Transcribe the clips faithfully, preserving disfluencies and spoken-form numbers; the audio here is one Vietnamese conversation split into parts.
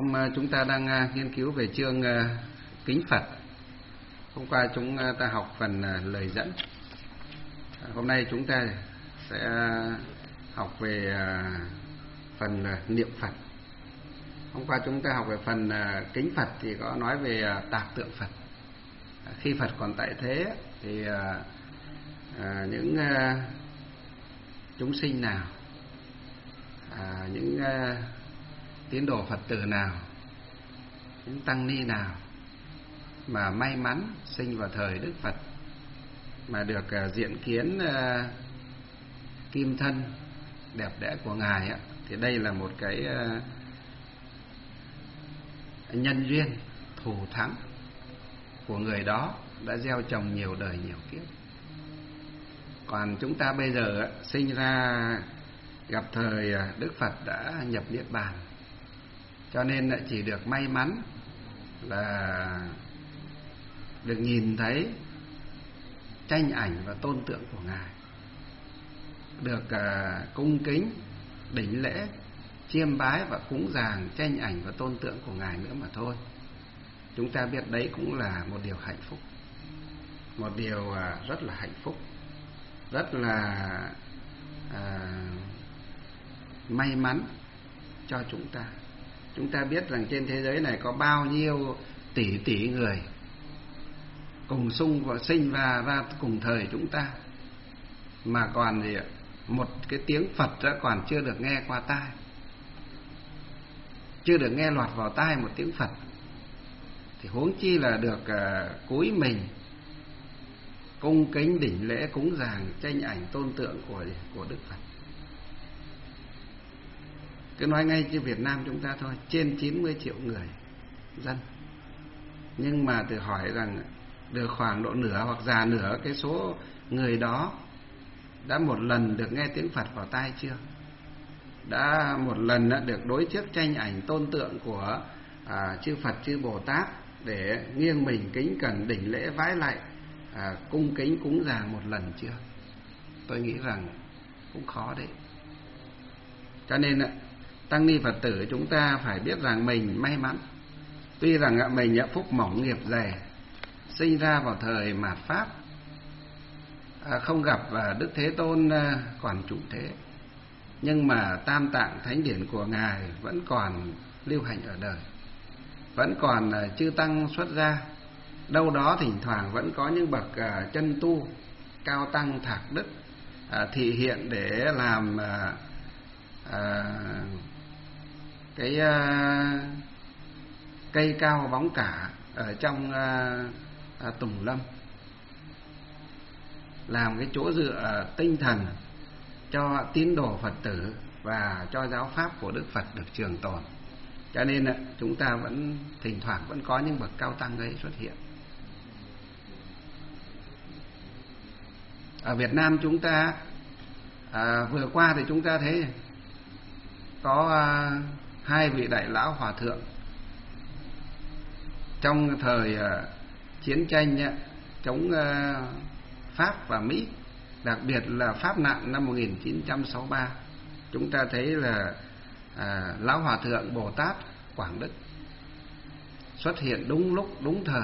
Hôm chúng ta đang nghiên cứu về chương Kính Phật. Hôm qua chúng ta học phần lời dẫn. Hôm nay chúng ta sẽ học về phần niệm Phật. Hôm qua chúng ta học về phần Kính Phật thì có nói về tạc tượng Phật. Khi Phật còn tại thế thì những chúng sinh nào, những tín đồ Phật tử nào, những tăng ni nào mà may mắn sinh vào thời Đức Phật mà được diện kiến kim thân đẹp đẽ của Ngài á, thì đây là một cái nhân duyên thù thắng của người đó đã gieo trồng nhiều đời nhiều kiếp. Còn chúng ta bây giờ sinh ra gặp thời Đức Phật đã nhập Niết Bàn, cho nên chỉ được may mắn là được nhìn thấy tranh ảnh và tôn tượng của Ngài, được cung kính đảnh lễ chiêm bái và cúng dường tranh ảnh và tôn tượng của Ngài nữa mà thôi. Chúng ta biết đấy cũng là một điều hạnh phúc, một điều rất là hạnh phúc, rất là à, may mắn cho chúng ta. Chúng ta biết rằng trên thế giới này có bao nhiêu tỷ tỷ người cùng sung và sinh và ra cùng thời chúng ta, mà còn gì ạ? Một cái tiếng Phật đã còn chưa được nghe qua tai, chưa được nghe lọt vào tai một tiếng Phật, thì huống chi là được uh, cúi mình cung kính đảnh lễ cúng dường tranh ảnh tôn tượng của của Đức Phật. Cứ nói ngay như Việt Nam chúng ta thôi, trên chín mươi triệu người dân, nhưng mà tự hỏi rằng được khoảng độ nửa hoặc già nửa cái số người đó đã một lần được nghe tiếng Phật vào tai chưa? Đã một lần đã được đối trước tranh ảnh tôn tượng của à, chư Phật chư Bồ Tát để nghiêng mình kính cẩn đảnh lễ vái lạy, à, cung kính cúng dường một lần chưa? Tôi nghĩ rằng cũng khó đấy. Cho nên tăng ni Phật tử chúng ta phải biết rằng mình may mắn. Tuy rằng mình đã phúc mỏng nghiệp dày, sinh ra vào thời mạt Pháp, à, không gặp Đức Thế Tôn còn trụ thế, nhưng mà tam tạng thánh điển của Ngài vẫn còn lưu hành ở đời, vẫn còn chư tăng xuất gia. Đâu đó thỉnh thoảng vẫn có những bậc uh, chân tu cao tăng thạc đức uh, thị hiện để làm uh, uh, cái uh, cây cao bóng cả ở trong uh, uh, tùng lâm, làm cái chỗ dựa uh, tinh thần cho tín đồ Phật tử và cho giáo pháp của Đức Phật được trường tồn. Cho nên uh, chúng ta vẫn thỉnh thoảng vẫn có những bậc cao tăng ấy xuất hiện. Ở Việt Nam chúng ta à, vừa qua thì chúng ta thấy có à, hai vị đại lão hòa thượng trong thời à, chiến tranh à, chống à, Pháp và Mỹ, đặc biệt là Pháp nạn năm một nghìn chín trăm sáu mươi ba. Chúng ta thấy là à, lão hòa thượng Bồ Tát Quảng Đức xuất hiện đúng lúc đúng thời,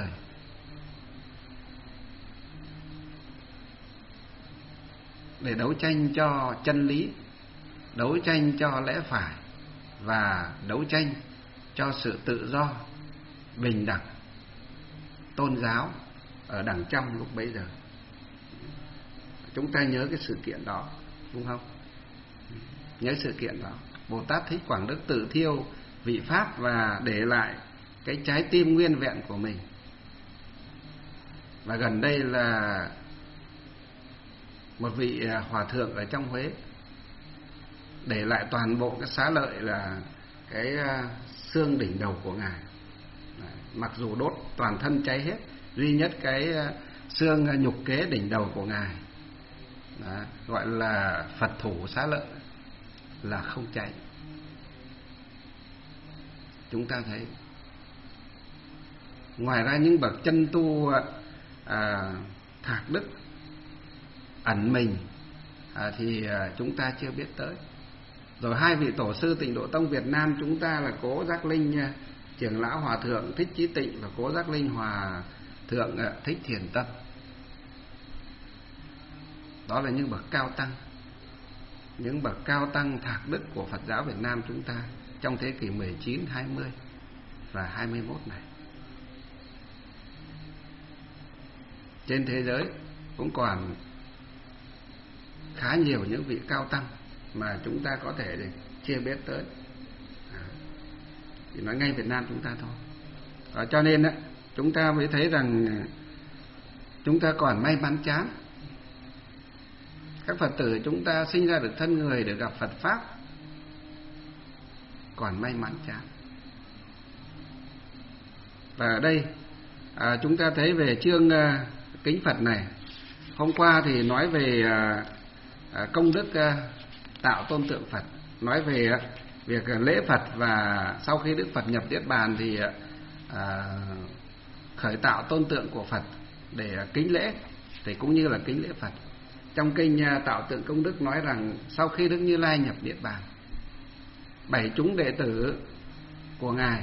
để đấu tranh cho chân lý, đấu tranh cho lẽ phải và đấu tranh cho sự tự do, bình đẳng, tôn giáo ở đằng trong lúc bấy giờ. Chúng ta nhớ cái sự kiện đó, đúng không? Nhớ sự kiện đó. Bồ Tát Thích Quảng Đức tự thiêu vị Pháp và để lại cái trái tim nguyên vẹn của mình. Và gần đây là một vị hòa thượng ở trong Huế để lại toàn bộ cái xá lợi là cái xương đỉnh đầu của Ngài. Mặc dù đốt toàn thân cháy hết, duy nhất cái xương nhục kế đỉnh đầu của Ngài, đó, gọi là Phật thủ xá lợi, là không cháy. Chúng ta thấy ngoài ra những bậc chân tu à, thạc đức ẩn mình à, thì à, chúng ta chưa biết tới. Rồi hai vị tổ sư Tịnh Độ Tông Việt Nam chúng ta là Cố Giác Linh Trưởng lão Hòa thượng Thích Chí Tịnh và Cố Giác Linh Hòa thượng Thích Thiền Tâm. Đó là những bậc cao tăng, những bậc cao tăng thạc đức của Phật giáo Việt Nam chúng ta trong thế kỷ mười chín, hai mươi và hai mươi mốt này. Trên thế giới cũng còn khá nhiều những vị cao tăng mà chúng ta có thể chưa biết tới. À, chỉ nói ngay Việt Nam chúng ta thôi. À, cho nên á, chúng ta mới thấy rằng chúng ta còn may mắn chán. Các Phật tử chúng ta sinh ra được thân người để gặp Phật Pháp, còn may mắn chán. Và ở đây à, chúng ta thấy về chương à, kính Phật này. Hôm qua thì nói về à, à, công đức à, tạo tôn tượng Phật, nói về à, việc à, lễ Phật, và sau khi Đức Phật nhập Niết Bàn thì à, khởi tạo tôn tượng của Phật để à, kính lễ, thì cũng như là kính lễ Phật. Trong kinh à, Tạo Tượng Công Đức nói rằng sau khi Đức Như Lai nhập Niết Bàn, bảy chúng đệ tử của Ngài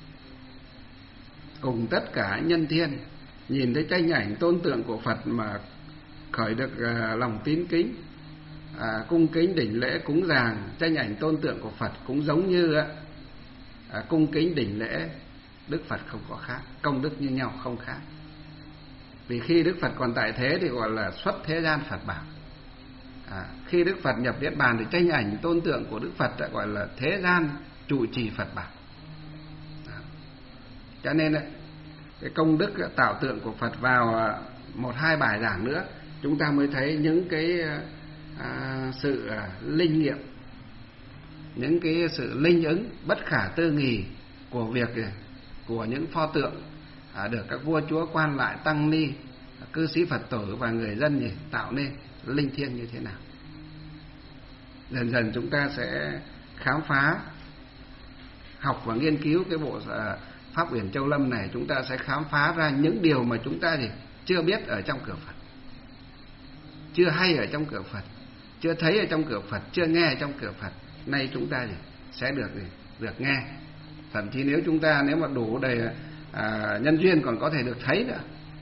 cùng tất cả nhân thiên nhìn thấy tranh ảnh tôn tượng của Phật mà khởi được à, lòng tín kính, à, cung kính đỉnh lễ cúng dường tranh ảnh tôn tượng của Phật, cũng giống như à, cung kính đỉnh lễ Đức Phật, không có khác, công đức như nhau không khác. Vì khi Đức Phật còn tại thế thì gọi là xuất thế gian Phật bảo, à, khi Đức Phật nhập Niết Bàn thì tranh ảnh tôn tượng của Đức Phật đã gọi là thế gian trụ trì Phật bảo. À, cho nên cái công đức tạo tượng của Phật vào một hai bài giảng nữa chúng ta mới thấy những cái à, sự à, linh nghiệm, những cái sự linh ứng bất khả tư nghì của việc của những pho tượng à, được các vua chúa quan lại tăng ni cư sĩ Phật tử và người dân gì tạo nên linh thiêng như thế nào. Dần dần chúng ta sẽ khám phá, học và nghiên cứu cái bộ à, Pháp Uyển Châu Lâm này, chúng ta sẽ khám phá ra những điều mà chúng ta gì chưa biết ở trong cửa Phật, chưa hay ở trong cửa Phật, chưa thấy ở trong cửa Phật, chưa nghe ở trong cửa Phật. Nay chúng ta gì sẽ được gì được nghe, thậm chí nếu chúng ta nếu mà đủ đầy à, nhân duyên còn có thể được thấy nữa.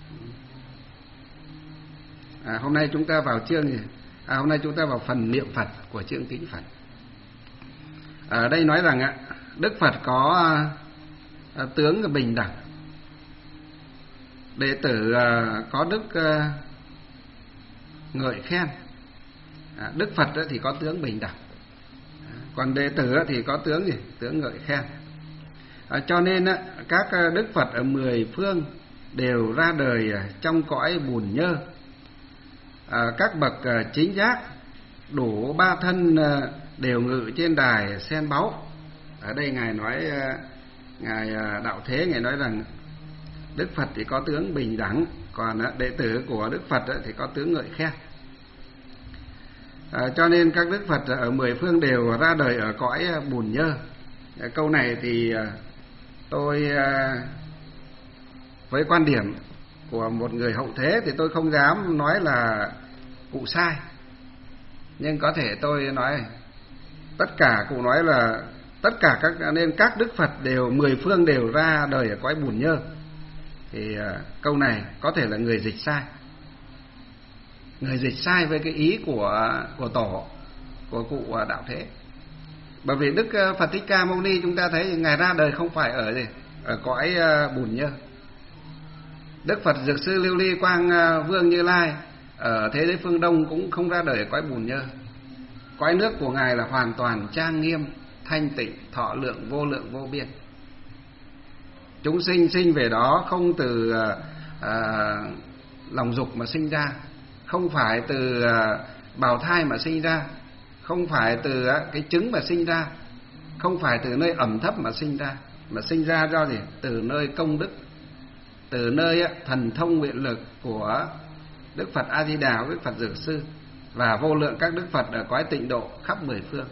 À, hôm nay chúng ta vào chương gì? À, hôm nay chúng ta vào phần niệm Phật của chương kính Phật. Ở đây nói rằng ạ, Đức Phật có à, tướng bình đẳng, đệ tử à, có đức à, ngợi khen. À, Đức Phật thì có tướng bình đẳng, à, còn đệ tử thì có tướng gì? Tướng ngợi khen. À, cho nên á, các Đức Phật ở mười phương đều ra đời trong cõi bùn nhơ. À, các bậc chính giác đủ ba thân đều ngự trên đài sen báu. Ở đây ngài nói, ngài Đạo Thế ngài nói rằng Đức Phật thì có tướng bình đẳng, còn đệ tử của Đức Phật thì có tướng ngợi khen. À, cho nên các Đức Phật ở mười phương đều ra đời ở cõi bùn nhơ. À, câu này thì tôi với quan điểm của một người hậu thế thì tôi không dám nói là cụ sai, nhưng có thể tôi nói tất cả cụ nói là tất cả các nên các Đức Phật đều mười phương đều ra đời ở cõi bùn nhơ. Thì uh, câu này có thể là người dịch sai, người dịch sai với cái ý của của tổ của cụ uh, Đạo Thế. Bởi vì Đức uh, Phật Thích Ca Mâu Ni chúng ta thấy ngài ra đời không phải ở gì ở cõi uh, bùn nhơ. Đức Phật Dược Sư Lưu Ly Quang uh, Vương Như Lai ở thế giới phương Đông cũng không ra đời ở cõi bùn nhơ. Cõi nước của ngài là hoàn toàn trang nghiêm, thanh tịnh, thọ lượng vô lượng vô biên. Chúng sinh sinh về đó không từ à, à, lòng dục mà sinh ra, không phải từ à, bào thai mà sinh ra, không phải từ à, cái trứng mà sinh ra, không phải từ nơi ẩm thấp mà sinh ra, mà sinh ra do gì? Từ nơi công đức, từ nơi à, thần thông nguyện lực của Đức Phật A Di Đà, Đức Phật Dược Sư và vô lượng các Đức Phật ở cõi tịnh độ khắp mười phương.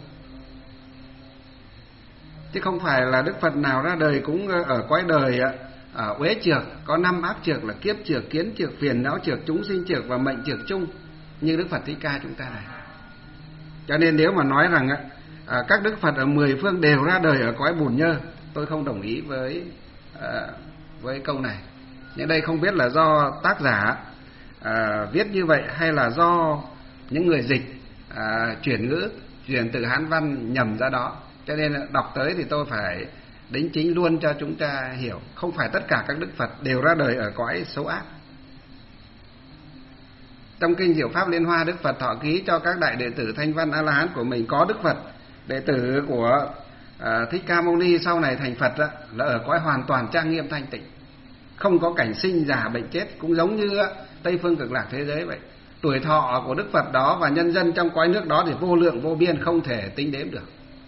Chứ không phải là Đức Phật nào ra đời cũng ở cõi đời ở uế trược, có năm ác trược là kiếp trược, kiến trược, phiền não trược, chúng sinh trược và mệnh trược chung như Đức Phật Thích Ca chúng ta này. Cho nên nếu mà nói rằng à, các đức Phật ở mười phương đều ra đời ở cõi bùn nhơ. Tôi không đồng ý với à, với câu này. Nhưng đây không biết là do tác giả à, viết như vậy hay là do những người dịch à, chuyển ngữ, chuyển từ Hán văn nhầm ra đó. Cho nên đọc tới thì tôi phải đính chính luôn cho chúng ta hiểu. Không phải tất cả các đức Phật đều ra đời ở cõi xấu ác. Trong kinh Diệu Pháp Liên Hoa, Đức Phật thọ ký cho các đại đệ tử Thanh Văn A La Hán của mình. Có đức Phật đệ tử của à, Thích Ca Mâu Ni sau này thành Phật đó, là ở cõi hoàn toàn trang nghiêm thanh tịnh, không có cảnh sinh già bệnh chết, cũng giống như Tây Phương Cực Lạc thế giới vậy. Tuổi thọ của đức Phật đó và nhân dân trong cõi nước đó thì vô lượng vô biên, không thể tính đếm được.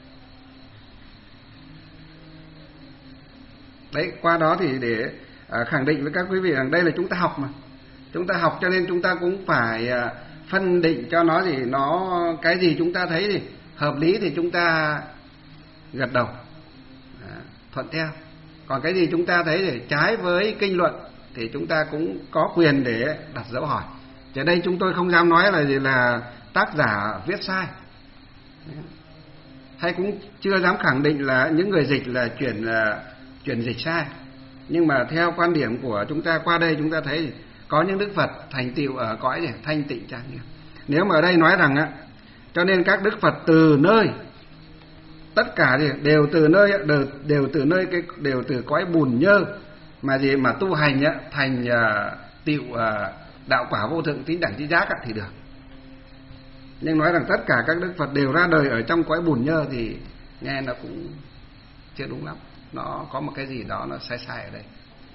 Đấy, qua đó thì để à, khẳng định với các quý vị rằng đây là chúng ta học mà. Chúng ta học cho nên chúng ta cũng phải à, phân định cho nó thì nó cái gì chúng ta thấy thì hợp lý thì chúng ta gật đầu, à, thuận theo. Còn cái gì chúng ta thấy thì trái với kinh luận thì chúng ta cũng có quyền để đặt dấu hỏi. Chứ đây chúng tôi không dám nói là gì là tác giả viết sai, hay cũng chưa dám khẳng định là những người dịch là chuyển là chuyển dịch sai. Nhưng mà theo quan điểm của chúng ta, qua đây chúng ta thấy có những đức Phật thành tựu ở cõi này thanh tịnh trang nghiêm. Nếu mà ở đây nói rằng á, cho nên các đức Phật từ nơi tất cả thì đều từ nơi đều, đều từ nơi cái đều từ cõi bùn nhơ mà gì mà tu hành á, thành uh, tựu uh, đạo quả vô thượng tín đẳng trí giác á, thì được. Nhưng nói rằng tất cả các đức Phật đều ra đời ở trong cõi bùn nhơ thì nghe nó cũng chưa đúng lắm. Nó có một cái gì đó nó sai sai ở đây.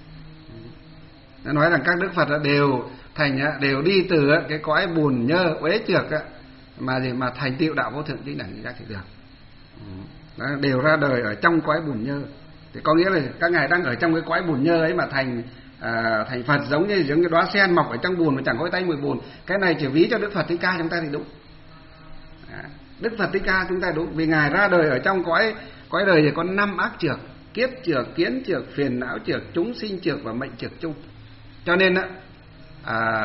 Nó nói rằng các đức Phật đều thành đều đi từ cái cõi bùn nhơ uế trược mà gì mà thành tựu đạo vô thượng tín đẳng trí giác thì được. Đó, đều ra đời ở trong cõi bùn nhơ thì có nghĩa là các ngài đang ở trong cái cõi bùn nhơ ấy mà thành à, thành Phật, giống như giống như đóa sen mọc ở trong bùn mà chẳng có tay mùi bùn. Cái này chỉ ví cho Đức Phật Thích Ca chúng ta thì đúng. À, Đức Phật Thích Ca chúng ta đúng vì ngài ra đời ở trong cõi cõi đời thì có năm ác trược: kiếp trược, kiến trược, phiền não trược, chúng sinh trược và mệnh trược chung. Cho nên á à,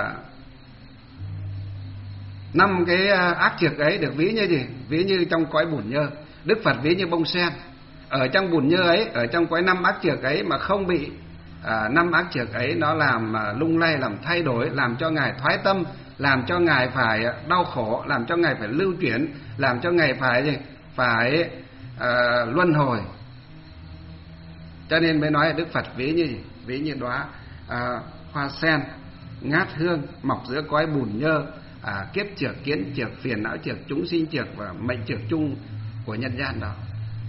năm cái ác trược ấy được ví như gì? Ví như trong cõi bùn nhơ. Đức Phật ví như bông sen ở trong bùn nhơ ấy, ở trong cõi năm ác trược ấy mà không bị à, năm ác trược ấy nó làm à, lung lay, làm thay đổi, làm cho ngài thoái tâm, làm cho ngài phải đau khổ, làm cho ngài phải lưu chuyển, làm cho ngài phải gì? Phải à, luân hồi. Cho nên mới nói Đức Phật ví như gì? Ví như đóa à, hoa sen ngát hương mọc giữa cõi bùn nhơ, à, kiếp trược, kiến trược, phiền não trược, chúng sinh trược và mệnh trược chung của nhân gian đó.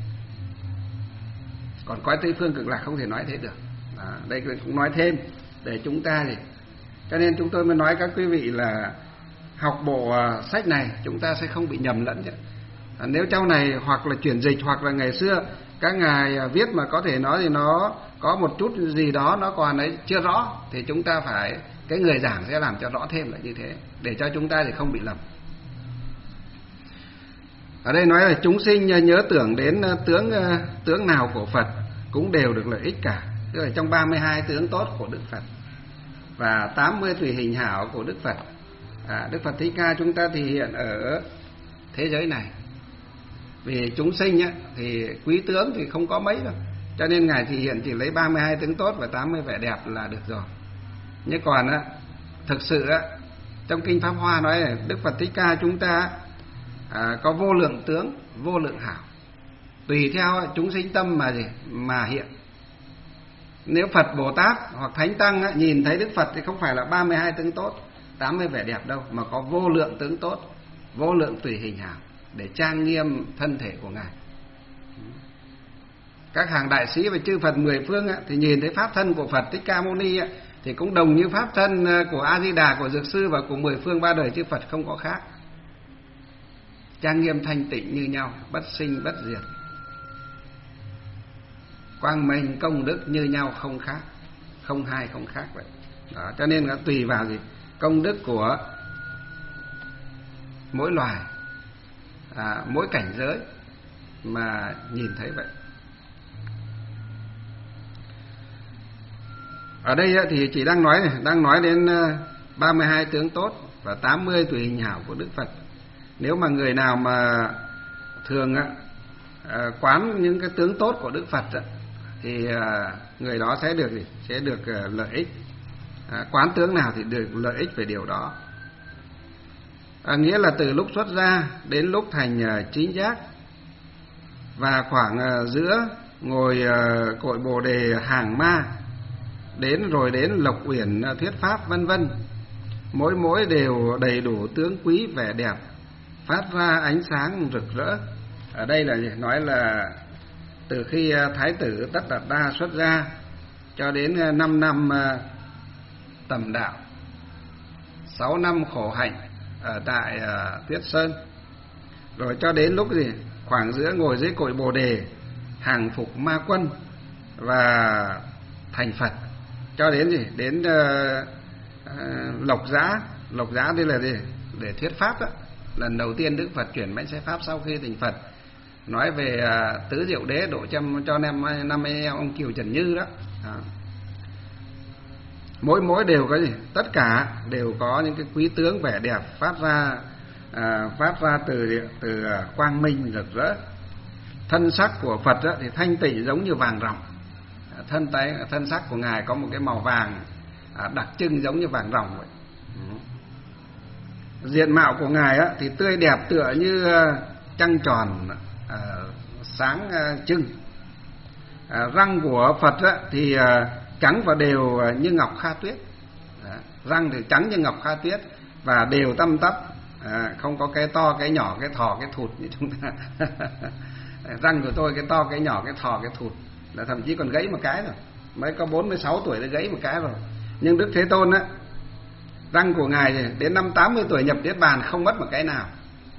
Còn cõi Tây Phương Cực Lạc không thể nói thế được. À, đây cũng nói thêm để chúng ta thì cho nên chúng tôi mới nói các quý vị là học bộ uh, sách này chúng ta sẽ không bị nhầm lẫn chứ. À, nếu trong này hoặc là chuyển dịch hoặc là ngày xưa các ngài uh, viết mà có thể nói thì nó có một chút gì đó nó còn ấy chưa rõ thì chúng ta phải, cái người giảng sẽ làm cho rõ thêm là như thế để cho chúng ta thì không bị lầm. Ở đây nói là chúng sinh nhớ tưởng đến tướng tướng nào của Phật cũng đều được lợi ích cả. Tức là trong ba mươi hai tướng tốt của Đức Phật và tám mươi tùy hình hảo của Đức Phật. À, Đức Phật Thích Ca chúng ta thì hiện ở thế giới này. Vì chúng sinh á, thì quý tướng thì không có mấy đâu. Cho nên ngài thì hiện chỉ lấy ba mươi hai tướng tốt và tám mươi vẻ đẹp là được rồi. Nhưng còn á, thực sự á, trong kinh Pháp Hoa nói là Đức Phật Thích Ca chúng ta à, có vô lượng tướng, vô lượng hảo, tùy theo chúng sinh tâm mà gì mà hiện. Nếu Phật Bồ Tát hoặc Thánh Tăng á, nhìn thấy Đức Phật thì không phải là ba mươi hai tướng tốt, tám mươi vẻ đẹp đâu, mà có vô lượng tướng tốt, vô lượng tùy hình hảo để trang nghiêm thân thể của ngài. Các hàng đại sĩ và chư Phật mười phương á, thì nhìn thấy pháp thân của Phật Thích Ca Mâu Ni á, thì cũng đồng như pháp thân của A Di Đà, của Dược Sư và của mười phương ba đời chư Phật không có khác. Trang nghiêm thanh tịnh như nhau, bất sinh bất diệt, quang minh công đức như nhau, không khác, không hai không khác vậy. Đó, cho nên là tùy vào gì công đức của mỗi loài, à, mỗi cảnh giới mà nhìn thấy vậy. Ở đây thì chỉ đang nói này, đang nói đến ba mươi hai tướng tốt và tám mươi tùy hình hảo của Đức Phật. Nếu mà người nào mà thường á, à, quán những cái tướng tốt của Đức Phật á, thì à, người đó sẽ được gì? Sẽ được à, lợi ích. À, quán tướng nào thì được lợi ích về điều đó. À, nghĩa là từ lúc xuất gia đến lúc thành à, chính giác, và khoảng à, giữa ngồi à, cội bồ đề hàng ma, đến rồi đến lộc uyển à, thuyết pháp vân vân, mỗi mỗi đều đầy đủ tướng quý vẻ đẹp, phát ra ánh sáng rực rỡ. Ở đây là gì? Nói là từ khi Thái tử Tất Đạt Đa xuất gia cho đến năm năm tầm đạo, sáu năm khổ hạnh ở tại Tuyết Sơn, rồi cho đến lúc gì khoảng giữa ngồi dưới cội bồ đề hàng phục ma quân và thành Phật, cho đến gì đến uh, uh, Lộc Giã. Lộc Giã đây là gì? Để thuyết pháp đó. Lần đầu tiên Đức Phật chuyển mãnh xe pháp sau khi thành Phật, nói về uh, tứ diệu đế độ châm cho năm năm ông Kiều Trần Như đó. đó. Mỗi mỗi đều có gì? Tất cả đều có những cái quý tướng vẻ đẹp phát ra uh, phát ra từ từ uh, quang minh rực rỡ. Thân sắc của Phật đó, thì thanh tịnh giống như vàng ròng. Thân tay thân sắc của ngài có một cái màu vàng uh, đặc trưng giống như vàng ròng vậy. Ừ. Diện mạo của ngài á, thì tươi đẹp tựa như uh, trăng tròn uh, sáng uh, trưng. Uh, răng của Phật á, thì uh, trắng và đều uh, như ngọc kha tuyết. uh, Răng thì trắng như ngọc kha tuyết và đều tăm tắp, uh, không có cái to cái nhỏ, cái thò cái thụt như chúng ta. Răng của tôi cái to cái nhỏ, cái thò cái thụt, là thậm chí còn gãy một cái rồi. Mới có bốn mươi sáu tuổi đã gãy một cái rồi. Nhưng Đức Thế Tôn á, răng của ngài thì đến năm tám mươi tuổi nhập niết bàn không mất một cái nào.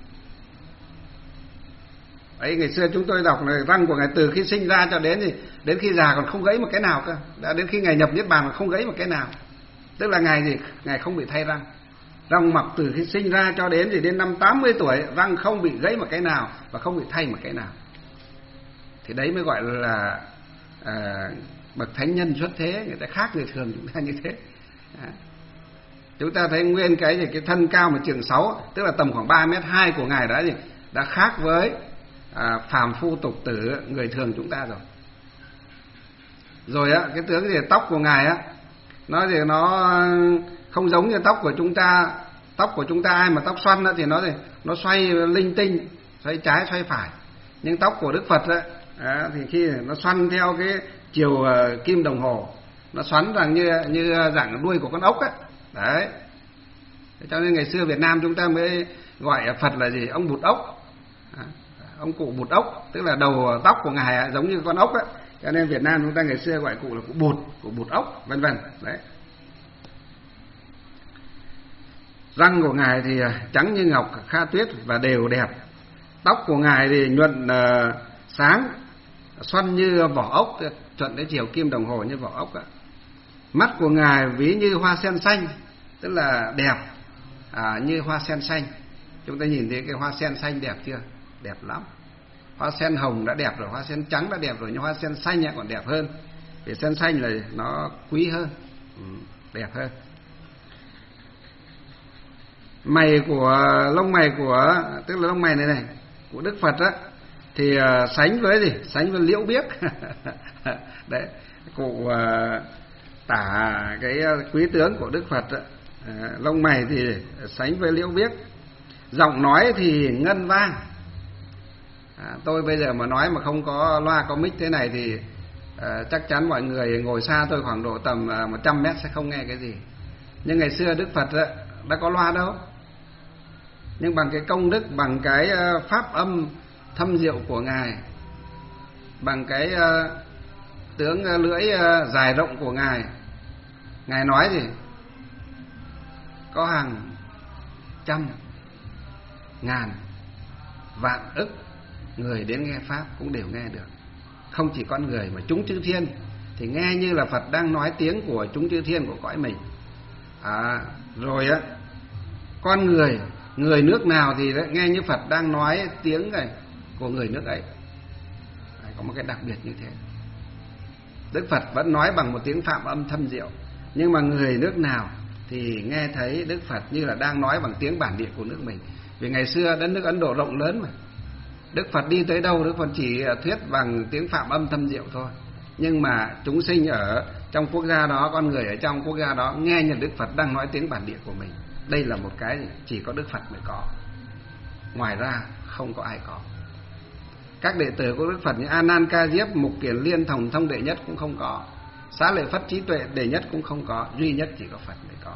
Ấy, ngày xưa chúng tôi đọc là răng của ngài từ khi sinh ra cho đến thì đến khi già còn không gãy một cái nào cơ. Đã đến khi ngài nhập niết bàn còn không gãy một cái nào. Tức là ngài gì? Ngài không bị thay răng. Răng mọc từ khi sinh ra cho đến thì đến năm tám mươi tuổi, răng không bị gãy một cái nào và không bị thay một cái nào. Thì đấy mới gọi là à, bậc thánh nhân xuất thế, người ta khác người thường chúng ta như thế. À. Chúng ta thấy nguyên cái gì cái thân cao mà chừng sáu, tức là tầm khoảng ba mét hai của ngài đã gì đã khác với à, phàm phu tục tử người thường chúng ta rồi. Rồi á, cái tướng gì tóc của ngài á, nó thì nó không giống như tóc của chúng ta. Tóc của chúng ta ai mà tóc xoăn á thì nó thì nó xoay linh tinh, xoay trái xoay phải. Nhưng tóc của Đức Phật á, à, thì khi nó xoăn theo cái chiều uh, kim đồng hồ, nó xoắn rằng như như dạng đuôi của con ốc á. Đấy. Cho nên ngày xưa Việt Nam chúng ta mới gọi Phật là gì? Ông Bụt ốc. À, ông cụ Bụt ốc, tức là đầu tóc của ngài giống như con ốc á. Cho nên Việt Nam chúng ta ngày xưa gọi cụ là cụ Bụt, cụ Bụt ốc, vân vân. Đấy. Răng của ngài thì trắng như ngọc kha tuyết và đều đẹp. Tóc của ngài thì nhuận uh, sáng, xoăn như vỏ ốc, chuẩn đến chiều kim đồng hồ như vỏ ốc á. Mắt của ngài ví như hoa sen xanh, tức là đẹp à, như hoa sen xanh. Chúng ta nhìn thấy cái hoa sen xanh đẹp chưa? Đẹp lắm. Hoa sen hồng đã đẹp rồi, hoa sen trắng đã đẹp rồi, nhưng hoa sen xanh còn đẹp hơn. Vì sen xanh là nó quý hơn, ừ, đẹp hơn. Mày của lông mày của tức là lông mày này này của Đức Phật á, thì uh, sánh với gì? Sánh với liễu biếc. Đấy, cụ uh, tả cái quý tướng của Đức Phật á. Uh, lông mày thì sánh với liễu biếc, giọng nói thì ngân vang. À, tôi bây giờ mà nói mà không có loa có mic thế này thì uh, chắc chắn mọi người ngồi xa tôi khoảng độ tầm uh, một trăm mét sẽ không nghe cái gì. Nhưng ngày xưa Đức Phật á, đã có loa đâu. Nhưng bằng cái công đức, bằng cái uh, pháp âm thâm diệu của ngài, bằng cái uh, tướng uh, lưỡi uh, dài rộng của ngài, ngài nói gì? Có hàng trăm, ngàn, vạn ức người đến nghe pháp cũng đều nghe được. Không chỉ con người mà chúng chư thiên thì nghe như là Phật đang nói tiếng của chúng chư thiên của cõi mình. À, rồi á, con người, người nước nào thì nghe như Phật đang nói tiếng này của người nước ấy. Đấy, có một cái đặc biệt như thế. Đức Phật vẫn nói bằng một tiếng phạm âm thâm diệu, nhưng mà người nước nào thì nghe thấy Đức Phật như là đang nói bằng tiếng bản địa của nước mình. Vì ngày xưa đất nước Ấn Độ rộng lớn mà, Đức Phật đi tới đâu Đức Phật chỉ thuyết bằng tiếng Phạm âm thâm diệu thôi. Nhưng mà chúng sinh ở trong quốc gia đó, con người ở trong quốc gia đó nghe như Đức Phật đang nói tiếng bản địa của mình. Đây là một cái chỉ có Đức Phật mới có, ngoài ra không có ai có. Các đệ tử của Đức Phật như A Nan Ca Diếp, Mục Kiền Liên, Thòng Thông đệ nhất cũng không có, Xá Lợi Phất Trí Tuệ đệ nhất cũng không có, duy nhất chỉ có Phật mới có.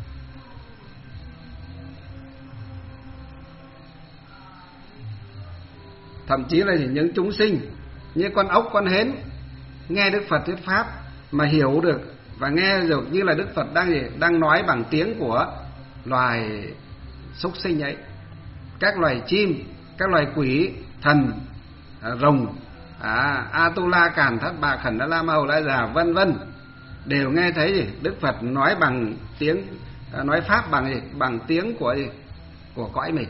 Thậm chí là những chúng sinh như con ốc, con hến nghe Đức Phật thuyết pháp mà hiểu được và nghe được như là Đức Phật đang gì? Đang nói bằng tiếng của loài súc sinh ấy, các loài chim, các loài quỷ, thần, rồng, à, Atula, Càn, Thất Bà, Khẩn Đa La, Ma Hầu La Già, vân vân, đều nghe thấy gì? Đức Phật nói bằng tiếng, nói pháp bằng gì? Bằng tiếng của gì? Của cõi mình.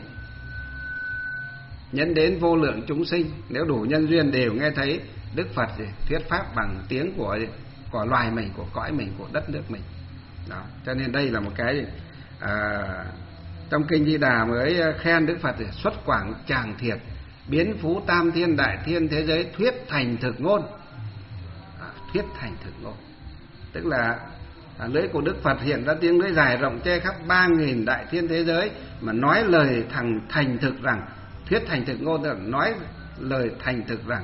Nhẫn đến vô lượng chúng sinh nếu đủ nhân duyên đều nghe thấy Đức Phật gì? Thuyết pháp bằng tiếng của gì? Của loài mình, của cõi mình, của đất nước mình. Đó. Cho nên đây là một cái à, trong kinh Di Đà mới khen Đức Phật xuất quảng tràng thiệt, biến phú tam thiên đại thiên thế giới, thuyết thành thực ngôn. À, thuyết thành thực ngôn tức là à, lưỡi của Đức Phật hiện ra tiếng lưỡi dài rộng che khắp ba nghìn đại thiên thế giới, mà nói lời thằng thành thực rằng, thuyết thành thực ngôn tức là nói lời thành thực rằng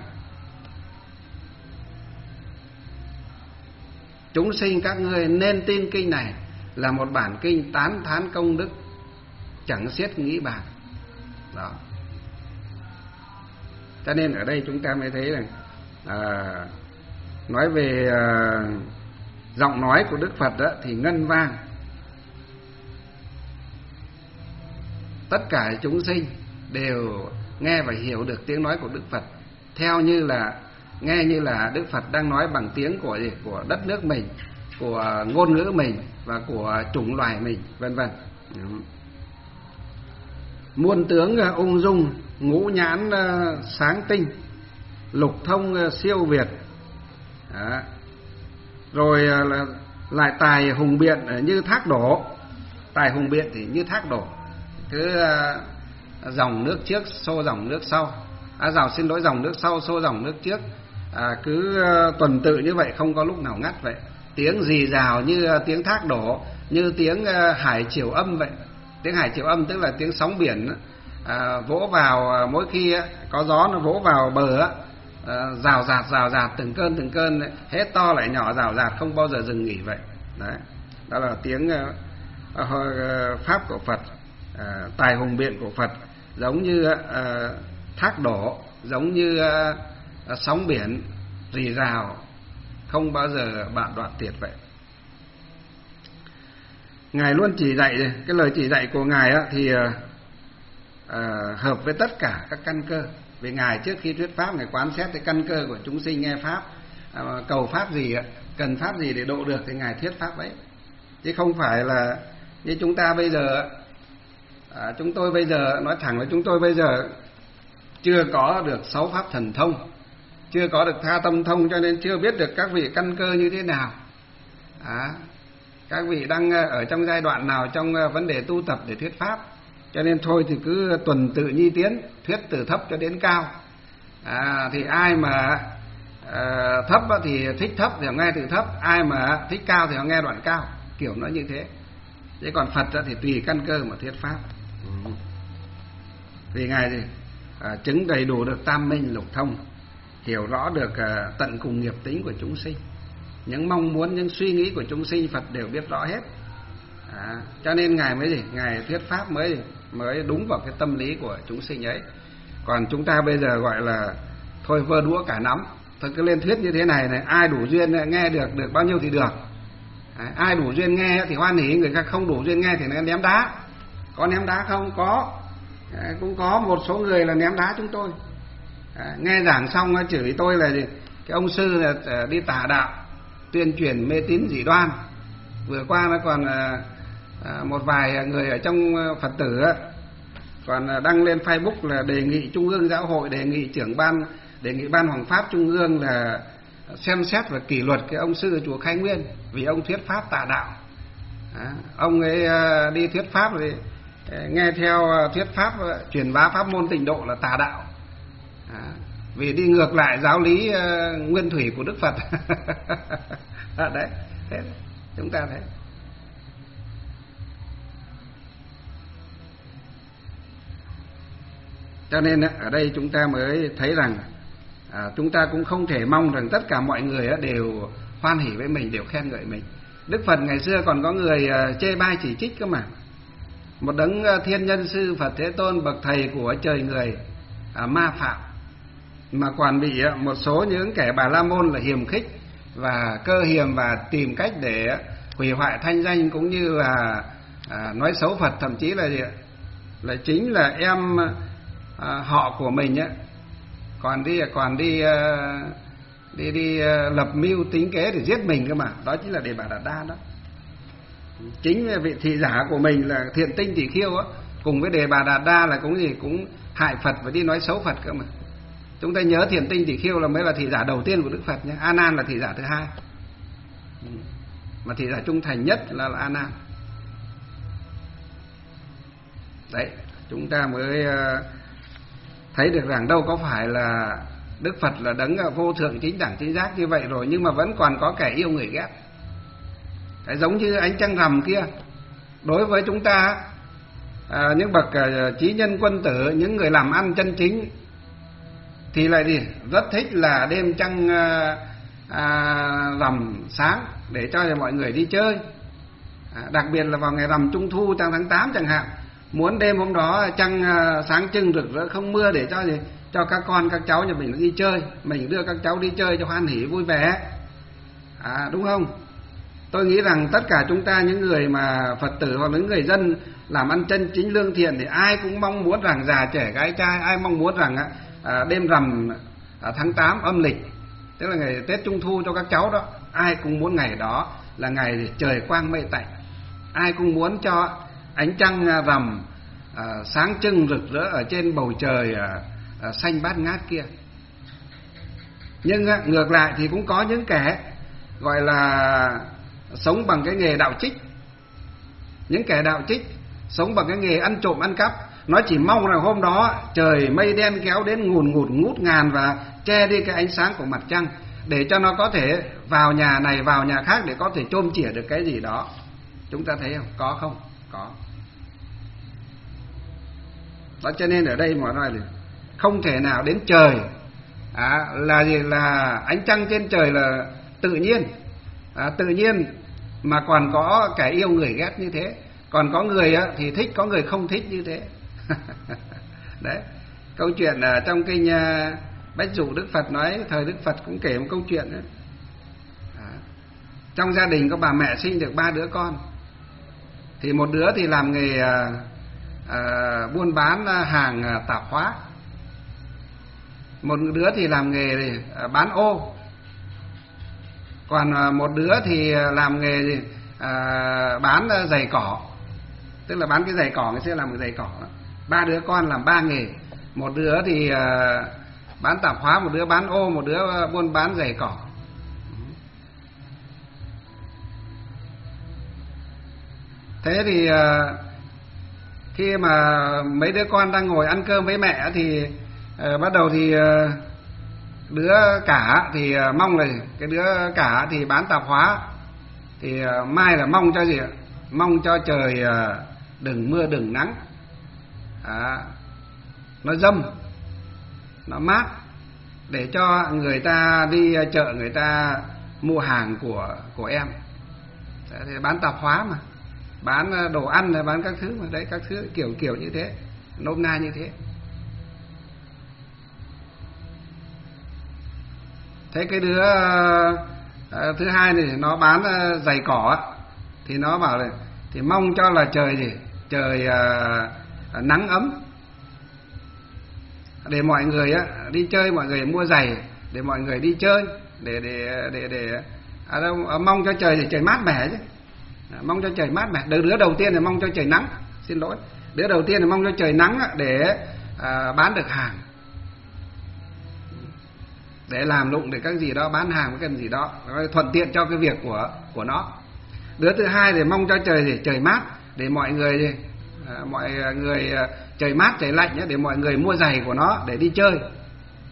chúng sinh các ngươi nên tin kinh này là một bản kinh tán thán công đức chẳng xiết nghĩ bàn. Đó. Cho nên ở đây chúng ta mới thấy rằng à, nói về à, giọng nói của Đức Phật đó, thì ngân vang, tất cả chúng sinh đều nghe và hiểu được tiếng nói của Đức Phật theo như là nghe như là Đức Phật đang nói bằng tiếng của gì? Của đất nước mình, của ngôn ngữ mình và của chủng loài mình, vân vân. Muôn tướng ung dung, ngũ nhãn sáng tinh, lục thông siêu việt. Đó. Rồi lại tài hùng biện như thác đổ. Tài hùng biện thì như thác đổ, cứ dòng nước trước xô dòng nước sau, à, dòng xin lỗi dòng nước sau xô dòng nước trước, à, cứ tuần tự như vậy, không có lúc nào ngắt vậy. Tiếng rì rào như tiếng thác đổ, như tiếng hải triều âm vậy. Tiếng hải triều âm tức là tiếng sóng biển à, vỗ vào, mỗi khi có gió nó vỗ vào bờ á, à, rào rạt rào rạt từng cơn từng cơn, hết to lại nhỏ, rào rạt không bao giờ dừng nghỉ vậy. Đấy, đó là tiếng uh, pháp của Phật, uh, tài hùng biện của Phật, giống như uh, thác đổ, giống như uh, sóng biển rì rào, không bao giờ bạn đoạn tuyệt vậy. Ngài luôn chỉ dạy, cái lời chỉ dạy của Ngài á, thì à, hợp với tất cả các căn cơ. Vì Ngài trước khi thuyết pháp, Ngài quán xét cái căn cơ của chúng sinh nghe pháp, à, cầu pháp gì, cần pháp gì để độ được thì Ngài thuyết pháp ấy. Chứ không phải là như chúng ta bây giờ, à, chúng tôi bây giờ, nói thẳng là chúng tôi bây giờ chưa có được sáu pháp thần thông, chưa có được tha tâm thông, cho nên chưa biết được các vị căn cơ như thế nào. À, các vị đang ở trong giai đoạn nào trong vấn đề tu tập để thuyết pháp, cho nên thôi thì cứ tuần tự nhi tiến, thuyết từ thấp cho đến cao. À, thì ai mà à, thấp thì thích thấp thì họ nghe từ thấp, ai mà thích cao thì họ nghe đoạn cao, kiểu nó như thế. Chứ còn Phật thì tùy căn cơ mà thuyết pháp. Ừ. Vì Ngài thì à, chứng đầy đủ được tam minh lục thông, hiểu rõ được à, tận cùng nghiệp tính của chúng sinh, những mong muốn, những suy nghĩ của chúng sinh Phật đều biết rõ hết. À, cho nên Ngài mới gì? Ngài thuyết pháp mới mới đúng vào cái tâm lý của chúng sinh ấy. Còn chúng ta bây giờ gọi là thôi vơ đũa cả nắm, thôi cứ lên thuyết như thế này này, ai đủ duyên nghe được được bao nhiêu thì được. À, ai đủ duyên nghe thì hoan hỉ, người khác không đủ duyên nghe thì nó ném đá. Có ném đá không? Có. À, cũng có một số người là ném đá chúng tôi. À, nghe giảng xong chửi tôi là gì? Cái ông sư là đi tà đạo, tuyên truyền mê tín dị đoan. Vừa qua nó còn à, một vài người ở trong Phật tử á, còn đăng lên Facebook là đề nghị Trung ương Giáo hội, đề nghị trưởng ban, đề nghị ban Hoàng pháp Trung ương là xem xét và kỷ luật cái ông sư chùa Khai Nguyên vì ông thuyết pháp tà đạo. À, ông ấy đi thuyết pháp thì nghe theo thuyết pháp truyền bá pháp môn tịnh độ là tà đạo. À, vì đi ngược lại giáo lý uh, nguyên thủy của Đức Phật. À, đấy, thế chúng ta thấy. Cho nên ở đây chúng ta mới thấy rằng à, chúng ta cũng không thể mong rằng tất cả mọi người đều hoan hỉ với mình, đều khen ngợi mình. Đức Phật ngày xưa còn có người chê bai chỉ trích cơ mà. Một đấng thiên nhân sư Phật Thế Tôn, bậc thầy của trời người, à, ma phạm, mà còn bị một số những kẻ Bà La Môn là hiềm khích và cơ hiềm và tìm cách để hủy hoại thanh danh, cũng như là à, nói xấu Phật, thậm chí là gì ạ? Là chính là em à, họ của mình á, còn đi còn đi đi đi lập mưu tính kế để giết mình cơ mà. Đó chính là Đề Bà Đạt Đa đó. Chính vị thị giả của mình là Thiện Tinh Tỷ Khiêu á, cùng với Đề Bà Đạt Đa là cũng gì cũng hại Phật và đi nói xấu Phật cơ mà. Chúng ta nhớ Thiện Tinh Tỷ Khiêu là mới là thị giả đầu tiên của Đức Phật nhé. A Nan là thị giả thứ hai, mà thị giả trung thành nhất là, là A Nan. Đấy, chúng ta mới thấy được rằng đâu có phải là Đức Phật là đấng vô thượng chính đẳng chính giác như vậy rồi, nhưng mà vẫn còn có kẻ yêu người ghét. Đấy, giống như ánh trăng rằm kia, đối với chúng ta à, những bậc à, trí nhân quân tử, những người làm ăn chân chính thì lại gì rất thích là đêm trăng à, à, rằm sáng để cho mọi người đi chơi. À, đặc biệt là vào ngày rằm Trung Thu, trăng tháng tám chẳng hạn, muốn đêm hôm đó trăng à, sáng trưng rực rỡ không mưa để cho gì cho các con các cháu nhà mình đi chơi, mình đưa các cháu đi chơi cho hoan hỉ vui vẻ, à, đúng không? Tôi nghĩ rằng tất cả chúng ta, những người mà Phật tử hoặc những người dân làm ăn chân chính lương thiện, thì ai cũng mong muốn rằng già trẻ gái trai, ai mong muốn rằng à, đêm rằm à, tháng tám âm lịch, tức là ngày Tết Trung Thu cho các cháu đó, ai cũng muốn ngày đó là ngày trời quang mây tạnh, ai cũng muốn cho ánh trăng rằm à, sáng trưng rực rỡ ở trên bầu trời à, à, xanh bát ngát kia. Nhưng à, ngược lại thì cũng có những kẻ gọi là sống bằng cái nghề đạo trích. Những kẻ đạo trích sống bằng cái nghề ăn trộm ăn cắp, nó chỉ mong là hôm đó trời mây đen kéo đến ngùn ngụt ngút ngàn và che đi cái ánh sáng của mặt trăng, để cho nó có thể vào nhà này vào nhà khác để có thể chôm chỉa được cái gì đó. Chúng ta thấy không? Có không? Có. Đó, cho nên ở đây mà nói là không thể nào đến trời à, là gì là ánh trăng trên trời là tự nhiên, à, tự nhiên mà còn có kẻ yêu người ghét như thế, còn có người á, thì thích, có người không thích như thế. Đấy, câu chuyện ở trong kinh uh, Bách Dụ Đức Phật nói, thời Đức Phật cũng kể một câu chuyện đó. À, trong gia đình có bà mẹ sinh được ba đứa con, thì một đứa thì làm nghề uh, uh, buôn bán hàng uh, tạp hóa, một đứa thì làm nghề uh, bán ô, còn uh, một đứa thì làm nghề uh, bán uh, giày cỏ, tức là bán cái giày cỏ, ngày xưa làm cái giày cỏ đó. Ba đứa con làm ba nghề, một đứa thì uh, bán tạp hóa, một đứa bán ô, một đứa buôn bán giày cỏ. Thế thì uh, khi mà mấy đứa con đang ngồi ăn cơm với mẹ thì uh, bắt đầu thì uh, đứa cả thì uh, mong là cái đứa cả thì bán tạp hóa thì uh, mai là mong cho gì ạ? Mong cho trời uh, đừng mưa đừng nắng, à, nó râm, nó mát, để cho người ta đi chợ người ta mua hàng của của em. Thì bán tạp hóa mà, bán đồ ăn, bán các thứ mà, đấy, các thứ kiểu kiểu như thế, nôm na như thế. Thế cái đứa uh, thứ hai này nó bán uh, giày cỏ, thì nó bảo là thì mong cho là trời gì trời uh, nắng ấm, để mọi người á đi chơi, mọi người mua giày để mọi người đi chơi, để để để để à, đâu, à, mong cho trời thì trời mát mẻ chứ, à, mong cho trời mát mẻ. Đứa đứa đầu tiên là mong cho trời nắng, xin lỗi, đứa đầu tiên là mong cho trời nắng để à, bán được hàng, để làm lụng để các gì đó, bán hàng với cái gì đó thuận tiện cho cái việc của của nó. Đứa thứ hai thì mong cho trời thì trời mát, để mọi người à, mọi người à, trời mát trời lạnh nhé, để mọi người mua giày của nó để đi chơi.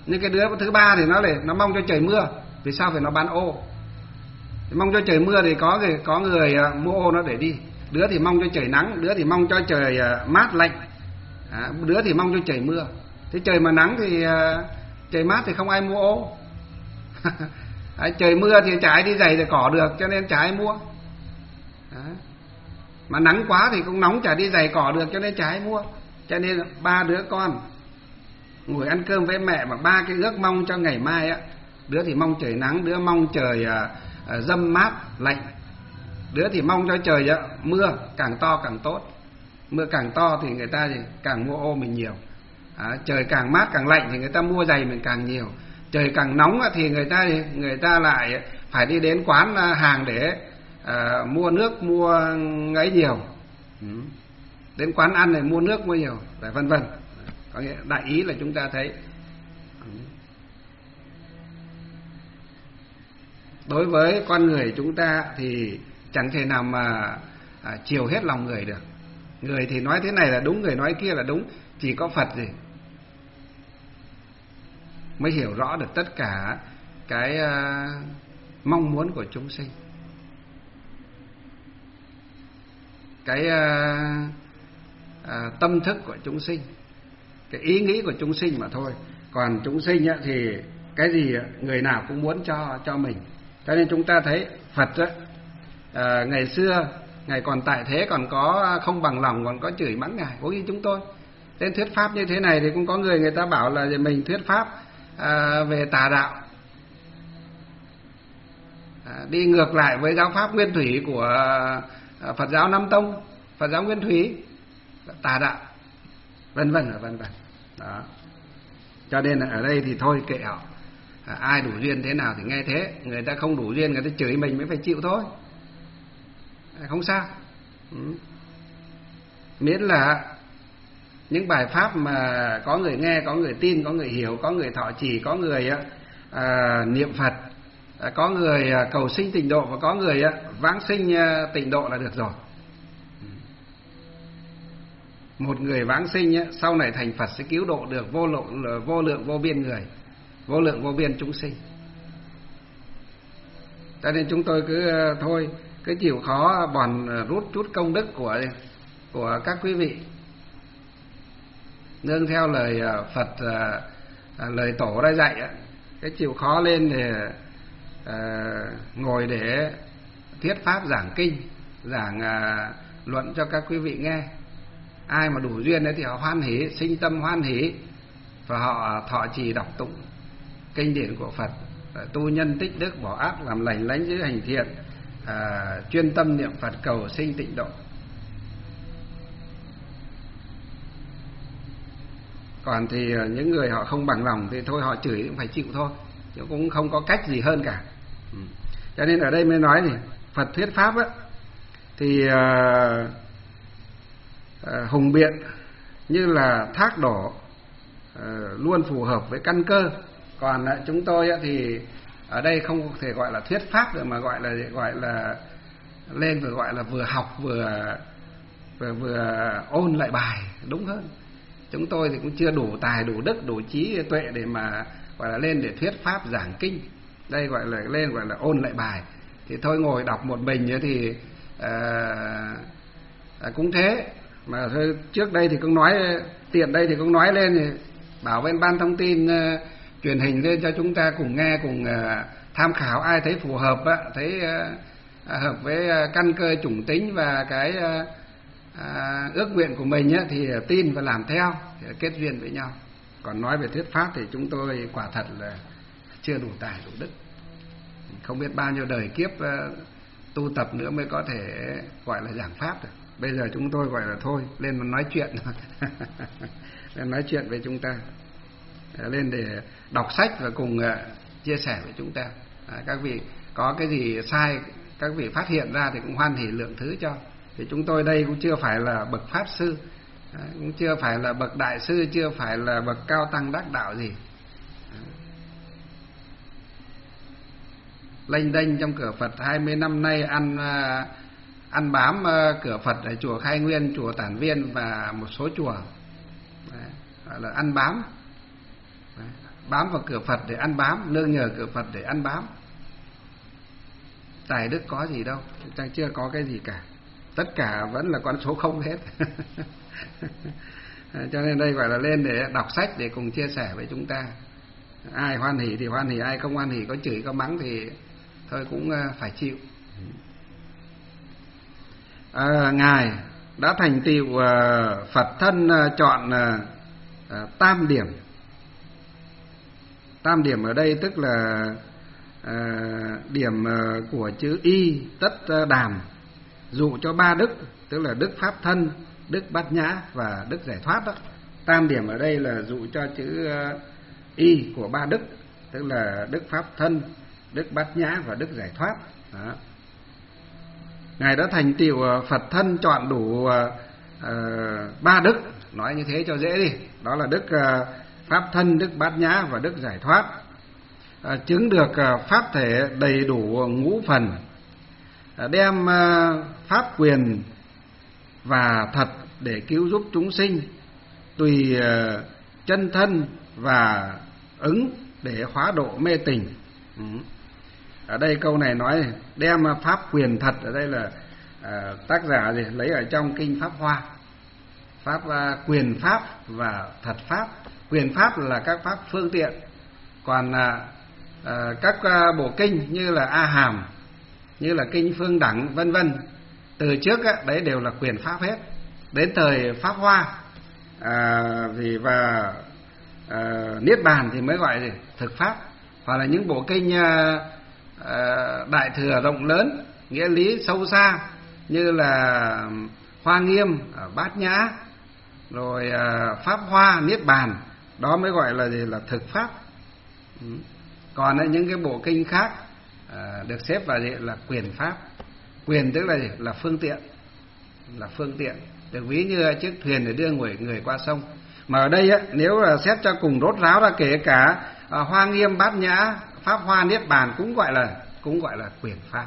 Nhưng cái đứa thứ ba thì nó lại nó mong cho trời mưa. Vì sao? Vì nó bán ô. Mong cho trời mưa thì có người có người mua ô nó để đi. Đứa thì mong cho trời nắng, đứa thì mong cho trời mát lạnh, à, đứa thì mong cho trời mưa. Thế trời mà nắng thì trời mát thì không ai mua ô. À, trời mưa thì chả ai đi giày để cỏ được, cho nên chả ai mua. À, mà nắng quá thì cũng nóng, chả đi giày cỏ được, cho nên chả ai mua. Cho nên ba đứa con ngồi ăn cơm với mẹ mà ba cái ước mong cho ngày mai á, đứa thì mong trời nắng, đứa mong trời à, à, dâm mát lạnh, đứa thì mong cho trời á, mưa càng to càng tốt. Mưa càng to thì người ta thì càng mua ô mình nhiều. À, trời càng mát càng lạnh thì người ta mua giày mình càng nhiều. Trời càng nóng thì người ta người ta lại phải đi đến quán hàng để à, mua nước mua ấy nhiều. Ừ. Đến quán ăn này mua nước mua nhiều, và vân vân. Có nghĩa đại ý là chúng ta thấy đối với con người chúng ta thì chẳng thể nào mà à, chiều hết lòng người được. Người thì nói thế này là đúng, người nói kia là đúng. Chỉ có Phật gì mới hiểu rõ được tất cả cái uh, mong muốn của chúng sinh, cái uh, uh, tâm thức của chúng sinh, cái ý nghĩ của chúng sinh mà thôi. Còn chúng sinh á, thì cái gì người nào cũng muốn cho cho mình. Cho nên chúng ta thấy Phật á, uh, ngày xưa Ngài còn tại thế còn có không bằng lòng, còn có chửi mắng Ngài. Có khi chúng tôi đến thuyết pháp như thế này thì cũng có người người ta bảo là mình thuyết pháp à, về tà đạo, à, đi ngược lại với giáo pháp nguyên thủy của à, Phật giáo Nam Tông, Phật giáo nguyên thủy, tà đạo, vân vân vân vân. Đó. Cho nên là ở đây thì thôi kệ họ, à, ai đủ duyên thế nào thì nghe thế, người ta không đủ duyên người ta chửi mình mới phải chịu thôi. Không sao. Ừ. Miễn là những bài pháp mà có người nghe, có người tin, có người hiểu, có người thọ trì, có người à, niệm Phật, à, có người à, cầu sinh tịnh độ, và có người à, vãng sinh à, tịnh độ là được rồi. Một người vãng sinh á, sau này thành Phật sẽ cứu độ được vô lượng vô lượng vô biên người, vô lượng vô biên chúng sinh. Cho nên chúng tôi cứ à, thôi cứ chịu khó bòn rút chút công đức của của các quý vị, nương theo lời Phật, lời tổ đã dạy, cái chịu khó lên để uh, ngồi để thuyết pháp giảng kinh, giảng uh, luận cho các quý vị nghe. Ai mà đủ duyên đấy thì họ hoan hỉ, sinh tâm hoan hỉ, và họ thọ trì đọc tụng kinh điển của Phật, tu nhân tích đức, bỏ ác làm lành, lánh giữ hành thiện, à, chuyên tâm niệm Phật cầu sinh tịnh độ. Còn thì những người họ không bằng lòng thì thôi họ chửi cũng phải chịu thôi, chứ cũng không có cách gì hơn cả. Ừ. Cho nên ở đây mới nói thì Phật thuyết pháp á, thì à, à, hùng biện như là thác đổ, à, luôn phù hợp với căn cơ. Còn à, chúng tôi á, thì ở đây không thể gọi là thuyết pháp được, mà gọi là gọi là lên vừa gọi là vừa học vừa vừa vừa ôn lại bài đúng hơn. Chúng tôi thì cũng chưa đủ tài, đủ đức, đủ trí tuệ để mà gọi là lên để thuyết pháp giảng kinh. Đây gọi là lên gọi là ôn lại bài. Thì thôi ngồi đọc một mình thì à, à, cũng thế. Mà thôi, trước đây thì cũng nói tiện đây thì cũng nói lên thì bảo bên ban thông tin uh, truyền hình lên cho chúng ta cùng nghe, cùng uh, tham khảo, ai thấy phù hợp á, thấy uh, hợp với uh, căn cơ chủng tính và cái uh, À, ước nguyện của mình á, thì tin và làm theo thì kết duyên với nhau. Còn nói về thuyết pháp thì chúng tôi quả thật là chưa đủ tài đủ đức, không biết bao nhiêu đời kiếp uh, tu tập nữa mới có thể gọi là giảng pháp được. Bây giờ chúng tôi gọi là thôi lên mà nói chuyện lên nói chuyện với chúng ta, lên để đọc sách và cùng uh, chia sẻ với chúng ta. À, các vị có cái gì sai các vị phát hiện ra thì cũng hoan hỉ lượng thứ cho. Thì chúng tôi đây cũng chưa phải là bậc pháp sư, cũng chưa phải là bậc đại sư, chưa phải là bậc cao tăng đắc đạo gì. Lênh đênh trong cửa Phật hai mươi năm nay, ăn ăn bám cửa Phật ở chùa Khai Nguyên, chùa Tản Viên và một số chùa. Đấy, gọi là ăn bám. Đấy, bám vào cửa Phật để ăn bám, nương nhờ cửa Phật để ăn bám. Tài đức có gì đâu, chúng ta chưa có cái gì cả, tất cả vẫn là con số không hết. Cho nên đây gọi là lên để đọc sách để cùng chia sẻ với chúng ta. Ai hoan hỉ thì hoan hỉ, ai không hoan hỉ, có chửi có mắng thì thôi cũng phải chịu. À, Ngài đã thành tựu uh, Phật thân uh, chọn uh, uh, tam điểm. Tam điểm ở đây tức là uh, điểm uh, của chữ y tất uh, đàm, dụ cho ba đức, tức là đức pháp thân, đức bát nhã và đức giải thoát đó. Tam điểm ở đây là dụ cho chữ uh, y của ba đức, tức là đức pháp thân, đức bát nhã và đức giải thoát đó. Ngài đã thành tựu Phật thân chọn đủ uh, uh, ba đức, nói như thế cho dễ đi, đó là đức uh, pháp thân, đức bát nhã và đức giải thoát. Uh, chứng được uh, pháp thể đầy đủ ngũ phần, uh, đem uh, pháp quyền và thật để cứu giúp chúng sinh, tùy uh, chân thân và ứng để hóa độ mê tình. Ừ. Ở đây câu này nói đem pháp quyền thật, ở đây là à, tác giả gì lấy ở trong kinh Pháp Hoa. Pháp à, quyền pháp và thật pháp. Quyền pháp là các pháp phương tiện, còn à, à, các à, bộ kinh như là A Hàm, như là kinh Phương Đẳng vân vân, từ trước á, đấy đều là quyền pháp hết. Đến thời Pháp Hoa à, vì và à, Niết Bàn thì mới gọi là thực pháp, hoặc là những bộ kinh à, Đại Thừa rộng lớn, nghĩa lý sâu xa như là Hoa Nghiêm, Bát Nhã, rồi Pháp Hoa, Niết Bàn, đó mới gọi là gì, là thực pháp. Còn những cái bộ kinh khác được xếp vào gì là quyền pháp. Quyền tức là gì, là phương tiện, là phương tiện, được ví như chiếc thuyền để đưa người người qua sông. Mà ở đây á, nếu là xét cho cùng rốt ráo ra, kể cả Hoa Nghiêm, Bát Nhã, Pháp Hoa, Niết Bàn cũng gọi là cũng gọi là quyền pháp.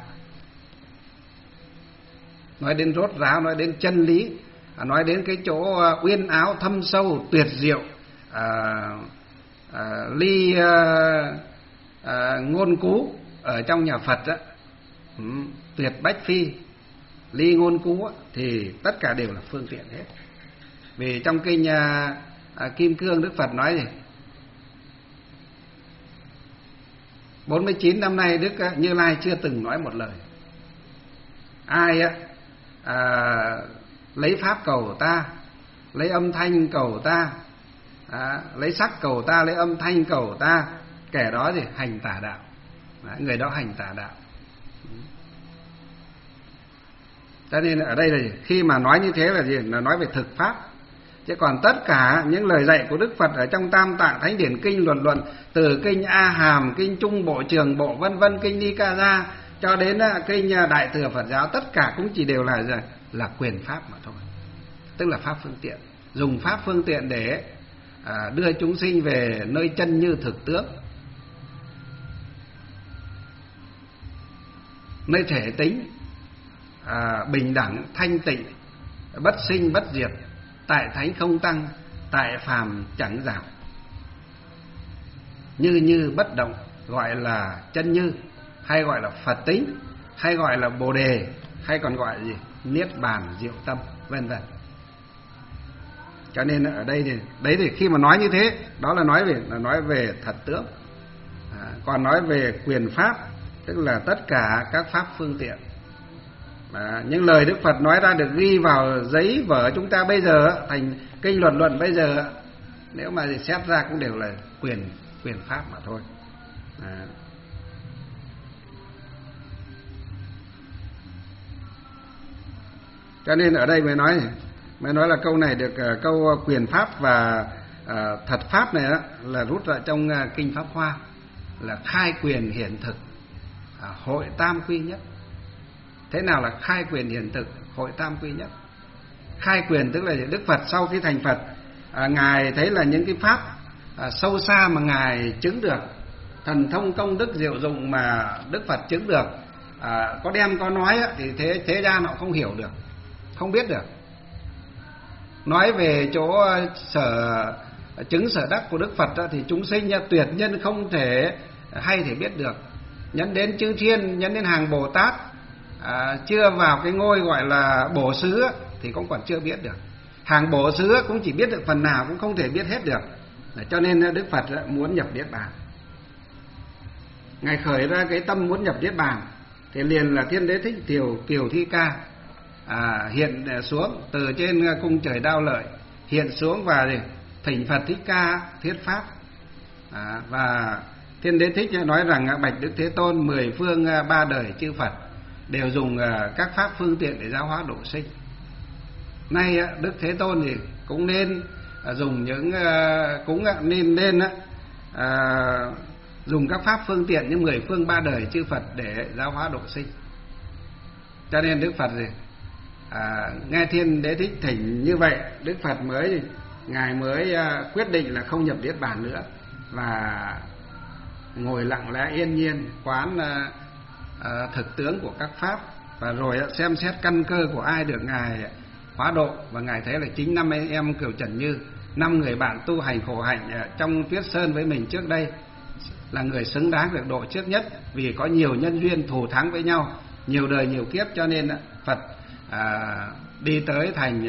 Nói đến rốt ráo, nói đến chân lý, nói đến cái chỗ uyên áo thâm sâu tuyệt diệu, à, à, ly à, à, ngôn cú ở trong nhà Phật á, ừ, tuyệt bách phi, ly ngôn cú á, thì tất cả đều là phương tiện hết. Vì trong kinh à, à, Kim Cương Đức Phật nói gì, bốn mươi chín năm nay Đức Như Lai chưa từng nói một lời. Ai á à, lấy pháp cầu ta, lấy âm thanh cầu ta, à, lấy sắc cầu ta, lấy âm thanh cầu ta, kẻ đó thì hành tà đạo. Đấy, người đó hành tà đạo. Cho nên ở đây là khi mà nói như thế là gì, là nói về thực pháp. Chứ còn tất cả những lời dạy của Đức Phật ở trong Tam Tạng Thánh Điển Kinh luận luận, từ kinh A Hàm, kinh Trung Bộ, Trường Bộ vân vân, kinh Nikaya cho đến kinh Đại Thừa Phật giáo, tất cả cũng chỉ đều là là quyền pháp mà thôi. Tức là pháp phương tiện, dùng pháp phương tiện để à, đưa chúng sinh về nơi chân như thực tướng, nơi thể tính à, bình đẳng, thanh tịnh, bất sinh bất diệt, tại thánh không tăng, tại phàm chẳng giảm, như như bất động, gọi là chân như, hay gọi là Phật tính, hay gọi là Bồ đề, hay còn gọi là gì, Niết Bàn diệu tâm, vân vân. Cho nên ở đây thì đấy thì khi mà nói như thế, đó là nói về là nói về thật tướng. À, còn nói về quyền pháp, tức là tất cả các pháp phương tiện. À, những lời Đức Phật nói ra được ghi vào giấy vở chúng ta bây giờ, thành kinh luận luận bây giờ, nếu mà xét ra cũng đều là quyền quyền pháp mà thôi. À. Cho nên ở đây mới nói mới nói là câu này được uh, câu quyền pháp và uh, thật pháp này đó, là rút ra trong uh, kinh Pháp Hoa, là khai quyền hiển thực, uh, hội tam quy nhất. Thế nào là khai quyền hiển thực, hội tam quy nhất? Khai quyền tức là Đức Phật sau khi thành Phật, à, Ngài thấy là những cái pháp à, sâu xa mà Ngài chứng được, thần thông công đức diệu dụng mà Đức Phật chứng được, à, có đem có nói á, thì thế thế gian họ không hiểu được, không biết được. Nói về chỗ sở chứng sở đắc của Đức Phật thì chúng sinh tuyệt nhân không thể hay thể biết được. Nhấn đến chư thiên, nhấn đến hàng Bồ Tát, à, chưa vào cái ngôi gọi là bổ xứ thì cũng còn chưa biết được. Hàng bổ xứ cũng chỉ biết được phần nào, cũng không thể biết hết được. Cho nên Đức Phật muốn nhập Niết Bàn. Ngài khởi ra cái tâm muốn nhập Niết Bàn thì liền là Thiên Đế Thích Kiều Kiều Thi Ca à, hiện xuống từ trên cung trời Đao Lợi, hiện xuống và thỉnh Phật Thích Ca thuyết pháp. à, Và Thiên Đế Thích nói rằng bạch Đức Thế Tôn, mười phương ba đời chư Phật đều dùng các pháp phương tiện để giáo hóa độ sinh. Nay Đức Thế Tôn thì cũng nên dùng những cũng nên nên à, dùng các pháp phương tiện như mười phương ba đời chư Phật để giáo hóa độ sinh. Cho nên Đức Phật gì à, nghe Thiên Đế Thích thỉnh như vậy, Đức Phật mới ngài mới à, quyết định là không nhập Niết Bàn nữa, và ngồi lặng lẽ yên nhiên quán à, à, thực tướng của các pháp, và rồi xem xét căn cơ của ai được ngài hóa độ. Và ngài thấy là chính năm anh em Kiều Trần Như, năm người bạn tu hành khổ hạnh trong Tuyết Sơn với mình trước đây, là người xứng đáng được độ trước nhất, vì có nhiều nhân duyên thù thắng với nhau nhiều đời nhiều kiếp. Cho nên Phật à, đi tới thành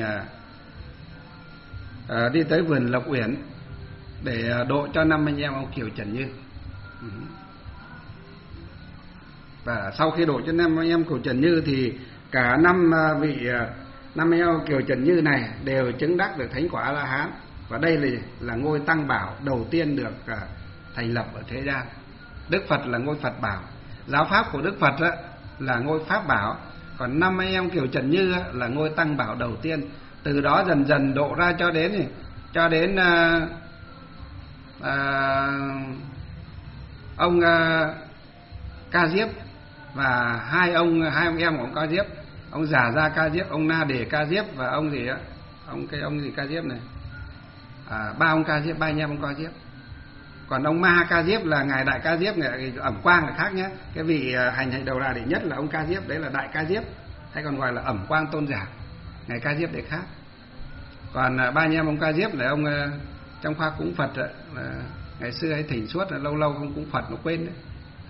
à, đi tới vườn Lộc Uyển để độ cho năm anh em ông Kiều Trần Như. Và sau khi độ cho năm anh em Kiều Trần Như thì cả năm vị năm anh em Kiều Trần Như này đều chứng đắc được thánh quả A La Hán. Và đây là, là ngôi tăng bảo đầu tiên được uh, thành lập ở thế gian. Đức Phật là ngôi Phật bảo, giáo pháp của Đức Phật á, là ngôi pháp bảo, còn năm anh em Kiều Trần Như á, là ngôi tăng bảo đầu tiên. Từ đó dần dần độ ra cho đến cho đến uh, uh, ông uh, Ca Diếp, và hai ông hai ông em của ông Ca Diếp, ông Già Gia Ca Diếp, ông Na Đề Ca Diếp, và ông gì á, ông cái ông gì Ca Diếp này, à, ba ông Ca Diếp, ba anh em ông Ca Diếp. Còn ông Ma Ca Diếp là ngài Đại Ca Diếp, ngài Ẩm Quang là khác nhé. Cái vị hành hành đầu đà đệ nhất là ông Ca Diếp, đấy là Đại Ca Diếp, hay còn gọi là Ẩm Quang Tôn Giả. Ngài Ca Diếp đấy khác. Còn ba anh em ông Ca Diếp là ông trong khoa cúng Phật là ngày xưa ấy thỉnh suốt, là lâu lâu không cúng Phật nó quên đấy.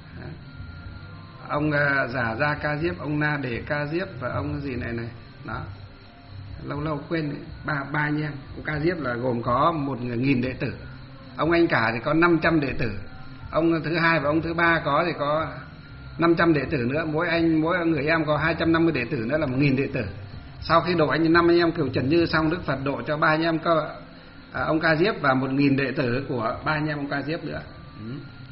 Ông Già Gia Ca Diếp, ông Na Đề Ca Diếp, và ông gì này này đó, lâu lâu quên đấy. ba ba anh em ông Ca Diếp là gồm có một nghìn đệ tử. Ông Anh Cả thì có năm trăm đệ tử. Ông thứ hai và ông thứ ba có thì có năm trăm đệ tử nữa. Mỗi anh mỗi người em có hai trăm năm mươi đệ tử nữa là một nghìn đệ tử. Sau khi độ anh năm anh em Kiều Trần Như xong, Đức Phật độ cho ba anh em cơ, à, ông Ca Diếp và một nghìn đệ tử của ba anh em ông Ca Diếp nữa. Ừ.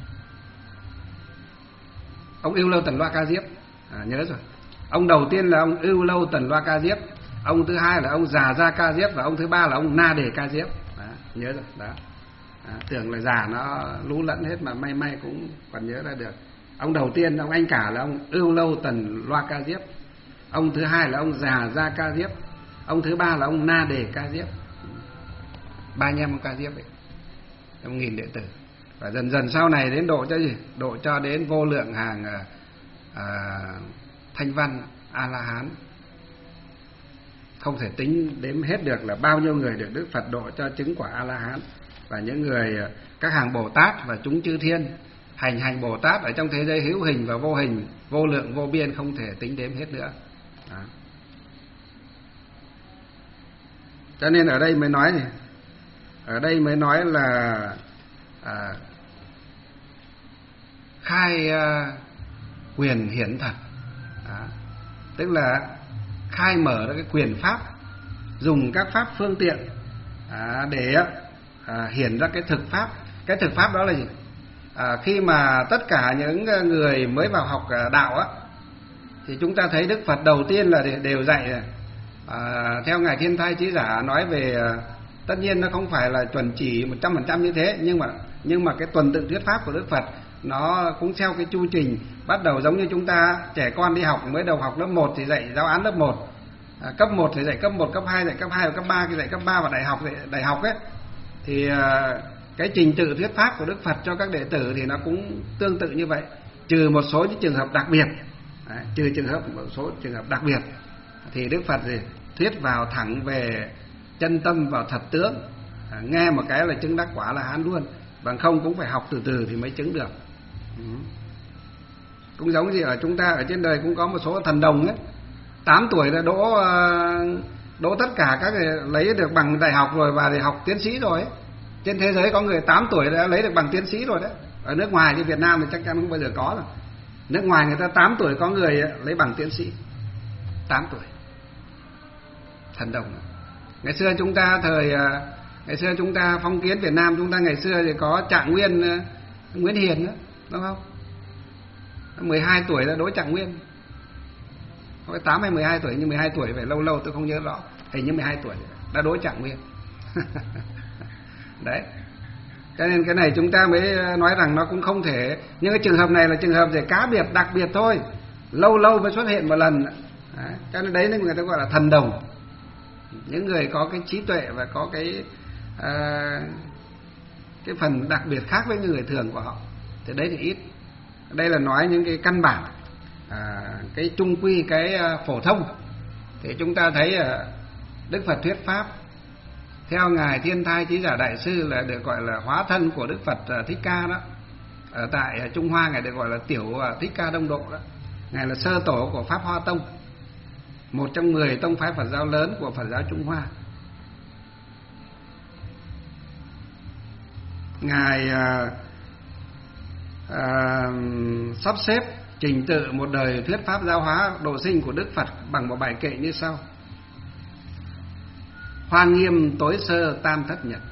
Ông Ưu Lâu Tần Loa Ca Diếp, à, nhớ rồi. Ông đầu tiên là ông Ưu Lâu Tần Loa Ca Diếp, ông thứ hai là ông Già Gia Ca Diếp, và ông thứ ba là ông Na Đề Ca Diếp. Đó, nhớ rồi đó. À, tưởng là già nó lú lẫn hết mà may may cũng còn nhớ ra được. Ông đầu tiên ông Anh Cả là ông Ưu Lâu Tần Loa Ca Diếp, ông thứ hai là ông Già Gia Ca Diếp, ông thứ ba là ông Na Đề Ca Diếp. Ba anh em ông Ca Diếp ấy, ông nghìn đệ tử. Và dần dần sau này đến độ cho gì? Độ cho đến vô lượng hàng à, à, thanh văn A La Hán, không thể tính đếm hết được là bao nhiêu người được Đức Phật độ cho chứng quả A La Hán. Và những người các hàng Bồ Tát và chúng chư thiên hành hành Bồ Tát ở trong thế giới hữu hình và vô hình, vô lượng vô biên, không thể tính đếm hết nữa. Đó. Cho nên ở đây mới nói gì? Ở đây mới nói là à, khai à, quyền hiển thật. Đó. Tức là khai mở ra cái quyền pháp, dùng các pháp phương tiện à, để à, hiển ra cái thực pháp. Cái thực pháp đó là gì? À, khi mà tất cả những người mới vào học đạo á, thì chúng ta thấy Đức Phật đầu tiên là đều dạy à, theo ngài Thiên Thai Chí Giả nói về, tất nhiên nó không phải là chuẩn chỉ một trăm phần trăm như thế, nhưng mà nhưng mà cái tuần tự thuyết pháp của Đức Phật nó cũng theo cái chu trình. Bắt đầu giống như chúng ta trẻ con đi học, mới đầu học lớp một thì dạy giáo án lớp một, à, cấp một thì dạy cấp một, cấp hai dạy cấp hai, và cấp ba thì dạy cấp ba, và đại học dạy đại học ấy. Thì à, cái trình tự thuyết pháp của Đức Phật cho các đệ tử thì nó cũng tương tự như vậy, trừ một số những trường hợp đặc biệt. Đấy, trừ trường hợp một số trường hợp đặc biệt thì Đức Phật thì thuyết vào thẳng về chân tâm, vào thật tướng, À, nghe một cái là chứng đắc quả là hán luôn, bằng không cũng phải học từ từ thì mới chứng được. Ừ. Cũng giống như ở chúng ta ở trên đời cũng có một số thần đồng ấy, tám tuổi đã đỗ đỗ tất cả các lấy được bằng đại học rồi và để học tiến sĩ rồi ấy. Trên thế giới có người tám tuổi đã lấy được bằng tiến sĩ rồi đấy. Ở nước ngoài như Việt Nam thì chắc chắn không bao giờ có rồi. Nước ngoài người ta tám tuổi có người lấy bằng tiến sĩ. tám tuổi. Thần đồng. Ngày xưa chúng ta thời ngày xưa chúng ta phong kiến Việt Nam chúng ta ngày xưa thì có Trạng Nguyên, Nguyễn Hiền nữa, đúng không? mười hai tuổi đã đỗ Trạng Nguyên. Có tám hay mười hai tuổi, nhưng mười hai tuổi phải lâu lâu tôi không nhớ rõ. Hình như mười hai tuổi đã đỗ Trạng Nguyên. Đấy. Cho nên cái này chúng ta mới nói rằng nó cũng không thể, nhưng cái trường hợp này là trường hợp về cá biệt, đặc biệt thôi, lâu lâu mới xuất hiện một lần. Đấy. Cho nên đấy nên người ta gọi là thần đồng, những người có cái trí tuệ và có cái à, cái phần đặc biệt khác với người thường của họ, thì đấy thì ít. Đây là nói những cái căn bản, à, cái chung quy, cái phổ thông. Thì chúng ta thấy Đức Phật thuyết pháp theo ngài Thiên Thai Chí Giả Đại Sư là được gọi là hóa thân của Đức Phật Thích Ca đó. Ở tại Trung Hoa ngài được gọi là Tiểu Thích Ca Đông Độ đó. Ngài là sơ tổ của Pháp Hoa Tông, một trong mười tông phái Phật giáo lớn của Phật giáo Trung Hoa. Ngài à, à, sắp xếp trình tự một đời thuyết pháp giáo hóa độ sinh của Đức Phật bằng một bài kệ như sau: Hoa nghiêm tối sơ tam thất nhật,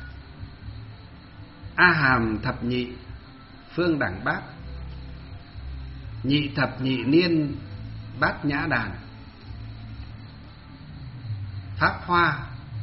A hàm thập nhị phương đẳng bát, nhị thập nhị niên bát nhã đàn, pháp hoa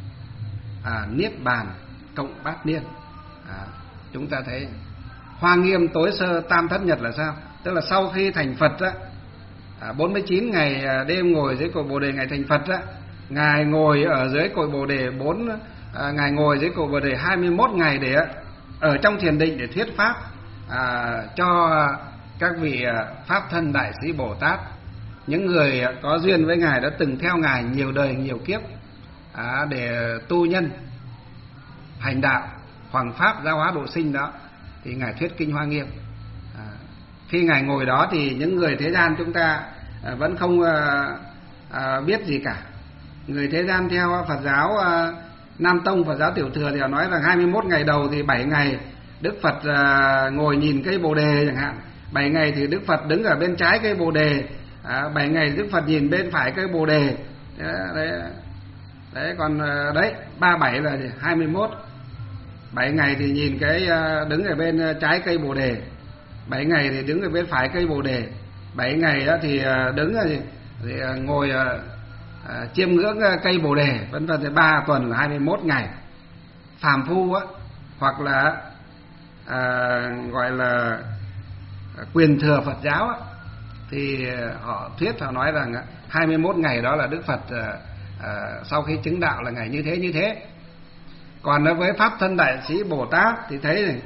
à, niết bàn cộng bát niên. À, chúng ta thấy Hoa nghiêm tối sơ tam thất nhật là sao? Tức là sau khi thành Phật á, à, bốn mươi chín ngày đêm ngồi dưới cội Bồ Đề ngày thành Phật á, ngài ngồi ở dưới cội Bồ Đề bốn à, ngài ngồi dưới cội Bồ Đề hai mươi mốt ngày để ở trong thiền định để thuyết pháp à, cho các vị pháp thân đại sĩ Bồ Tát, những người có duyên với ngài đã từng theo ngài nhiều đời nhiều kiếp à, để tu nhân hành đạo hoằng pháp giáo hóa độ sinh đó, thì ngài thuyết kinh Hoa Nghiêm. À, khi ngài ngồi đó thì những người thế gian chúng ta à, vẫn không à, à, biết gì cả. Người thế gian theo Phật giáo à, Nam Tông, Phật giáo Tiểu Thừa thì họ nói rằng hai mươi mốt ngày đầu thì bảy ngày Đức Phật à, ngồi nhìn cây Bồ Đề chẳng hạn, bảy ngày thì Đức Phật đứng ở bên trái cây Bồ Đề, à, bảy ngày Đức Phật nhìn bên phải cây Bồ Đề. Đấy, đấy còn đấy ba bảy là hai mươi mốt. Bảy ngày thì nhìn cái đứng ở bên trái cây Bồ Đề, bảy ngày thì đứng ở bên phải cây Bồ Đề, bảy ngày đó thì đứng thì, thì ngồi à, chiêm ngưỡng cây Bồ Đề, vân vân. Thì ba tuần là hai mươi mốt ngày. Phàm phu á, hoặc là à, gọi là quyền thừa Phật giáo á, thì họ thuyết, họ nói rằng hai mươi mốt ngày đó là Đức Phật à, à, sau khi chứng đạo là ngày như thế như thế. Còn đối với pháp thân đại sĩ Bồ Tát thì thấy này,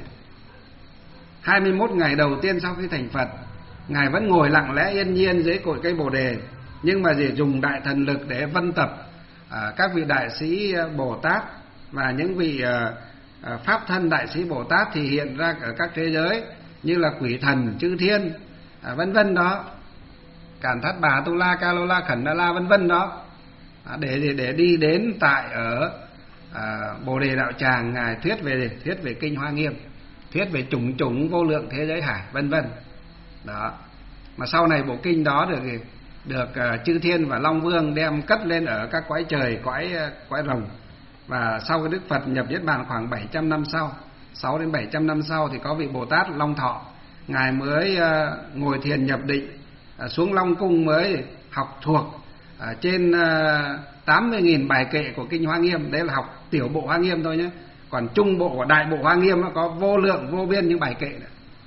hai mươi mốt ngày đầu tiên sau khi thành Phật, ngài vẫn ngồi lặng lẽ yên nhiên dưới cội cây Bồ Đề, nhưng mà gì dùng đại thần lực để vân tập à, các vị đại sĩ Bồ Tát và những vị à, à, pháp thân đại sĩ Bồ Tát thì hiện ra ở các thế giới như là quỷ thần, chư thiên, à, vân vân đó, Cản Thắt Bà, Tu La, Ca Lô La, Khẩn Đa La, vân vân đó, à, để để đi đến tại ở à, Bồ Đề Đạo Tràng, ngài thuyết về thuyết về kinh Hoa Nghiêm, thuyết về chủng chủng vô lượng thế giới hải, vân vân đó. Mà sau này bộ kinh đó được được uh, chư thiên và Long Vương đem cất lên ở các cõi trời, cõi uh, cõi rồng. Và sau cái Đức Phật nhập niết bàn khoảng bảy trăm năm sau, sáu đến bảy trăm năm sau, thì có vị Bồ Tát Long Thọ, ngài mới uh, ngồi thiền nhập định, uh, xuống Long Cung mới học thuộc uh, trên uh, tám mươi nghìn bài kệ của kinh Hoa Nghiêm. Đấy là học tiểu bộ Hoa Nghiêm thôi nhé. Còn trung bộ và đại bộ Hoa Nghiêm nó có vô lượng vô biên những bài kệ nữa.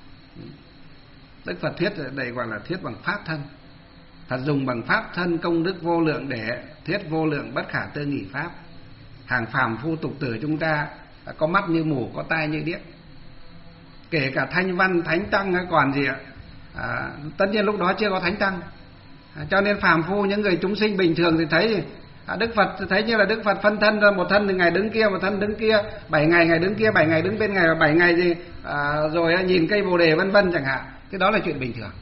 Đức Phật thuyết đây gọi là thuyết bằng pháp thân. Phật dùng bằng pháp thân công đức vô lượng để thuyết vô lượng bất khả tư nghị pháp. Hàng phàm phu tục tử chúng ta có mắt như mù, có tai như điếc. Kể cả thanh văn thánh tăng còn gì ạ? À, tất nhiên lúc đó chưa có thánh tăng. À, cho nên phàm phu, những người chúng sinh bình thường thì thấy À, Đức Phật thấy như là Đức Phật phân thân ra, một thân thì ngày đứng kia, một thân đứng kia, bảy ngày ngày đứng kia, bảy ngày đứng bên ngày, bảy ngày gì à, rồi nhìn cây Bồ đề vân vân chẳng hạn. Cái đó là chuyện bình thường.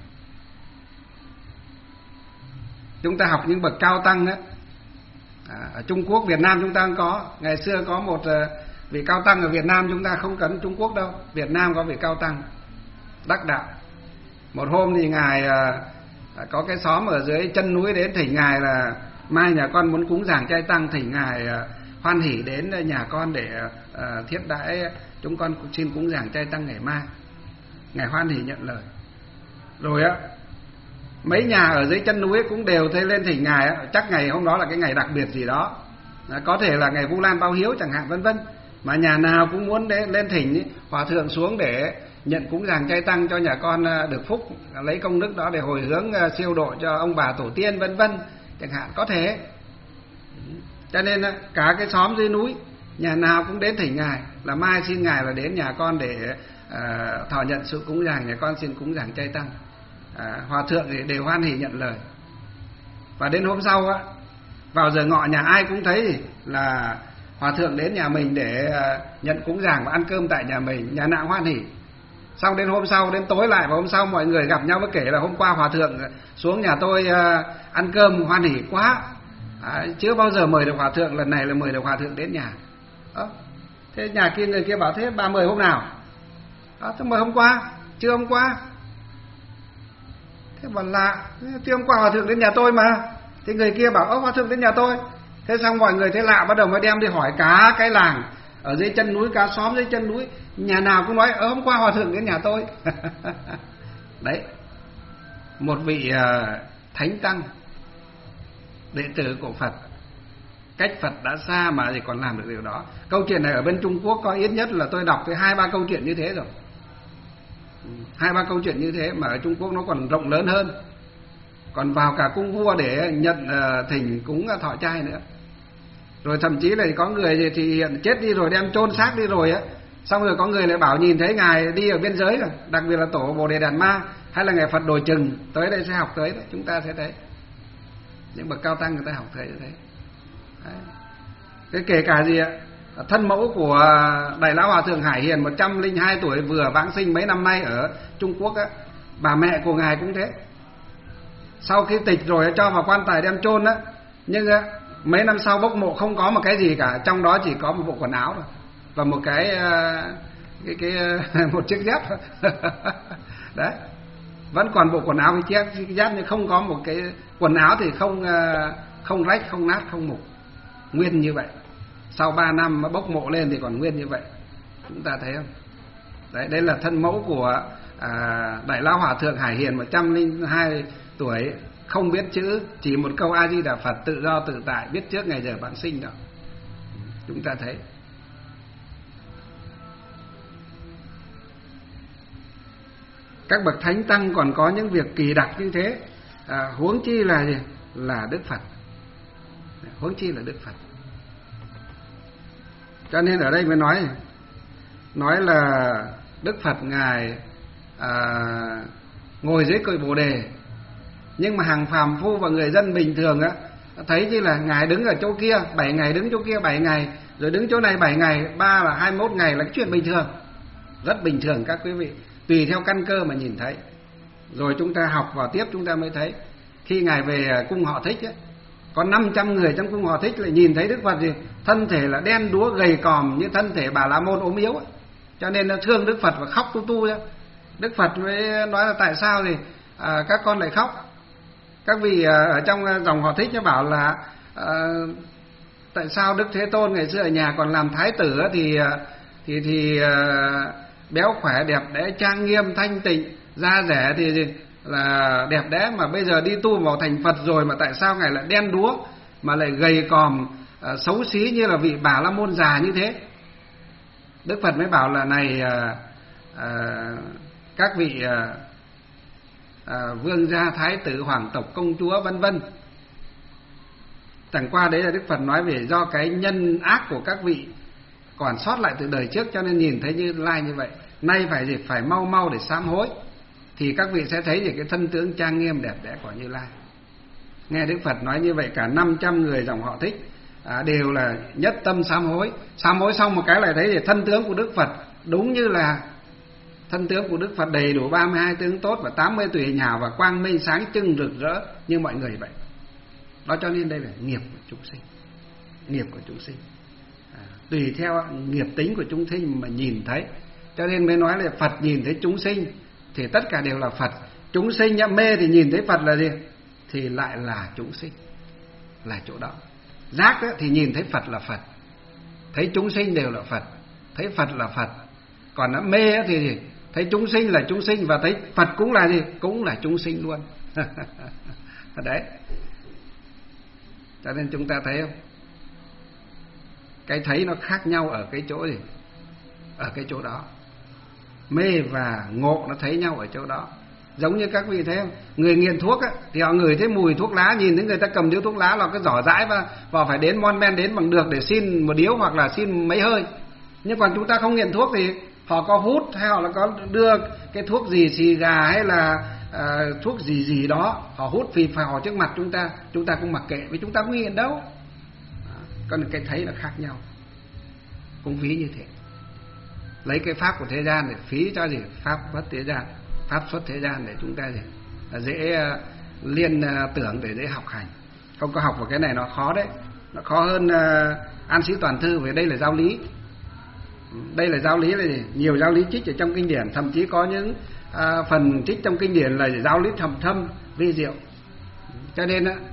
Chúng ta học những bậc cao tăng đó, à, ở Trung Quốc, Việt Nam chúng ta cũng có. Ngày xưa có một uh, vị cao tăng ở Việt Nam, chúng ta không cần Trung Quốc đâu. Việt Nam có vị cao tăng đắc đạo. Một hôm thì ngài uh, có cái xóm ở dưới chân núi đến thỉnh ngài là mai nhà con muốn cúng giảng trai tăng, thỉnh ngài uh, hoan hỉ đến nhà con để uh, thiết đãi chúng con xin cúng giảng trai tăng ngày mai. Ngài hoan hỉ nhận lời. Rồi á, mấy nhà ở dưới chân núi cũng đều thấy lên thỉnh ngài á, chắc ngày hôm đó là cái ngày đặc biệt gì đó, à, có thể là ngày Vu Lan báo hiếu chẳng hạn vân vân, mà nhà nào cũng muốn đến lên thỉnh ý, hòa thượng xuống để nhận cúng giảng trai tăng cho nhà con được phúc, lấy công đức đó để hồi hướng siêu độ cho ông bà tổ tiên vân vân chẳng hạn, có thể. Cho nên cả cái xóm dưới núi nhà nào cũng đến thỉnh ngài là mai xin ngài là đến nhà con để à, thọ nhận sự cúng giảng, nhà con xin cúng giảng trai tăng. À, hòa thượng thì đều hoan hỉ nhận lời. Và đến hôm sau á, vào giờ ngọ nhà ai cũng thấy là hòa thượng đến nhà mình để uh, nhận cúng giảng và ăn cơm tại nhà mình, nhà nào hoan hỉ. Xong đến hôm sau, đến tối lại và hôm sau mọi người gặp nhau mới kể là hôm qua hòa thượng xuống nhà tôi uh, ăn cơm hoan hỉ quá, à, chưa bao giờ mời được hòa thượng, lần này là mời được hòa thượng đến nhà. Đó. Thế nhà kia người kia bảo thế bà mời hôm nào? Đó, thế mời hôm qua, chưa hôm qua. Thế bảo lạ, thế hôm qua hòa thượng đến nhà tôi mà. Thì người kia bảo ơ hòa thượng đến nhà tôi. Thế xong mọi người thấy lạ, bắt đầu mới đem đi hỏi cả cái làng ở dưới chân núi, cả xóm dưới chân núi, nhà nào cũng nói ơ hôm qua hòa thượng đến nhà tôi. Đấy, một vị uh, thánh tăng đệ tử của Phật, cách Phật đã xa mà thì còn làm được điều đó. Câu chuyện này ở bên Trung Quốc có ít nhất là tôi đọc tới hai ba câu chuyện như thế rồi, hai ba câu chuyện như thế, mà ở Trung Quốc nó còn rộng lớn hơn, còn vào cả cung vua để nhận uh, thỉnh cúng thọ trai nữa. Rồi thậm chí là có người thì hiện chết đi rồi đem chôn xác đi rồi á, xong rồi có người lại bảo nhìn thấy ngài đi ở biên giới rồi, đặc biệt là tổ Bồ Đề Đạt Ma hay là ngài Phật Đồi Chừng tới đây sẽ học tới đấy, chúng ta sẽ thấy những bậc cao tăng người ta học thấy như thế. Đấy. Cái kể cả gì ạ, thân mẫu của Đại Lão Hòa Thượng Hải Hiền một trăm lẻ hai tuổi vừa vãng sinh mấy năm nay ở Trung Quốc á, bà mẹ của ngài cũng thế. Sau khi tịch rồi cho vào quan tài đem chôn á, nhưng á, mấy năm sau bốc mộ không có một cái gì cả, trong đó chỉ có một bộ quần áo thôi và một cái cái cái một chiếc dép thôi. Đấy, vẫn còn bộ quần áo với chiếc dép nhưng không có một cái quần áo, thì không không rách, không nát, không mục, nguyên như vậy. Sau ba năm mà bốc mộ lên thì còn nguyên như vậy, chúng ta thấy không? Đấy, đây là thân mẫu của à, Đại Lão Hòa Thượng Hải Hiền một trăm lẻ hai tuổi, không biết chữ, chỉ một câu A Di Đà Phật tự do tự tại, biết trước ngày giờ vãng sinh đó. Chúng ta thấy các bậc thánh tăng còn có những việc kỳ đặc như thế, à, huống chi là gì? Là Đức Phật, huống chi là Đức Phật. Cho nên ở đây mới nói nói là Đức Phật ngài à, ngồi dưới cội Bồ Đề, nhưng mà hàng phàm phu và người dân bình thường á thấy như là ngài đứng ở chỗ kia bảy ngày, đứng chỗ kia bảy ngày, rồi đứng chỗ này bảy ngày, ba là hai mươi mốt ngày, là cái chuyện bình thường, rất bình thường các quý vị, tùy theo căn cơ mà nhìn thấy. Rồi chúng ta học vào tiếp chúng ta mới thấy, khi ngài về cung Họ Thích ấy, có năm trăm người trong cung Họ Thích lại nhìn thấy Đức Phật gì thân thể là đen đúa gầy còm như thân thể Bà La Môn ốm yếu ấy. Cho nên nó thương Đức Phật và khóc tu tu ra. Đức Phật mới nói là tại sao thì à, các con lại khóc. Các vị ở trong dòng Họ Thích nó bảo là à, tại sao Đức Thế Tôn ngày xưa ở nhà còn làm thái tử thì thì thì à, béo khỏe đẹp đẽ trang nghiêm thanh tịnh, da rẻ thì là đẹp đẽ, mà bây giờ đi tu vào thành Phật rồi mà tại sao ngài lại đen đúa mà lại gầy còm à, xấu xí như là vị Bà La Môn già như thế. Đức Phật mới bảo là này à, à, các vị à, à, vương gia thái tử hoàng tộc công chúa vân vân, chẳng qua đấy là Đức Phật nói về do cái nhân ác của các vị còn sót lại từ đời trước cho nên nhìn thấy Như Lai như vậy, nay phải gì phải mau mau để sám hối thì các vị sẽ thấy về cái thân tướng trang nghiêm đẹp đẽ của Như Lai. Nghe Đức Phật nói như vậy, cả năm trăm người dòng họ Thích à, đều là nhất tâm sám hối. Sám hối xong một cái lại thấy thì thân tướng của Đức Phật đúng như là thân tướng của Đức Phật, đầy đủ ba mươi hai tướng tốt và tám mươi tùy hảo và quang minh sáng trưng rực rỡ như mọi người vậy. Đó, cho nên đây là nghiệp của chúng sinh. Nghiệp của chúng sinh à, tùy theo nghiệp tính của chúng sinh mà nhìn thấy. Cho nên mới nói là Phật nhìn thấy chúng sinh thì tất cả đều là Phật. Chúng sinh nhá, mê thì nhìn thấy Phật là gì? Thì lại là chúng sinh, là chỗ đó. Giác ấy, thì nhìn thấy Phật là Phật, thấy chúng sinh đều là Phật, thấy Phật là Phật. Còn nó mê ấy thì thấy chúng sinh là chúng sinh và thấy Phật cũng là gì? Cũng là chúng sinh luôn. Đấy. Cho nên chúng ta thấy không? Cái thấy nó khác nhau ở cái chỗ gì? Ở cái chỗ đó. Mê và ngộ nó thấy nhau ở chỗ đó. Giống như các vị thấy không? Người nghiện thuốc á, thì họ ngửi thấy mùi thuốc lá, nhìn thấy người ta cầm điếu thuốc lá là cái giỏ dãi và, và phải đến mon men đến bằng được để xin một điếu hoặc là xin mấy hơi. Nhưng còn chúng ta không nghiện thuốc thì họ có hút hay họ là có đưa cái thuốc gì, xì gà hay là à, thuốc gì gì đó, họ hút phì phào trước mặt chúng ta, chúng ta cũng mặc kệ vì chúng ta không nghiện đâu. Còn cái thấy nó khác nhau. Cũng ví như thế. Lấy cái pháp của thế gian để phí cho gì? Pháp bất thế gian, pháp xuất thế gian để chúng ta gì? Là dễ uh, liên uh, tưởng, để dễ học hành. Không có học vào cái này nó khó đấy. Nó khó hơn uh, An Sĩ Toàn Thư, vì đây là giáo lý. Đây là giáo lý là gì? Nhiều giáo lý trích ở trong kinh điển, thậm chí có những uh, phần trích trong kinh điển là giáo lý thầm thâm vi diệu. Cho nên uh,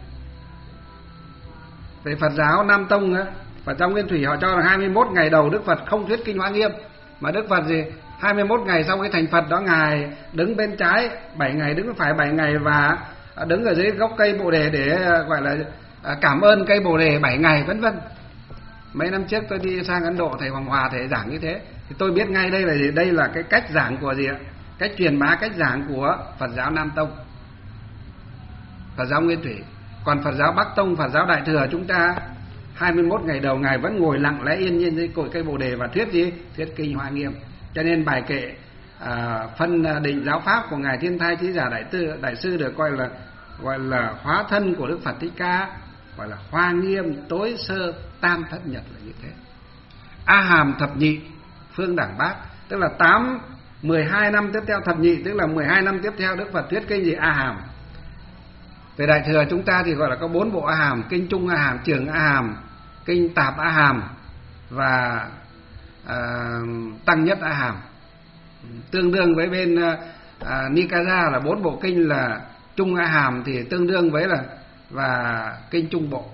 về Phật giáo Nam Tông á, Phật giáo Nguyên Thủy họ cho là hai mươi mốt ngày đầu Đức Phật không thuyết kinh Hoa Nghiêm, mà Đức Phật gì hai mươi mốt ngày sau cái thành Phật đó ngài đứng bên trái, bảy ngày đứng phải bảy ngày và đứng ở dưới gốc cây Bồ Đề để gọi là cảm ơn cây Bồ Đề bảy ngày vân vân. Mấy năm trước tôi đi sang Ấn Độ, thầy Hoàng Hòa thầy giảng như thế thì tôi biết ngay đây là gì? Đây là cái cách giảng của gì ạ? Cách truyền bá, cách giảng của Phật giáo Nam Tông, Phật giáo Nguyên Thủy. Còn Phật giáo Bắc Tông, Phật giáo Đại Thừa chúng ta hai mươi mốt ngày đầu ngài vẫn ngồi lặng lẽ yên nhiên dưới cội cây Bồ Đề và thuyết gì? Thuyết kinh Hoa Nghiêm. Cho nên bài kệ à, phân định giáo pháp của ngài Thiên Thai Chí Giả Đại Tư Đại sư được coi là gọi là hóa thân của Đức Phật Thích Ca, gọi là Hoa Nghiêm tối sơ tam thất nhật là như thế. A Hàm thập nhị phương đẳng bát, tức là tám mười hai năm tiếp theo, thập nhị tức là mười hai năm tiếp theo Đức Phật thuyết kinh gì? A Hàm. Về Đại Thừa chúng ta thì gọi là có bốn bộ A Hàm: kinh Trung A Hàm, Trường A Hàm, kinh Tạp A Hàm và à, Tăng Nhất A Hàm. Tương đương với bên à, Nikaya là bốn bộ kinh là Trung A Hàm thì tương đương với là và kinh Trung Bộ.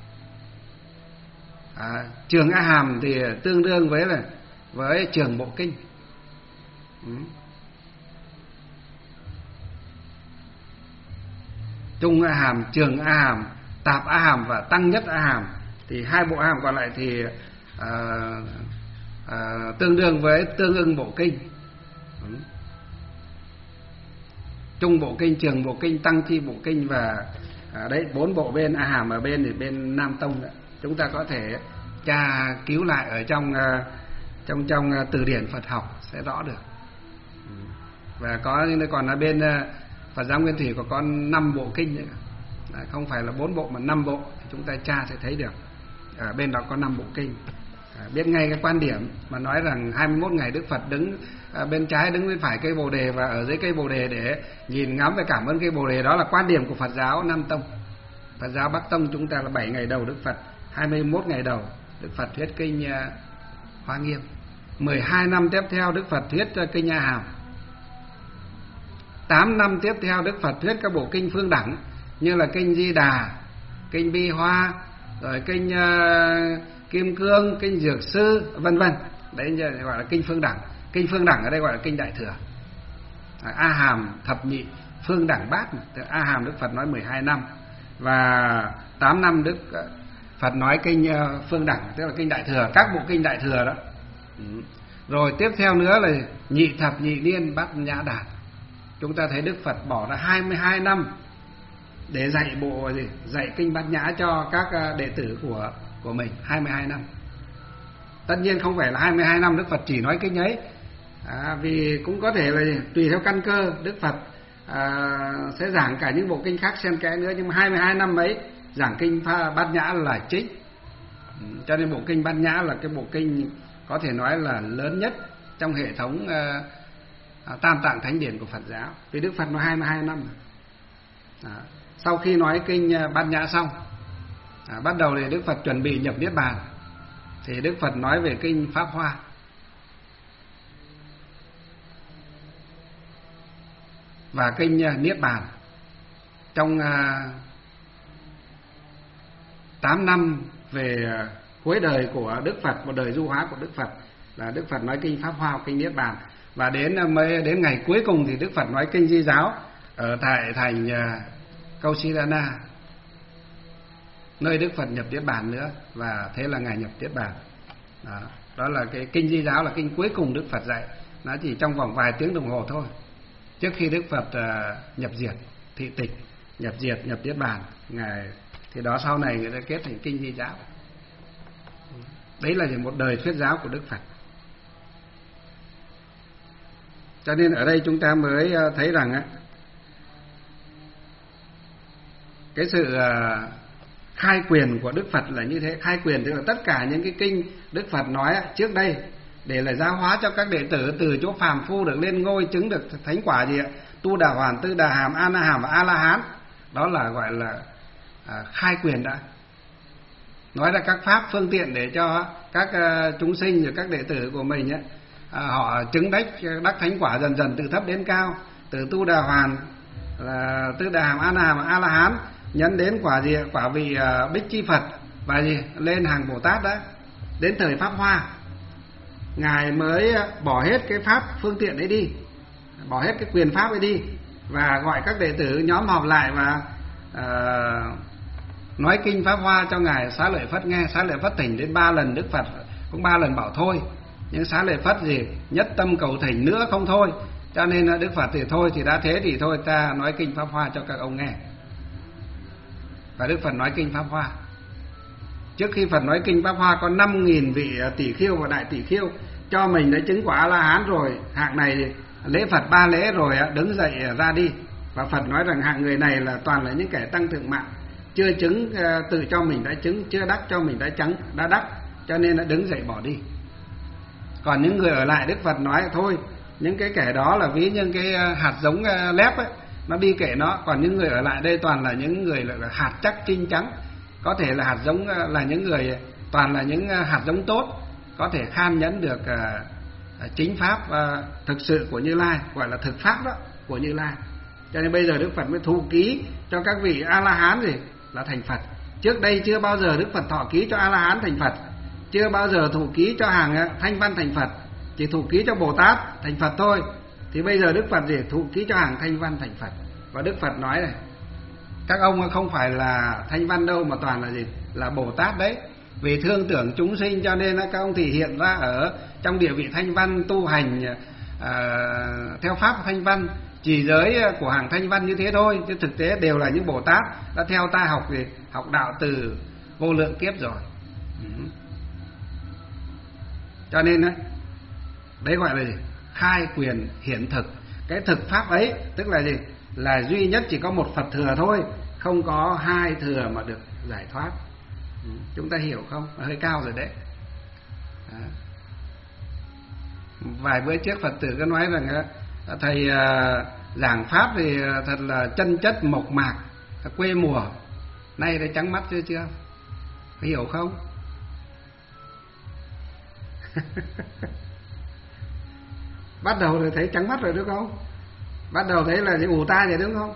À, Trường A Hàm thì tương đương với là với Trường Bộ Kinh. Ừ. Trung A Hàm, Trường A Hàm, Tạp A Hàm và Tăng Nhất A Hàm thì hai bộ A Hàm còn lại thì à, à, tương đương với tương ưng bộ kinh. Ừ. Trung bộ kinh, Trường bộ kinh, Tăng chi bộ kinh và à, đấy bốn bộ bên A Hàm ở bên thì bên Nam Tông đó. Chúng ta có thể tra cứu lại ở trong trong trong từ điển Phật học sẽ rõ được. Ừ. Và có còn ở bên Phật giáo Nguyên Thủy có có năm bộ kinh nữa. Đấy, không phải là bốn bộ mà năm bộ, chúng ta tra sẽ thấy được. Ở bên đó có năm bộ kinh. À, biết ngay cái quan điểm mà nói rằng hai mươi mốt ngày Đức Phật đứng à, bên trái, đứng bên phải cây Bồ Đề và ở dưới cây Bồ Đề để nhìn ngắm và cảm ơn cây Bồ Đề, đó là quan điểm của Phật giáo Nam Tông. Phật giáo Bắc Tông chúng ta là bảy ngày đầu Đức Phật, hai mươi mốt ngày đầu Đức Phật thuyết kinh uh, Hoa Nghiêm, mười hai năm tiếp theo Đức Phật thuyết uh, kinh A Hàm, tám năm tiếp theo Đức Phật thuyết các bộ kinh phương đẳng như là kinh Di Đà, kinh Bi Hoa, rồi kinh uh, Kim Cương, kinh Dược Sư vân vân. Đấy gọi là kinh phương đẳng. Kinh phương đẳng ở đây gọi là kinh Đại Thừa. À, A Hàm thập nhị phương đẳng bát. A Hàm Đức Phật nói mười hai năm và tám năm Đức Phật nói kinh phương đẳng, tức là kinh Đại Thừa, các bộ kinh Đại Thừa đó. Ừ. Rồi tiếp theo nữa là nhị thập nhị niên bát nhã đạt. Chúng ta thấy Đức Phật bỏ ra hai mươi hai năm để dạy bộ gì? Dạy kinh bát nhã cho các đệ tử của của mình, hai mươi hai năm. Tất nhiên không phải là hai mươi hai năm Đức Phật chỉ nói kinh ấy. À, vì cũng có thể là tùy theo căn cơ Đức Phật à, sẽ giảng cả những bộ kinh khác xen kẽ nữa, nhưng mà hai mươi hai năm ấy giảng kinh Bát Nhã là chính. Cho nên bộ kinh Bát Nhã là cái bộ kinh có thể nói là lớn nhất trong hệ thống uh, Tam Tạng Thánh Điển của Phật giáo, vì Đức Phật nói hai mươi hai năm. Đó. Sau khi nói kinh Bát Nhã xong, à, bắt đầu thì Đức Phật chuẩn bị nhập Niết Bàn, thì Đức Phật nói về kinh Pháp Hoa. Và kinh Niết Bàn. Trong uh, tám năm về uh, cuối đời của Đức Phật, một đời du hóa của Đức Phật, là Đức Phật nói kinh Pháp Hoa, kinh Niết Bàn. Và đến uh, mới đến ngày cuối cùng thì Đức Phật nói kinh Di Giáo ở tại thành uh, Kausilana, nơi Đức Phật nhập Niết Bàn nữa, và thế là ngày nhập Niết Bàn. Đó, đó là cái kinh Di Giáo, là kinh cuối cùng Đức Phật dạy, nó chỉ trong vòng vài tiếng đồng hồ thôi, trước khi Đức Phật uh, nhập diệt, thị tịch, nhập diệt, nhập Niết Bàn. Ngài thì đó sau này người ta kết thành kinh Di Giáo. Đấy là một đời thuyết giáo của Đức Phật. Cho nên ở đây chúng ta mới thấy rằng á, cái sự uh, khai quyền của Đức Phật là như thế. Khai quyền tức là tất cả những cái kinh Đức Phật nói trước đây để là giáo hóa cho các đệ tử từ chỗ phàm phu được lên ngôi chứng được thánh quả gì ạ, Tu Đà Hoàn, Tư Đà Hàm, A Na Hàm và A La Hán. Đó là gọi là à, khai quyền đã. Nói ra các pháp phương tiện để cho các uh, chúng sinh và các đệ tử của mình ấy, à, họ chứng đắc đắc thánh quả dần dần từ thấp đến cao, từ Tu Đà Hoàn là Tư Đà Hàm, A Na Hàm và A La Hán, nhấn đến quả gì, quả vị uh, Bích Chi Phật, và gì lên hàng Bồ Tát đó. Đến thời Pháp Hoa, Ngài mới bỏ hết cái pháp phương tiện ấy đi, bỏ hết cái quyền pháp ấy đi, và gọi các đệ tử nhóm họp lại và uh, nói kinh Pháp Hoa cho Ngài Xá Lợi Phất nghe. Xá Lợi Phất thỉnh đến ba lần, Đức Phật cũng ba lần bảo thôi, nhưng Xá Lợi Phất gì nhất tâm cầu thỉnh nữa không thôi, cho nên Đức Phật thì thôi, thì đã thế thì thôi ta nói kinh Pháp Hoa cho các ông nghe. Và Đức Phật nói kinh Pháp Hoa. Trước khi Phật nói kinh Pháp Hoa có năm nghìn vị tỷ khiêu và đại tỷ khiêu cho mình đã chứng quả A-la-hán rồi, hạng này lễ Phật ba lễ rồi đứng dậy ra đi. Và Phật nói rằng hạng người này là toàn là những kẻ tăng thượng mạng, chưa chứng tự cho mình đã chứng, chưa đắc cho mình đã chứng, đã đắc, cho nên đã đứng dậy bỏ đi. Còn những người ở lại, Đức Phật nói thôi, những cái kẻ đó là ví như cái hạt giống lép ấy, nó đi kệ nó. Còn những người ở lại đây toàn là những người là hạt chắc chinh trắng, có thể là hạt giống, là những người toàn là những hạt giống tốt, có thể khan nhẫn được uh, chính pháp uh, thực sự của Như Lai, gọi là thực pháp đó của Như Lai. Cho nên bây giờ Đức Phật mới thụ ký cho các vị A La Hán gì là thành Phật. Trước đây chưa bao giờ Đức Phật thọ ký cho A La Hán thành Phật, chưa bao giờ thụ ký cho hàng Thanh Văn thành Phật, chỉ thụ ký cho Bồ Tát thành Phật thôi. Thì bây giờ Đức Phật gì thụ ký cho hàng Thanh Văn thành Phật. Và Đức Phật nói này, các ông không phải là Thanh Văn đâu, mà toàn là gì, là Bồ Tát đấy. Vì thương tưởng chúng sinh cho nên các ông thì hiện ra ở trong địa vị Thanh Văn, tu hành à, theo pháp Thanh Văn, chỉ giới của hàng Thanh Văn như thế thôi, chứ thực tế đều là những Bồ Tát đã theo ta học gì, học đạo từ vô lượng kiếp rồi. Ừ. Cho nên đấy, đấy gọi là gì? Khai quyền hiển thực. Cái thực pháp ấy tức là gì? Là duy nhất chỉ có một Phật thừa thôi, không có hai thừa mà được giải thoát. Ừ. Chúng ta hiểu không? Hơi cao rồi đấy. À. Vài bữa trước Phật tử có nói rằng thầy uh, giảng pháp thì thật là chân chất mộc mạc, quê mùa. Nay thấy trắng mắt chưa chưa? Có hiểu không? Bắt đầu rồi thấy trắng mắt rồi đúng không? Bắt đầu thấy là những ù tai rồi đúng không?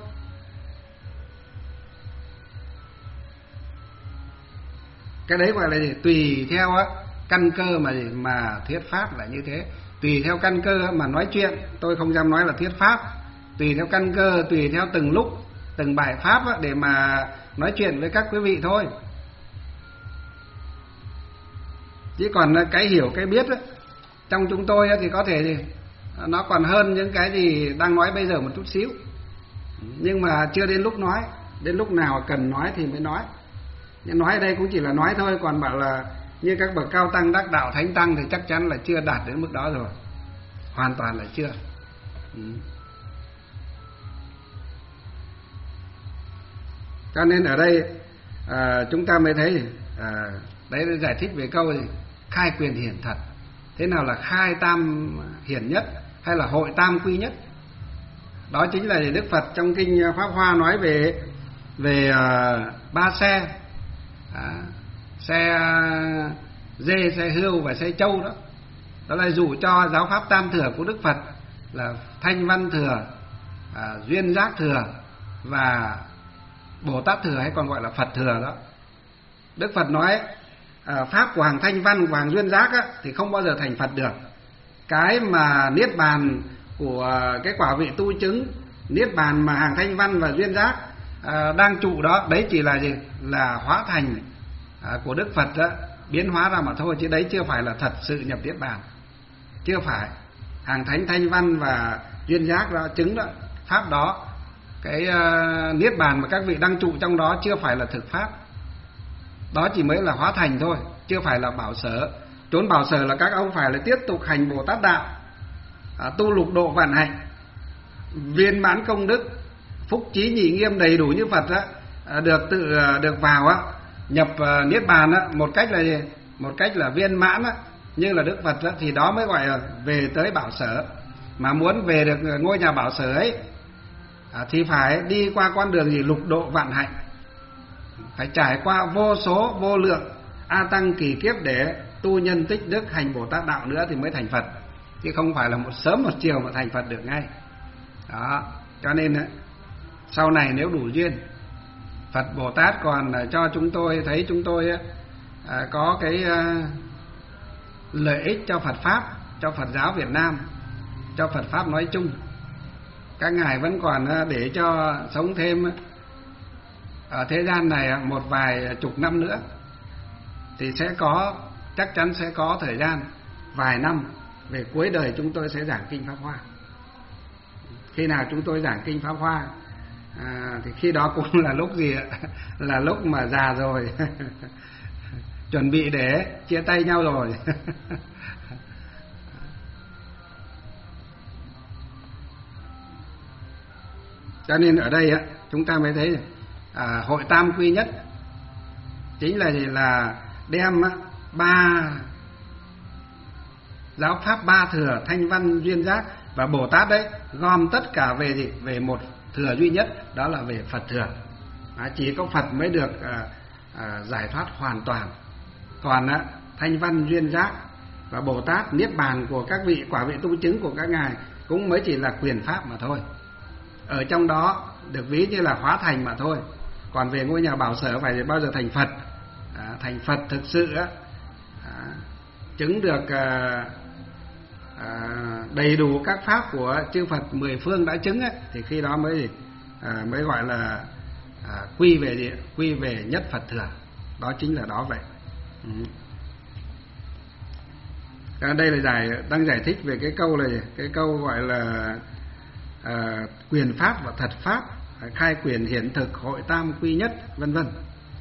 Cái đấy gọi là gì? Tùy theo á, căn cơ mà gì? Mà thuyết pháp là như thế. Tùy theo căn cơ mà nói chuyện. Tôi không dám nói là thuyết pháp. Tùy theo căn cơ, tùy theo từng lúc, từng bài pháp á, để mà nói chuyện với các quý vị thôi. Chứ còn cái hiểu, cái biết á, trong chúng tôi á, thì có thể gì? Nó còn hơn những cái gì đang nói bây giờ một chút xíu. Nhưng mà chưa đến lúc nói. Đến lúc nào cần nói thì mới nói. Nhưng nói ở đây cũng chỉ là nói thôi. Còn bảo là như các bậc cao tăng đắc đạo thánh tăng thì chắc chắn là chưa đạt đến mức đó rồi. Hoàn toàn là chưa. Ừ. Cho nên ở đây à, chúng ta mới thấy à, đấy là giải thích về câu gì? Khai quyền hiển thật. Thế nào là khai tam hiển nhất hay là hội tam quy nhất? Đó chính là Đức Phật trong kinh Pháp Hoa nói về về uh, ba xe, à, xe dê, xe hươu và xe trâu đó. Đó là dụ cho giáo pháp tam thừa của Đức Phật là Thanh Văn thừa, à, Duyên Giác thừa và Bồ Tát thừa, hay còn gọi là Phật thừa đó. Đức Phật nói à, pháp của hàng Thanh Văn, của hàng Duyên Giác á, thì không bao giờ thành Phật được. Cái mà niết bàn của cái quả vị tu chứng, niết bàn mà hàng Thanh Văn và Duyên Giác à, đang trụ đó, đấy chỉ là gì? Là hóa thành à, của Đức Phật đó, biến hóa ra mà thôi, chứ đấy chưa phải là thật sự nhập niết bàn. Chưa phải. Hàng Thánh Thanh Văn và Duyên Giác đó chứng đó, pháp đó, cái uh, niết bàn mà các vị đang trụ trong đó chưa phải là thực pháp. Đó chỉ mới là hóa thành thôi, chưa phải là bảo sở. Trốn bảo sở là các ông phải là tiếp tục hành Bồ Tát đạo, à, tu lục độ vạn hạnh, viên mãn công đức, phúc trí nhị nghiêm đầy đủ như Phật á, à, được tự à, được vào á, nhập à, niết bàn á, một cách là gì? Một cách là viên mãn á, như là Đức Phật á, thì đó mới gọi là về tới bảo sở. Mà muốn về được ngôi nhà bảo sở ấy à, thì phải đi qua con đường gì? Lục độ vạn hạnh, phải trải qua vô số vô lượng a tăng kỳ kiếp để tu nhân tích đức, hành Bồ Tát đạo nữa thì mới thành Phật, chứ không phải là một sớm một chiều mà thành Phật được ngay. Đó, cho nên sau này nếu đủ duyên, Phật Bồ Tát còn cho chúng tôi thấy chúng tôi có cái lợi ích cho Phật pháp, cho Phật giáo Việt Nam, cho Phật pháp nói chung. Các ngài vẫn còn để cho sống thêm ở thế gian này một vài chục năm nữa, thì sẽ có, chắc chắn sẽ có thời gian vài năm về cuối đời chúng tôi sẽ giảng kinh Pháp Hoa. Khi nào chúng tôi giảng kinh Pháp Hoa à, thì khi đó cũng là lúc gì ạ? Là lúc mà già rồi chuẩn bị để chia tay nhau rồi. Cho nên ở đây á, chúng ta mới thấy à, hội tam quy nhất chính là gì? Là đem á, ba giáo pháp ba thừa Thanh Văn Duyên Giác và Bồ Tát đấy gom tất cả về gì? Về một thừa duy nhất, đó là về Phật thừa. À, chỉ có Phật mới được à, à, giải thoát hoàn toàn. Còn á, Thanh Văn Duyên Giác và Bồ Tát, niết bàn của các vị, quả vị tu chứng của các ngài cũng mới chỉ là quyền pháp mà thôi. Ở trong đó được ví như là hóa thành mà thôi. Còn về ngôi nhà bảo sở phải bao giờ thành Phật, à, thành Phật thực sự á, à, chứng được à, à, đầy đủ các pháp của chư Phật mười phương đã chứng ấy, thì khi đó mới à, mới gọi là à, quy về gì? Quy về nhất Phật thừa. Đó chính là đó vậy. Ừ. À, đây là giải đang giải thích về cái câu này, cái câu gọi là à, quyền pháp và thật pháp, khai quyền hiển thực, hội tam quy nhất, vân vân.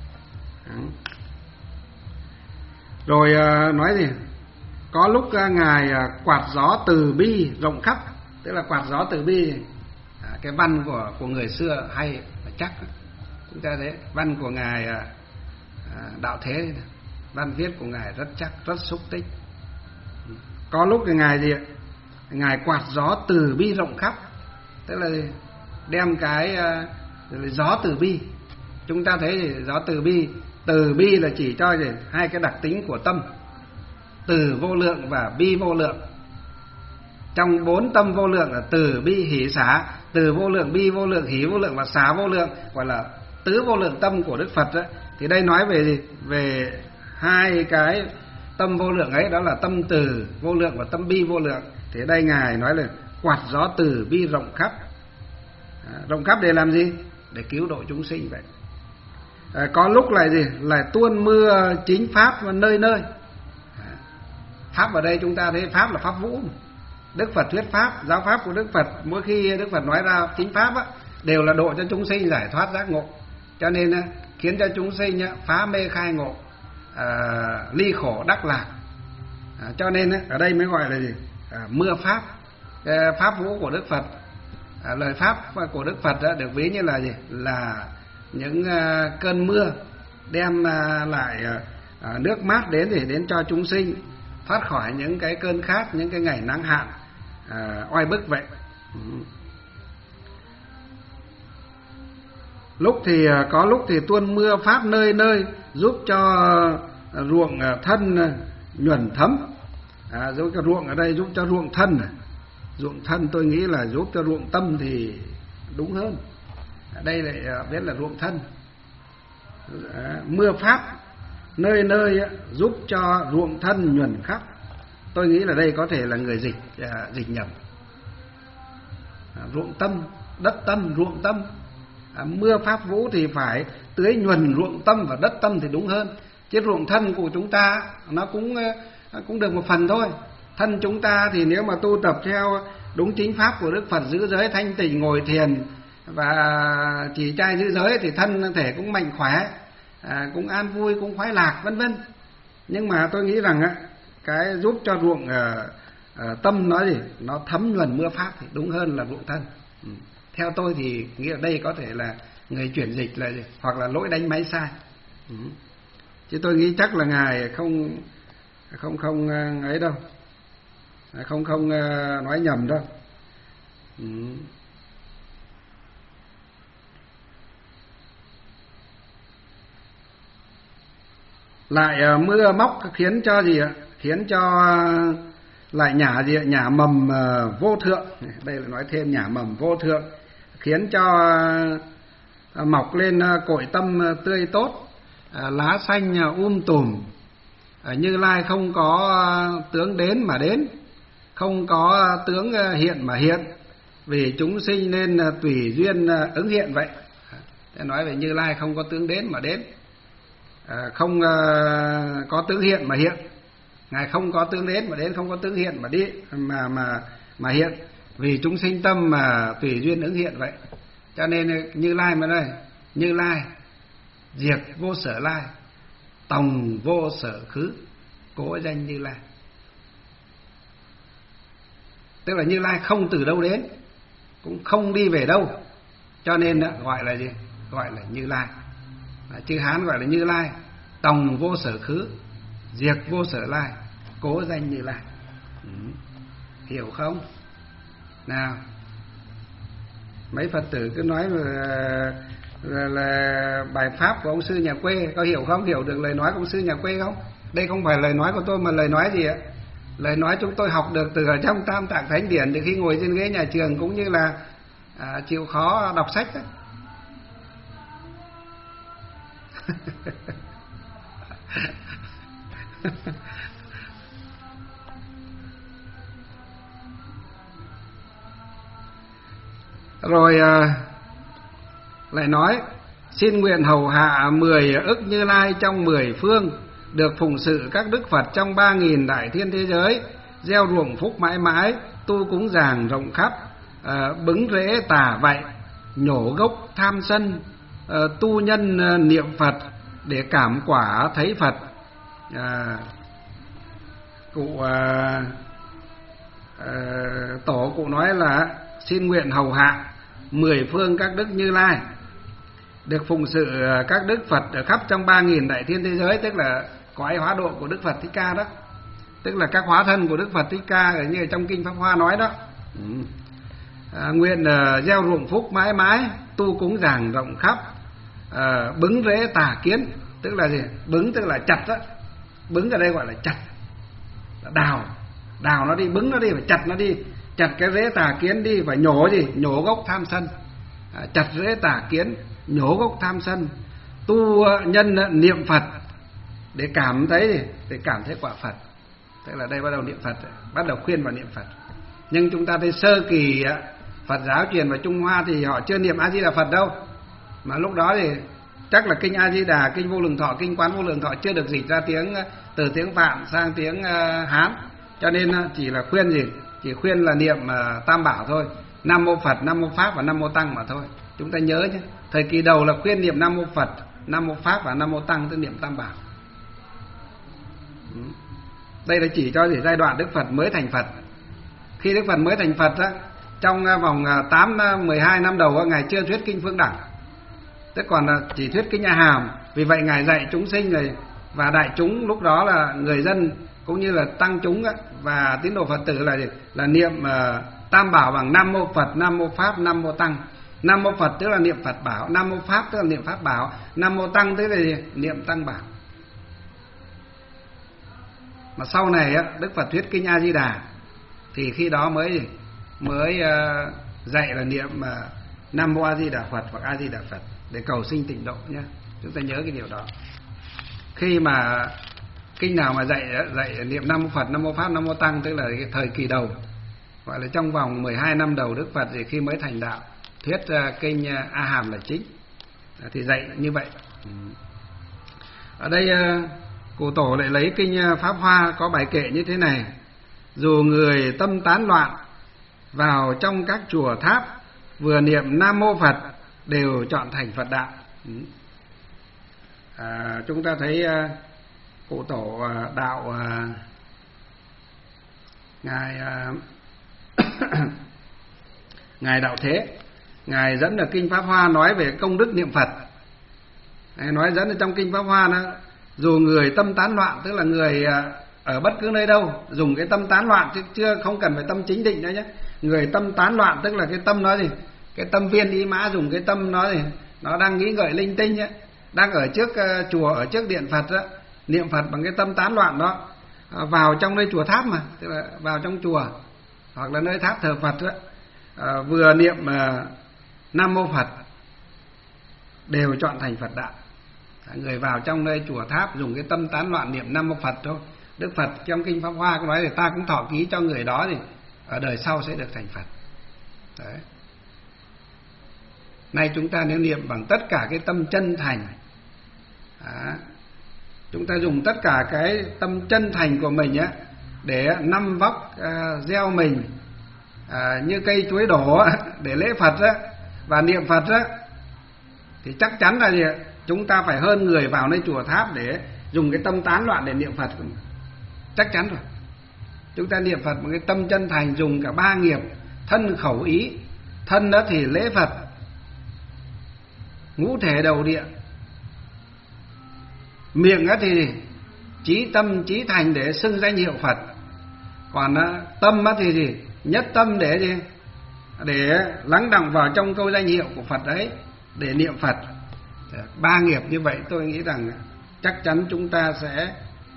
Rồi à, nói gì? Có lúc à, ngài à, quạt gió từ bi rộng khắp, tức là quạt gió từ bi. À, cái văn của của người xưa hay và chắc. Chúng ta thấy văn của ngài à, à, Đạo Thế, văn viết của ngài rất chắc, rất xúc tích. Có lúc thì ngài gì? Ngài quạt gió từ bi rộng khắp, tức là đem cái uh, gió từ bi. Chúng ta thấy thì gió từ bi, từ bi là chỉ cho gì? Hai cái đặc tính của tâm, từ vô lượng và bi vô lượng. Trong bốn tâm vô lượng là từ bi hỷ xả, từ vô lượng, bi vô lượng, hỷ vô lượng và xả vô lượng, gọi là tứ vô lượng tâm của Đức Phật đó. Thì đây nói về gì? Về hai cái tâm vô lượng ấy, đó là tâm từ vô lượng và tâm bi vô lượng. Thì đây ngài nói là quạt gió từ bi rộng khắp. À, rộng khắp để làm gì? Để cứu độ chúng sinh vậy. À, có lúc lại gì? Lại tuôn mưa chính pháp nơi nơi. À, pháp ở đây chúng ta thấy pháp là pháp vũ. Đức Phật thuyết pháp, giáo pháp của Đức Phật, mỗi khi Đức Phật nói ra chính pháp á, đều là độ cho chúng sinh giải thoát giác ngộ. Cho nên á, khiến cho chúng sinh á, phá mê khai ngộ, à, ly khổ đắc lạc. À, cho nên á, ở đây mới gọi là gì? À, mưa pháp, pháp vũ của Đức Phật. À, lời pháp của Đức Phật á, được ví như là gì? Là những cơn mưa, đem lại nước mát đến để đến cho chúng sinh thoát khỏi những cái cơn khát, những cái ngày nắng hạn oai bức vậy. Lúc thì có lúc thì tuôn mưa pháp nơi nơi, giúp cho ruộng thân nhuần thấm. À, giúp cho ruộng ở đây giúp cho ruộng thân. Ruộng thân tôi nghĩ là giúp cho ruộng tâm thì đúng hơn. Ở đây lại biết là ruộng thân. À, mưa pháp nơi nơi giúp cho ruộng thân nhuần khắp. Tôi nghĩ là đây có thể là người dịch à, dịch nhầm. À, ruộng tâm, đất tâm, ruộng tâm. À, mưa pháp vũ thì phải tưới nhuần ruộng tâm và đất tâm thì đúng hơn. Chứ ruộng thân của chúng ta nó cũng cũng được một phần thôi. Thân chúng ta thì nếu mà tu tập theo đúng chính pháp của Đức Phật, giữ giới thanh tịnh, ngồi thiền và chỉ trai giữ giới thì thân thể cũng mạnh khỏe, à, cũng an vui, cũng khoái lạc vân vân. Nhưng mà tôi nghĩ rằng á, cái giúp cho ruộng à, à, tâm nó gì nó thấm nhuần mưa pháp thì đúng hơn là ruộng thân. Ừ. Theo tôi thì nghĩ ở đây có thể là người chuyển dịch là gì? Hoặc là lỗi đánh máy sai. Ừ. Chứ tôi nghĩ chắc là ngài không không không ấy đâu, không không nói nhầm đâu. Ừ. Lại mưa móc khiến cho gì ạ? Khiến cho lại nhả gì ạ? Nhả mầm vô thượng. Đây là nói thêm nhả mầm vô thượng, khiến cho mọc lên cội tâm tươi tốt, lá xanh um tùm. Như Lai không có tướng đến mà đến, không có tướng hiện mà hiện, vì chúng sinh nên tùy duyên ứng hiện vậy. Nói về Như Lai không có tướng đến mà đến, không có tướng hiện mà hiện. Ngài không có tướng đến mà đến, không có tướng hiện mà đi mà mà mà hiện, vì chúng sinh tâm mà tùy duyên ứng hiện vậy. Cho nên Như Lai mà đây, Như Lai diệt vô sở lai, tòng vô sở khứ, cố danh Như Lai. Tức là Như Lai không từ đâu đến, cũng không đi về đâu, cho nên gọi là gì? Gọi là Như Lai. Chữ Hán gọi là Như Lai, tòng vô sở khứ, diệt vô sở lai, cố danh Như Lai. Ừ. Hiểu không? Nào, mấy Phật tử cứ nói là, là, là bài pháp của ông sư nhà quê, có hiểu không? Hiểu được lời nói của ông sư nhà quê không? Đây không phải lời nói của tôi mà lời nói gì ạ? Lời nói chúng tôi học được từ ở trong Tam Tạng Thánh Điển, từ khi ngồi trên ghế nhà trường, cũng như là à, chịu khó đọc sách đó. Rồi à, lại nói xin nguyện hầu hạ mười ức Như Lai trong mười phương, được phụng sự các đức Phật trong ba nghìn đại thiên thế giới, gieo ruộng phúc mãi mãi, tu cúng dường rộng khắp, à, bứng rễ tà vậy, nhổ gốc tham sân, à, tu nhân niệm Phật để cảm quả thấy Phật. À, cụ à, à, tổ cụ nói là xin nguyện hầu hạ mười phương các đức Như Lai, được phụng sự các đức Phật ở khắp trong ba nghìn đại thiên thế giới, tức là cõi hóa độ của Đức Phật Thích Ca đó, tức là các hóa thân của Đức Phật Thích Ca ở như trong kinh Pháp Hoa nói đó. Ừ. À, nguyện uh, gieo ruộng phúc mãi mãi, tu cúng dường rộng khắp, uh, bứng rễ tà kiến, tức là gì? Bứng tức là chặt đó, bứng ở đây gọi là chặt, đào, đào nó đi, bứng nó đi, phải chặt nó đi, chặt cái rễ tà kiến đi, và nhổ gì? Nhổ gốc tham sân. À, chặt rễ tà kiến, nhổ gốc tham sân, tu nhân niệm Phật để cảm thấy gì? Để cảm thấy quả Phật. Tức là đây bắt đầu niệm Phật, bắt đầu khuyên vào niệm Phật. Nhưng chúng ta thấy sơ kỳ Phật giáo truyền vào Trung Hoa thì họ chưa niệm A Di Đà Phật đâu, mà lúc đó thì chắc là kinh A Di Đà, kinh Vô Lượng Thọ, kinh Quán Vô Lượng Thọ chưa được dịch ra tiếng từ tiếng Phạn sang tiếng Hán, cho nên chỉ là khuyên gì? Chỉ khuyên là niệm Tam Bảo thôi, Nam Mô Phật, Nam Mô Pháp và Nam Mô Tăng mà thôi. Chúng ta nhớ nhé, thời kỳ đầu là khuyên niệm Nam Mô Phật, Nam Mô Pháp và Nam Mô Tăng, tức niệm Tam Bảo. Đây là chỉ cho giai đoạn Đức Phật mới thành Phật. Khi Đức Phật mới thành Phật á, trong vòng tám mười hai năm đầu Ngài chưa thuyết kinh Phương Đẳng, Thế còn là chỉ thuyết kinh A Hàm. Vì vậy ngài dạy chúng sinh rồi, và đại chúng lúc đó là người dân cũng như là tăng chúng và tín đồ Phật tử là là niệm uh, tam bảo bằng Nam Mô Phật, Nam Mô Pháp, Nam Mô Tăng. Nam Mô Phật tức là niệm Phật bảo, Nam Mô Pháp tức là niệm Pháp bảo, Nam Mô Tăng tức là niệm Tăng bảo. Mà sau này á, Đức Phật thuyết kinh A Di Đà thì khi đó mới mới uh, dạy là niệm uh, Nam Mô A Di Đà Phật hoặc A Di Đà Phật để cầu sinh tịnh độ nhé. Chúng ta nhớ cái điều đó. Khi mà kinh nào mà dạy dạy niệm Nam Mô Phật, Nam Mô Pháp, Nam Mô Tăng tức là cái thời kỳ đầu, gọi là trong vòng mười hai năm đầu Đức Phật thì khi mới thành đạo, thuyết uh, kinh uh, A Hàm là chính, thì dạy như vậy. Ở đây uh, Cụ Tổ lại lấy kinh uh, Pháp Hoa có bài kệ như thế này: dù người tâm tán loạn vào trong các chùa tháp, vừa niệm Nam Mô Phật đều chọn thành Phật đạo. À, chúng ta thấy uh, Cụ Tổ uh, đạo uh, ngài uh, ngài Đạo Thế, ngài dẫn ở kinh Pháp Hoa nói về công đức niệm Phật. Ngài nói dẫn ở trong kinh Pháp Hoa đó, dù người tâm tán loạn, tức là người uh, ở bất cứ nơi đâu dùng cái tâm tán loạn, chứ chưa không cần phải tâm chính định nữa nhé. Người tâm tán loạn tức là cái tâm nó gì, cái tâm viên ý mã, dùng cái tâm nó gì, nó đang nghĩ ngợi linh tinh ấy, đang ở trước uh, chùa, ở trước điện Phật đó, niệm Phật bằng cái tâm tán loạn đó, uh, vào trong nơi chùa tháp mà, tức là vào trong chùa hoặc là nơi tháp thờ Phật đó, uh, vừa niệm uh, Nam Mô Phật đều chọn thành Phật đạo. Người vào trong nơi chùa tháp dùng cái tâm tán loạn niệm Nam Mô Phật thôi, Đức Phật trong kinh Pháp Hoa có nói là ta cũng thọ ký cho người đó thì ở đời sau sẽ được thành Phật. Đấy. Nay chúng ta nếu niệm bằng tất cả cái tâm chân thành, đó, chúng ta dùng tất cả cái tâm chân thành của mình á, để năm vóc uh, gieo mình uh, như cây chuối đổ để lễ Phật á, và niệm Phật á, thì chắc chắn là gì? Chúng ta phải hơn người vào nơi chùa tháp để dùng cái tâm tán loạn để niệm Phật. Chắc chắn rồi. Chúng ta niệm Phật một cái tâm chân thành, dùng cả ba nghiệp thân khẩu ý. Thân đó thì lễ Phật, ngũ thể đầu địa. Miệng đó thì chí tâm chí thành để xưng danh hiệu Phật. Còn tâm đó thì gì? Nhất tâm để gì? Để lắng đọng vào trong câu danh hiệu của Phật ấy, để niệm Phật. Ba nghiệp như vậy tôi nghĩ rằng chắc chắn chúng ta sẽ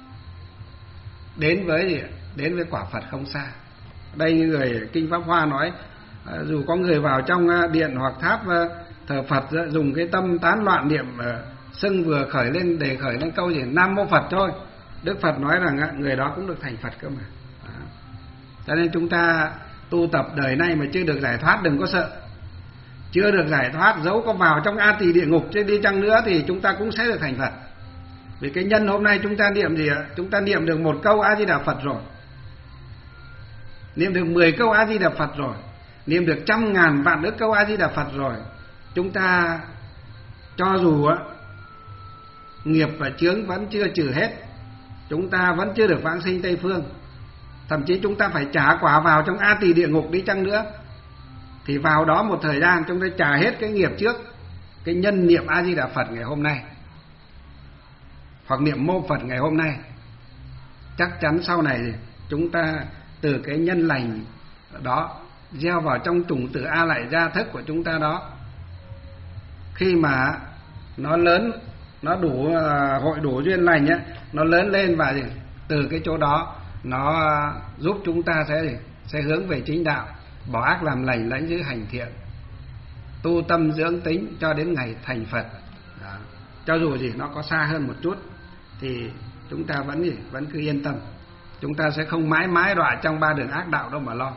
đến với gì? Đến với quả Phật không xa. Đây như người kinh Pháp Hoa nói, dù có người vào trong điện hoặc tháp thờ Phật dùng cái tâm tán loạn niệm xưng vừa khởi lên, để khởi lên câu gì Nam Mô Phật thôi, Đức Phật nói rằng người đó cũng được thành Phật cơ mà. Đó. Cho nên chúng ta tu tập đời nay mà chưa được giải thoát đừng có sợ. Chưa được giải thoát, dẫu có vào trong A Tỳ địa ngục chứ đi chăng nữa thì chúng ta cũng sẽ được thành Phật. Vì cái nhân hôm nay chúng ta niệm gì ạ? Chúng ta niệm được một câu A Di Đà Phật rồi, niệm được mười câu A Di Đà Phật rồi, niệm được trăm ngàn vạn ức câu A Di Đà Phật rồi, chúng ta cho dù á nghiệp và chướng vẫn chưa trừ hết, chúng ta vẫn chưa được vãng sinh Tây Phương, thậm chí chúng ta phải trả quả vào trong A Tỳ địa ngục đi chăng nữa, thì vào đó một thời gian chúng ta trả hết cái nghiệp trước, cái nhân niệm A Di Đà Phật ngày hôm nay hoặc niệm Mô Phật ngày hôm nay, chắc chắn sau này chúng ta từ cái nhân lành đó gieo vào trong chủng tử A Lại Gia thức của chúng ta đó, khi mà nó lớn, nó đủ hội đủ duyên lành á, nó lớn lên và gì? Từ cái chỗ đó nó giúp chúng ta sẽ gì? Sẽ hướng về chính đạo, bỏ ác làm lành, lãnh giữ hành thiện, tu tâm dưỡng tính cho đến ngày thành Phật. Đó. Cho dù gì nó có xa hơn một chút thì chúng ta vẫn gì? Vẫn cứ yên tâm. Chúng ta sẽ không mãi mãi đọa trong ba đường ác đạo đâu mà lo.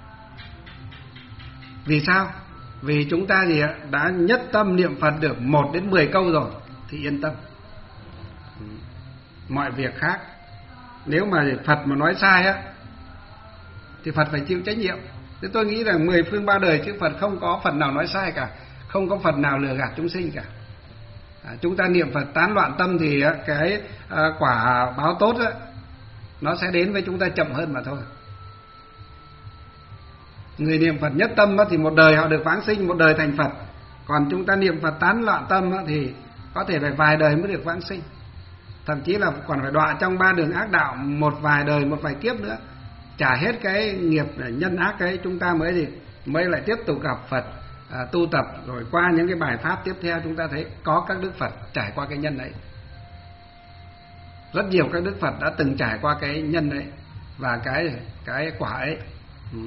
Vì sao? Vì chúng ta gì ạ? Đã nhất tâm niệm Phật được một đến mười câu rồi thì yên tâm. Mọi việc khác, nếu mà Phật mà nói sai á thì Phật phải chịu trách nhiệm. Thế tôi nghĩ rằng mười phương ba đời chứ Phật không có Phật nào nói sai cả, không có Phật nào lừa gạt chúng sinh cả. À, chúng ta niệm Phật tán loạn tâm thì cái à, quả báo tốt á, nó sẽ đến với chúng ta chậm hơn mà thôi. Người niệm Phật nhất tâm á, thì một đời họ được vãng sinh, một đời thành Phật. Còn chúng ta niệm Phật tán loạn tâm thì có thể phải vài đời mới được vãng sinh, thậm chí là còn phải đọa trong ba đường ác đạo một vài đời, một vài kiếp nữa, trả hết cái nghiệp nhân ác ấy, chúng ta mới gì mới lại tiếp tục gặp Phật, à, tu tập. Rồi qua những cái bài pháp tiếp theo chúng ta thấy có các đức Phật trải qua cái nhân ấy, rất nhiều các đức Phật đã từng trải qua cái nhân ấy và cái cái quả ấy. Ừ.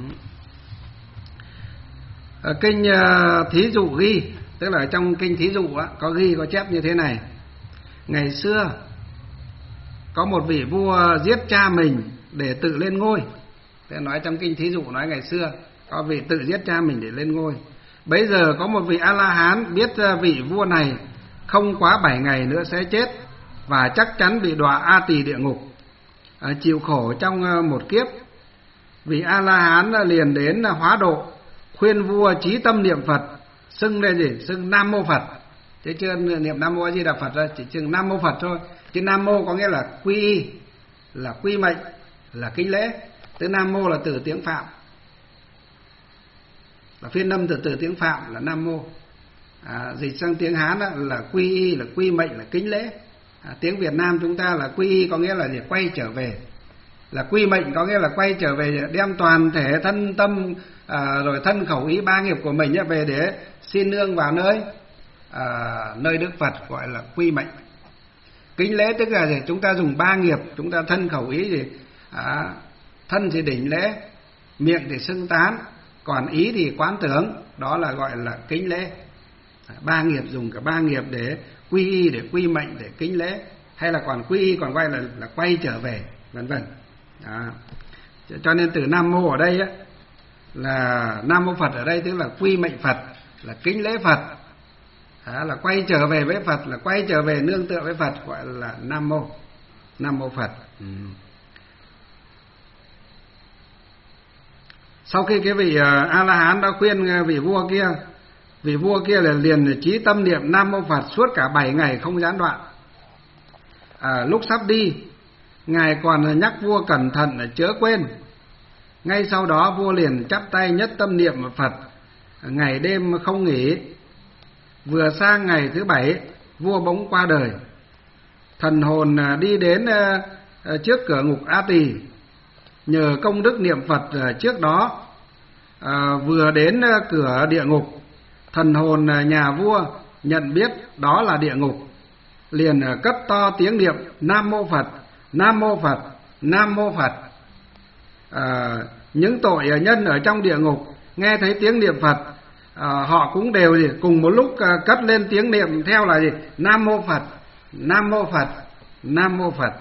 Ở kinh uh, Thí Dụ ghi, tức là trong kinh Thí Dụ á, có ghi có chép như thế này: ngày xưa có một vị vua giết cha mình để tự lên ngôi. Thế nói trong kinh Thí Dụ nói ngày xưa có vị tự giết cha mình để lên ngôi. Bấy giờ có một vị A La Hán biết vị vua này không quá bảy ngày nữa sẽ chết và chắc chắn bị đọa A Tỳ địa ngục, à, chịu khổ trong một kiếp. Vị A La Hán liền đến hóa độ, khuyên vua chí tâm niệm Phật, xưng lên gì? Xưng Nam Mô Phật. Chứ chưa niệm Nam Mô A Di Đà Phật ra, chỉ chừng Nam Mô Phật thôi. Chứ Nam Mô có nghĩa là quy y, là quy mệnh, là kính lễ. Từ Nam Mô là từ tiếng Phạm, là phiên âm từ từ tiếng Phạm là Nam Mô. À, dịch sang tiếng Hán đó, là quy y, là quy mệnh, là kính lễ. À, tiếng Việt Nam chúng ta là quy y có nghĩa là gì? Quay trở về. Là quy mệnh có nghĩa là quay trở về, đem toàn thể thân tâm, à, rồi thân khẩu ý ba nghiệp của mình về để xin nương vào nơi à, nơi Đức Phật, gọi là quy mệnh. Kính lễ tức là gì? Chúng ta dùng ba nghiệp, chúng ta thân khẩu ý gì? À, thân thì đỉnh lễ, miệng thì xưng tán, còn ý thì quán tưởng, đó là gọi là kính lễ. À, ba nghiệp, dùng cả ba nghiệp để quy y, để quy mệnh, để kính lễ, hay là còn quy y còn quay là là quay trở về, vân vân. Cho nên từ Nam Mô ở đây á, là Nam Mô Phật ở đây tức là quy mệnh Phật, là kính lễ Phật, à, là quay trở về với Phật, là quay trở về nương tựa với Phật, gọi là Nam Mô, Nam Mô Phật. Ừ. Sau khi cái vị A La Hán đã khuyên vị vua kia, vị vua kia là liền chí tâm niệm Nam Mô Phật suốt cả bảy ngày không gián đoạn. À, lúc sắp đi, ngài còn nhắc vua cẩn thận chớ quên. Ngay sau đó vua liền chắp tay nhất tâm niệm Phật, ngày đêm không nghỉ. Vừa sang ngày thứ bảy, vua bỗng qua đời. Thần hồn đi đến trước cửa ngục A Tỳ. Nhờ công đức niệm Phật trước đó, à, vừa đến cửa địa ngục, thần hồn nhà vua nhận biết đó là địa ngục, liền cất to tiếng niệm Nam Mô Phật, Nam Mô Phật, Nam Mô Phật. À, những tội nhân ở trong địa ngục nghe thấy tiếng niệm Phật, à, họ cũng đều gì, cùng một lúc à, cất lên tiếng niệm theo là gì? Nam Mô Phật, Nam Mô Phật, Nam Mô Phật.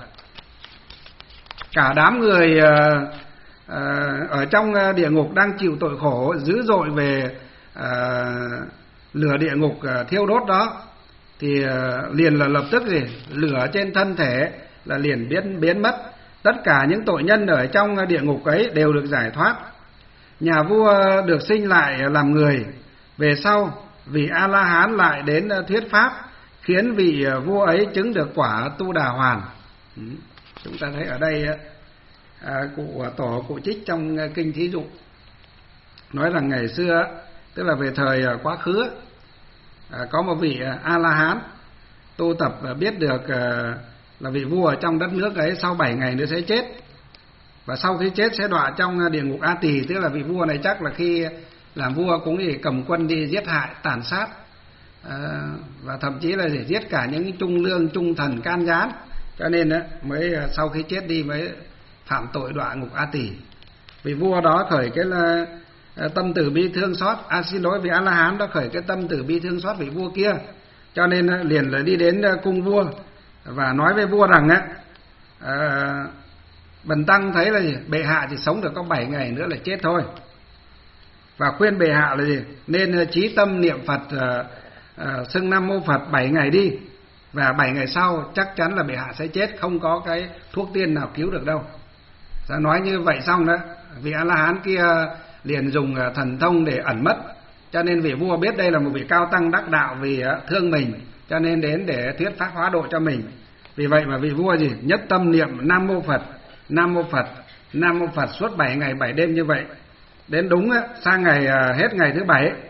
Cả đám người à, à, ở trong địa ngục đang chịu tội khổ dữ dội về à, lửa địa ngục à, thiêu đốt đó, thì à, liền là lập tức gì? Lửa trên thân thể là liền biến biến mất. Tất cả những tội nhân ở trong địa ngục ấy đều được giải thoát. Nhà vua được sinh lại làm người. Về sau vị A La Hán lại đến thuyết pháp, khiến vị vua ấy chứng được quả Tu Đà Hoàn. Ừ. Chúng ta thấy ở đây à, cụ tổ cụ trích trong kinh Thí Dụ nói rằng ngày xưa, tức là về thời quá khứ, à, có một vị A La Hán tu tập biết được à, là vị vua ở trong đất nước ấy sau bảy ngày nữa sẽ chết, và sau khi chết sẽ đọa trong địa ngục A Tỳ. Tức là vị vua này chắc là khi làm vua cũng thì cầm quân đi giết hại, tàn sát, à, và thậm chí là để giết cả những trung lương, trung thần, can gián, cho nên đó, mới sau khi chết đi mới phạm tội đọa ngục A Tỳ. Vị vua đó khởi cái là tâm từ bi thương xót, à xin lỗi, vị A La Hán đó khởi cái tâm từ bi thương xót vị vua kia, cho nên liền là đi đến cung vua và nói với vua rằng á, à, bần tăng thấy là gì? Bệ hạ chỉ sống được có bảy ngày nữa là chết thôi, và khuyên bệ hạ là gì? Nên chí tâm niệm Phật, à, à, xưng Nam Mô Phật bảy ngày đi, và bảy ngày sau chắc chắn là bệ hạ sẽ chết, không có cái thuốc tiên nào cứu được đâu. Ra nói như vậy xong đó, vị A La Hán kia liền dùng thần thông để ẩn mất, cho nên vị vua biết đây là một vị cao tăng đắc đạo, vì thương mình cho nên đến để thuyết pháp hóa độ cho mình. Vì vậy mà vị vua gì? Nhất tâm niệm Nam Mô Phật, Nam Mô Phật, Nam Mô Phật suốt bảy ngày bảy đêm như vậy. Đến đúng sang ngày hết ngày thứ bảy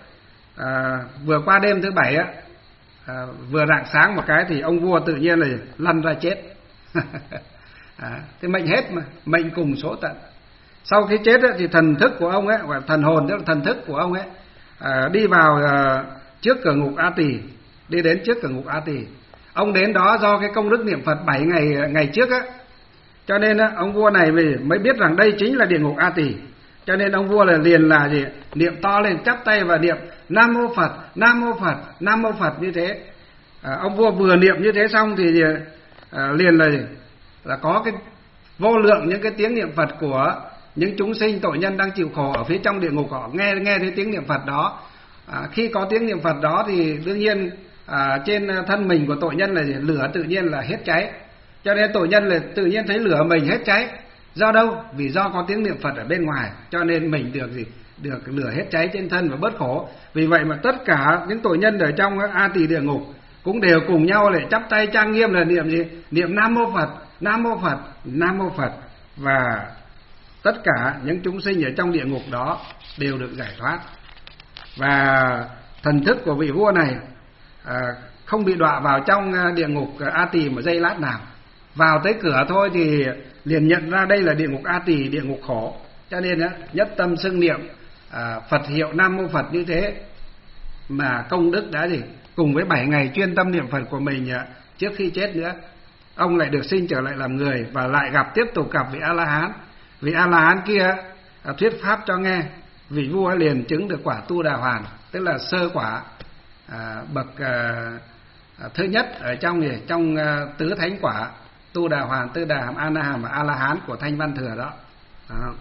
à, vừa qua đêm thứ bảy á, à, vừa rạng sáng một cái thì ông vua tự nhiên là lăn ra chết. À, thế mệnh hết mà, mệnh cùng số tận. Sau khi chết ấy, thì thần thức của ông ấy, và thần hồn tức là thần thức của ông ấy, à, đi vào à, trước cửa ngục A Tỳ, đi đến trước cửa ngục A Tỳ. Ông đến đó do cái công đức niệm Phật bảy ngày ngày trước á, cho nên á, ông vua này mới biết rằng đây chính là địa ngục A Tỳ. Cho nên ông vua là liền là gì, niệm to lên, chắp tay và niệm Nam Mô Phật, Nam Mô Phật, Nam Mô Phật như thế. À, ông vua vừa niệm như thế xong thì à, liền là là có cái vô lượng những cái tiếng niệm Phật của những chúng sinh tội nhân đang chịu khổ ở phía trong địa ngục, họ nghe nghe thấy tiếng niệm Phật đó. À, khi có tiếng niệm Phật đó thì đương nhiên à, trên thân mình của tội nhân là gì? Lửa tự nhiên là hết cháy. Cho nên tội nhân là tự nhiên thấy lửa mình hết cháy. Do đâu? Vì do có tiếng niệm Phật ở bên ngoài, cho nên mình được gì? Được lửa hết cháy trên thân và bớt khổ. Vì vậy mà tất cả những tội nhân ở trong A Tỳ địa ngục cũng đều cùng nhau lại chắp tay trang nghiêm là niệm gì? Niệm Nam Mô Phật, Nam Mô Phật, Nam Mô Phật. Và tất cả những chúng sinh ở trong địa ngục đó đều được giải thoát. Và thần thức của vị vua này à, không bị đọa vào trong địa ngục A Tỳ một giây lát nào. Vào tới cửa thôi thì liền nhận ra đây là địa ngục A Tỳ, địa ngục khổ. Cho nên á, nhất tâm xưng niệm à, Phật hiệu Nam Mô Phật như thế mà công đức đã gì? Cùng với bảy ngày chuyên tâm niệm Phật của mình à, trước khi chết nữa, ông lại được sinh trở lại làm người và lại gặp tiếp tục gặp vị A La Hán. Vị A La Hán kia à, thuyết pháp cho nghe, vị vua liền chứng được quả Tu Đà Hoàn, tức là sơ quả à, bậc à, à, thứ nhất ở trong gì? Trong à, tứ thánh quả Tu Đà Hoàn, Tư Đà Hàm, A Na Hàm và A La Hán của Thanh Văn Thừa đó. đó.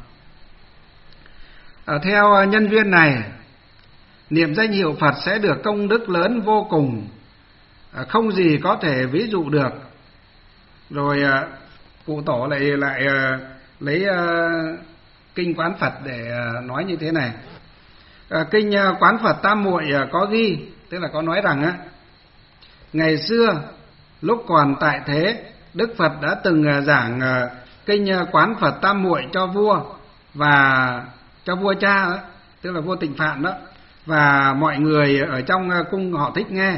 À, theo nhân duyên này, niệm danh hiệu Phật sẽ được công đức lớn vô cùng, à, không gì có thể ví dụ được. Rồi à, cụ tổ lại lại à, lấy à, kinh Quán Phật để à, nói như thế này. À, kinh à, Quán Phật Tam Muội à, có ghi, tức là có nói rằng á, ngày xưa lúc còn tại thế, Đức Phật đã từng à, giảng à, kinh à, Quán Phật Tam Muội cho vua và cho vua cha đó, tức là vua Tịnh Phạn đó, và mọi người ở trong cung họ thích nghe.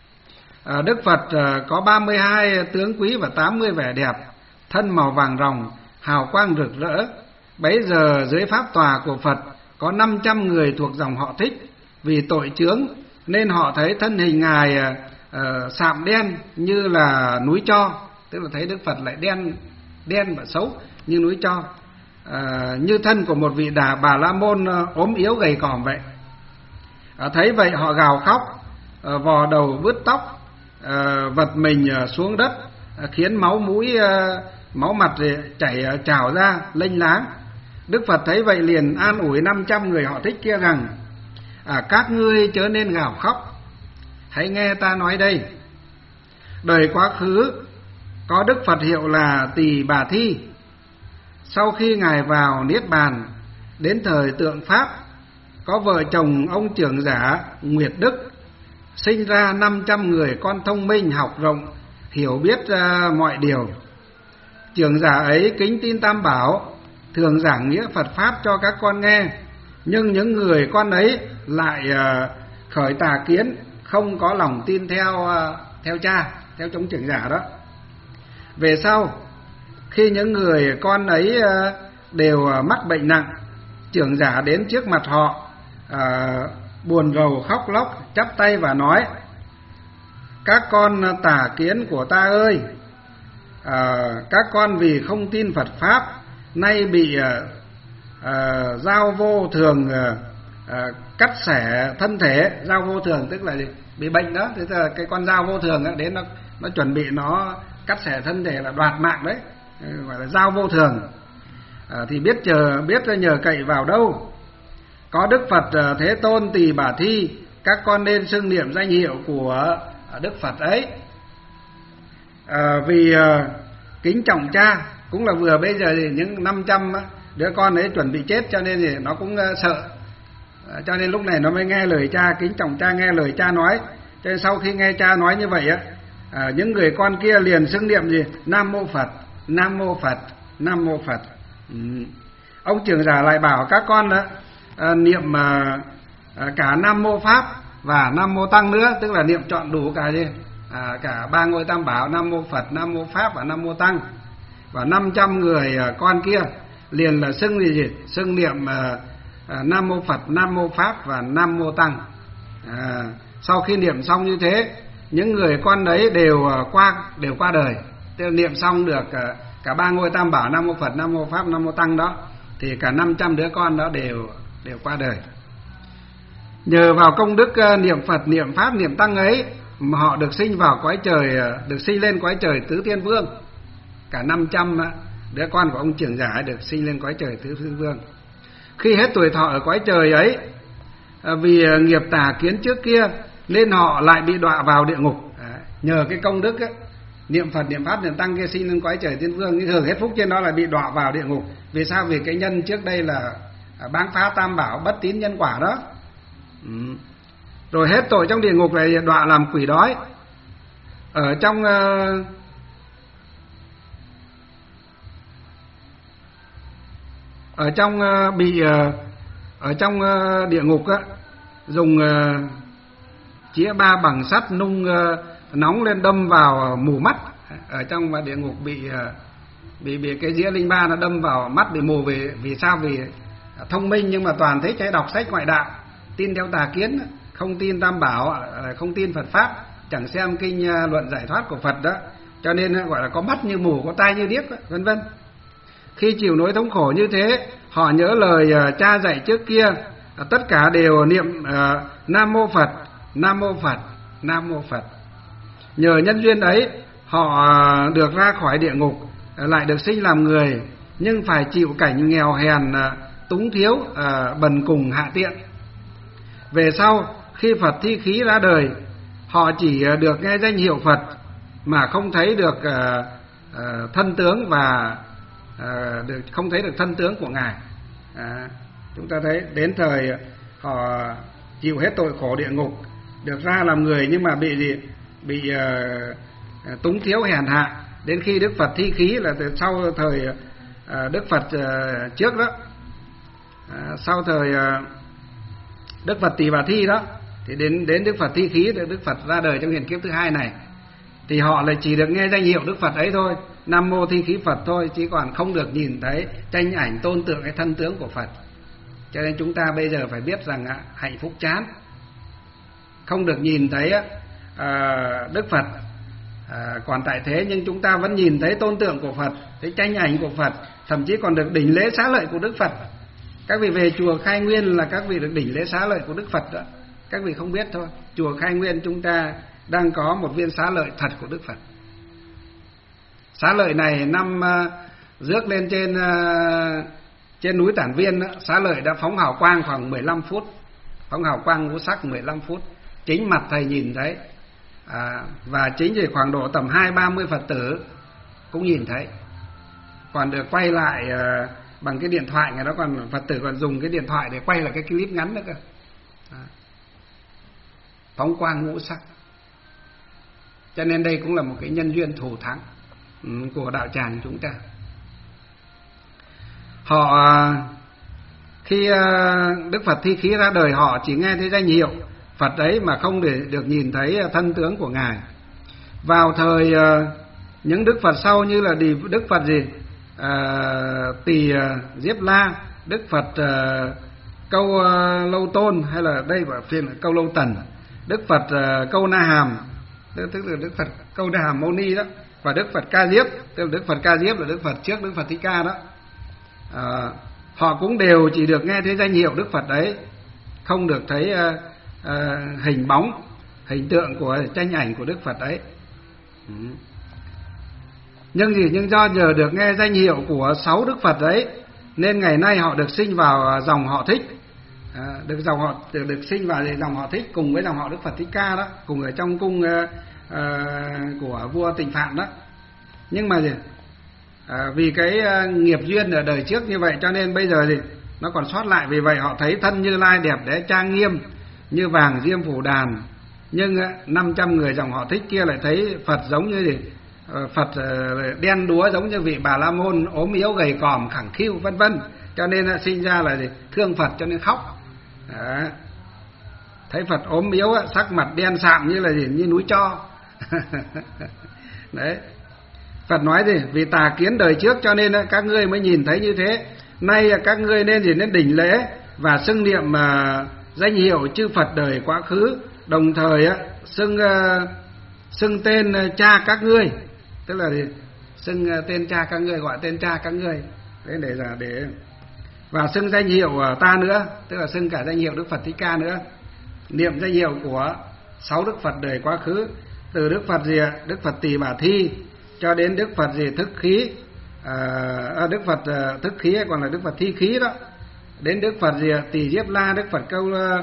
À, Đức Phật à, có ba mươi hai tướng quý và tám mươi vẻ đẹp, thân màu vàng ròng, hào quang rực rỡ. Bấy giờ dưới pháp tòa của Phật có năm trăm người thuộc dòng họ Thích, vì tội chướng nên họ thấy thân hình ngài à, à, sạm đen như là núi tro, tức là thấy Đức Phật lại đen đen và xấu như núi tro, à, như thân của một vị đà Bà La Môn à, ốm yếu gầy còm vậy. À, thấy vậy họ gào khóc, à, vò đầu vứt tóc, à, vật mình à, xuống đất, à, khiến máu mũi à, máu mặt chảy à, trào ra lênh láng. Đức Phật thấy vậy liền an ủi năm trăm người họ Thích kia rằng: à, các ngươi chớ nên gào khóc, hãy nghe ta nói đây. Đời quá khứ có Đức Phật hiệu là Tỳ Bà Thi. Sau khi ngài vào niết bàn, đến thời tượng pháp, có vợ chồng ông trưởng giả Nguyệt Đức, sinh ra năm trăm người con thông minh, học rộng, hiểu biết uh, mọi điều. Trưởng giả ấy kính tin Tam Bảo, thường giảng nghĩa Phật pháp cho các con nghe, nhưng những người con ấy lại uh, khởi tà kiến, không có lòng tin theo uh, theo cha, theo chống trưởng giả đó. Về sau, khi những người con ấy uh, đều uh, mắc bệnh nặng, trưởng giả đến trước mặt họ, à, buồn rầu khóc lóc, chắp tay và nói: các con tà kiến của ta ơi, à, các con vì không tin Phật pháp, nay bị à, à, dao vô thường à, à, cắt xẻ thân thể. Dao vô thường tức là gì? Bị bệnh đó, tức là cái con dao vô thường đó, đến nó nó chuẩn bị nó cắt xẻ thân thể là đoạt mạng đấy, gọi là dao vô thường. À, thì biết chờ biết nhờ cậy vào đâu? Có Đức Phật Thế Tôn Tỳ Bà Thi, các con nên xưng niệm danh hiệu của Đức Phật ấy. À, vì à, kính trọng cha, cũng là vừa bây giờ thì những năm trăm đứa con ấy chuẩn bị chết, cho nên thì nó cũng sợ, à, cho nên lúc này nó mới nghe lời cha, kính trọng cha, nghe lời cha nói. Cho nên sau khi nghe cha nói như vậy á, à, những người con kia liền xưng niệm gì? Nam Mô Phật, Nam Mô Phật, Nam Mô Phật. Ừ. Ông trưởng giả lại bảo các con đó, à, niệm à, à, cả Nam Mô Pháp và Nam Mô Tăng nữa, tức là niệm trọn đủ cả gì à, cả ba ngôi tam bảo, Nam Mô Phật, Nam Mô Pháp và Nam Mô Tăng. Và năm trăm người con kia liền là xưng gì gì xưng niệm à, à, Nam Mô Phật, Nam Mô Pháp và Nam Mô Tăng. À, sau khi niệm xong như thế, những người con đấy đều qua đều qua đời. Tức là niệm xong được cả, cả ba ngôi tam bảo, Nam Mô Phật, Nam Mô Pháp, Nam Mô Tăng đó, thì cả năm trăm đứa con đó đều đều qua đời. Nhờ vào công đức niệm Phật, niệm Pháp, niệm Tăng ấy mà họ được sinh vào cõi trời, được sinh lên cõi trời Tứ Thiên Vương. Cả năm trăm đứa con của ông trưởng giả được sinh lên cõi trời Tứ Thiên Vương. Khi hết tuổi thọ ở cõi trời ấy, vì nghiệp tà kiến trước kia nên họ lại bị đọa vào địa ngục. À, nhờ cái công đức ấy, niệm Phật, niệm Pháp, niệm Tăng kia sinh lên cõi trời Thiên Vương, hưởng hết phúc trên đó là bị đọa vào địa ngục. Vì sao? Vì cái nhân trước đây là báng phá tam bảo, bất tín nhân quả đó. Ừ. Rồi hết tội trong địa ngục này đọa làm quỷ đói. Ở trong uh, ở trong uh, bị uh, ở trong uh, địa ngục á, dùng uh, chĩa ba bằng sắt nung uh, nóng lên đâm vào mù mắt. Ở trong địa ngục bị uh, bị bị cái dĩa linh ba nó đâm vào mắt bị mù. Vì vì sao? Vì thông minh nhưng mà toàn thấy trái đọc sách ngoại đạo, tin theo tà kiến, không tin tam bảo, không tin Phật pháp, chẳng xem kinh luận giải thoát của Phật đó, cho nên gọi là có mắt như mù, có tai như điếc, vân vân. Khi chịu nỗi thống khổ như thế, họ nhớ lời cha dạy trước kia, tất cả đều niệm uh, Nam Mô Phật, Nam Mô Phật, Nam Mô Phật. Nhờ nhân duyên ấy, họ được ra khỏi địa ngục, lại được sinh làm người, nhưng phải chịu cảnh nghèo hèn, túng thiếu, uh, bần cùng hạ tiện. Về sau, khi Phật thi khí ra đời, họ chỉ được nghe danh hiệu Phật mà không thấy được uh, uh, thân tướng và uh, được, không thấy được thân tướng của Ngài. À, chúng ta thấy đến thời họ chịu hết tội khổ địa ngục, được ra làm người nhưng mà bị gì? Bị uh, túng thiếu hèn hạ. Đến khi Đức Phật thi khí là từ sau thời uh, Đức Phật uh, trước đó, uh, sau thời uh, Đức Phật Tỳ Bà Thi đó, thì đến đến Đức Phật thi khí, Đức Phật ra đời trong hiện kiếp thứ hai này, thì họ lại chỉ được nghe danh hiệu Đức Phật ấy thôi, Nam Mô Thi Khí Phật thôi, chứ còn không được nhìn thấy tranh ảnh tôn tượng cái thân tướng của Phật. Cho nên chúng ta bây giờ phải biết rằng hạnh phúc chán, không được nhìn thấy uh, Đức Phật uh, còn tại thế, nhưng chúng ta vẫn nhìn thấy tôn tượng của Phật, thấy tranh ảnh của Phật, thậm chí còn được đỉnh lễ xá lợi của Đức Phật. Các vị về chùa Khai Nguyên là các vị được đỉnh lễ xá lợi của Đức Phật đó. Các vị không biết thôi, chùa Khai Nguyên chúng ta đang có một viên xá lợi thật của Đức Phật. Xá lợi này năm uh, rước lên trên uh, trên núi Tản Viên đó, xá lợi đã phóng hào quang khoảng mười lăm phút, phóng hào quang ngũ sắc mười lăm phút, chính mặt thầy nhìn thấy, à, và chính thì khoảng độ tầm hai ba mươi Phật tử cũng nhìn thấy, còn được quay lại uh, bằng cái điện thoại. Ngày đó còn Phật tử còn dùng cái điện thoại để quay lại cái clip ngắn nữa cơ. À, phóng quang ngũ sắc. Cho nên đây cũng là một cái nhân duyên thù thắng của đạo tràng chúng ta. Họ khi Đức Phật thi khí ra đời, họ chỉ nghe thấy danh hiệu Phật ấy mà không để được nhìn thấy thân tướng của Ngài. Vào thời những Đức Phật sau như là Đức Phật gì à, Tỳ Diếp La, Đức Phật à, Câu à, Lâu Tôn, hay là đây là phiên Câu Lâu Tần, Đức Phật à, Câu Na Hàm, tức là Đức Phật Câu Na Hàm Mâu Ni đó, và Đức Phật Ca Diếp, tức là Đức Phật Ca Diếp là Đức Phật trước Đức Phật Thích Ca đó. À, họ cũng đều chỉ được nghe thấy danh hiệu Đức Phật đấy, không được thấy à, à, hình bóng, hình tượng của tranh ảnh của Đức Phật ấy. Ừ. Nhưng gì? Nhưng do nhờ được nghe danh hiệu của sáu Đức Phật ấy, nên ngày nay họ được sinh vào dòng họ Thích, à, được dòng họ được, được sinh vào dòng họ Thích cùng với dòng họ Đức Phật Thích Ca đó, cùng ở trong cung uh, uh, của vua Tịnh Phạn đó. Nhưng mà gì? À, vì cái uh, nghiệp duyên ở đời trước như vậy, cho nên bây giờ gì? Nó còn sót lại. Vì vậy họ thấy thân Như Lai đẹp đẽ trang nghiêm như vàng diêm phủ đàn. Nhưng uh, năm trăm người dòng họ Thích kia lại thấy Phật giống như gì? Phật đen đúa giống như vị Bà La Môn, ốm yếu gầy còm khẳng khiu vân vân, cho nên sinh ra là gì? Thương Phật cho nên khóc. Đó. thấy Phật ốm yếu sắc mặt đen sạm như là gì, như núi tro. Đấy, Phật nói gì, vì tà kiến đời trước cho nên các ngươi mới nhìn thấy như thế. Nay các ngươi nên gì, nên đỉnh lễ và xưng niệm uh, danh hiệu chư Phật đời quá khứ, đồng thời uh, xưng uh, xưng tên uh, cha các ngươi, tức là gì? Xưng uh, tên cha các ngươi, gọi tên cha các ngươi. Đấy, để là để và xưng danh hiệu uh, ta nữa, tức là xưng cả danh hiệu Đức Phật Thích Ca nữa. Niệm danh hiệu của sáu Đức Phật đời quá khứ, từ Đức Phật gì, Đức Phật Tỳ Bà Thi cho đến Đức Phật gì thức khí, à, Đức Phật uh, thức khí còn là Đức Phật thi khí đó, đến Đức Phật gì Tỳ Diếp La, Đức Phật câu uh,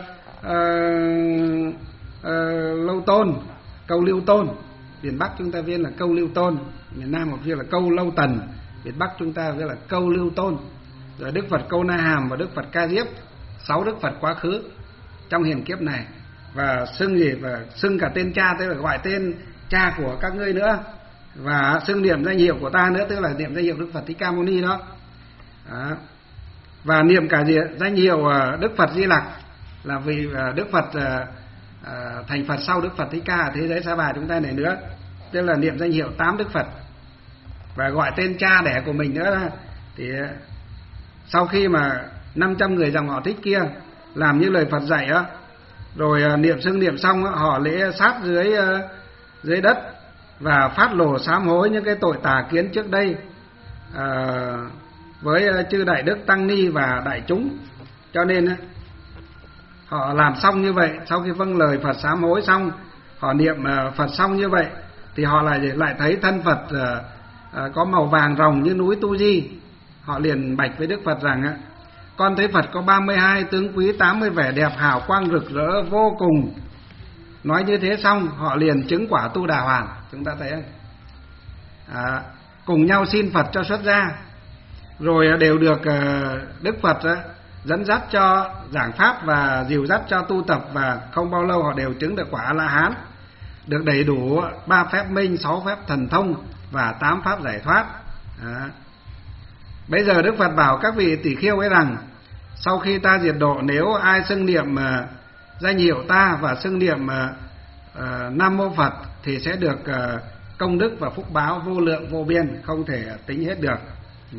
uh, uh, lâu tôn, câu lưu tôn. Miền Bắc chúng ta viết là câu lưu tôn, miền Nam một viết là câu lâu tần, miền Bắc chúng ta viết là câu lưu tôn. Rồi Đức Phật Câu Na Hàm và Đức Phật Ca Diếp, sáu Đức Phật quá khứ trong hiền kiếp này. Và xưng gì, và xưng cả tên cha, tức là gọi tên cha của các ngươi nữa, và xưng niệm danh hiệu của ta nữa, tức là niệm danh hiệu Đức Phật Thích Ca Mâu Ni đó. Đó. Và niệm cả gì, danh hiệu Đức Phật Di Lặc, là vì Đức Phật uh, thành Phật sau Đức Phật Thích Ca ở thế giới Sa Bà chúng ta này nữa, tức là niệm danh hiệu tám Đức Phật và gọi tên cha đẻ của mình nữa. Thì sau khi mà năm trăm người dòng họ Thích kia làm như lời Phật dạy á, rồi niệm xưng niệm xong á, họ lễ sát dưới dưới đất và phát lộ sám hối những cái tội tà kiến trước đây à, với chư đại đức tăng ni và đại chúng. Cho nên á, họ làm xong như vậy, sau khi vâng lời Phật sám hối xong, họ niệm Phật xong như vậy, thì họ lại lại thấy thân Phật à, à, có màu vàng ròng như núi Tu Di. Họ liền bạch với Đức Phật rằng á, con thấy Phật có ba mươi hai tướng quý, tám mươi vẻ đẹp hào quang rực rỡ vô cùng. Nói như thế xong, họ liền chứng quả Tu Đà Hoàn. Chúng ta thấy không? À, cùng nhau xin Phật cho xuất gia, rồi đều được Đức Phật dẫn dắt cho giảng pháp và dìu dắt cho tu tập, và không bao lâu họ đều chứng được quả A-la-hán, được đầy đủ ba phép minh, sáu phép thần thông và tám pháp giải thoát. À. Bây giờ Đức Phật bảo các vị tỷ khưu ấy rằng, sau khi ta diệt độ, nếu ai xưng niệm uh, danh hiệu ta và xưng niệm uh, uh, Nam Mô Phật thì sẽ được uh, công đức và phúc báo vô lượng vô biên, không thể tính hết được. Ừ.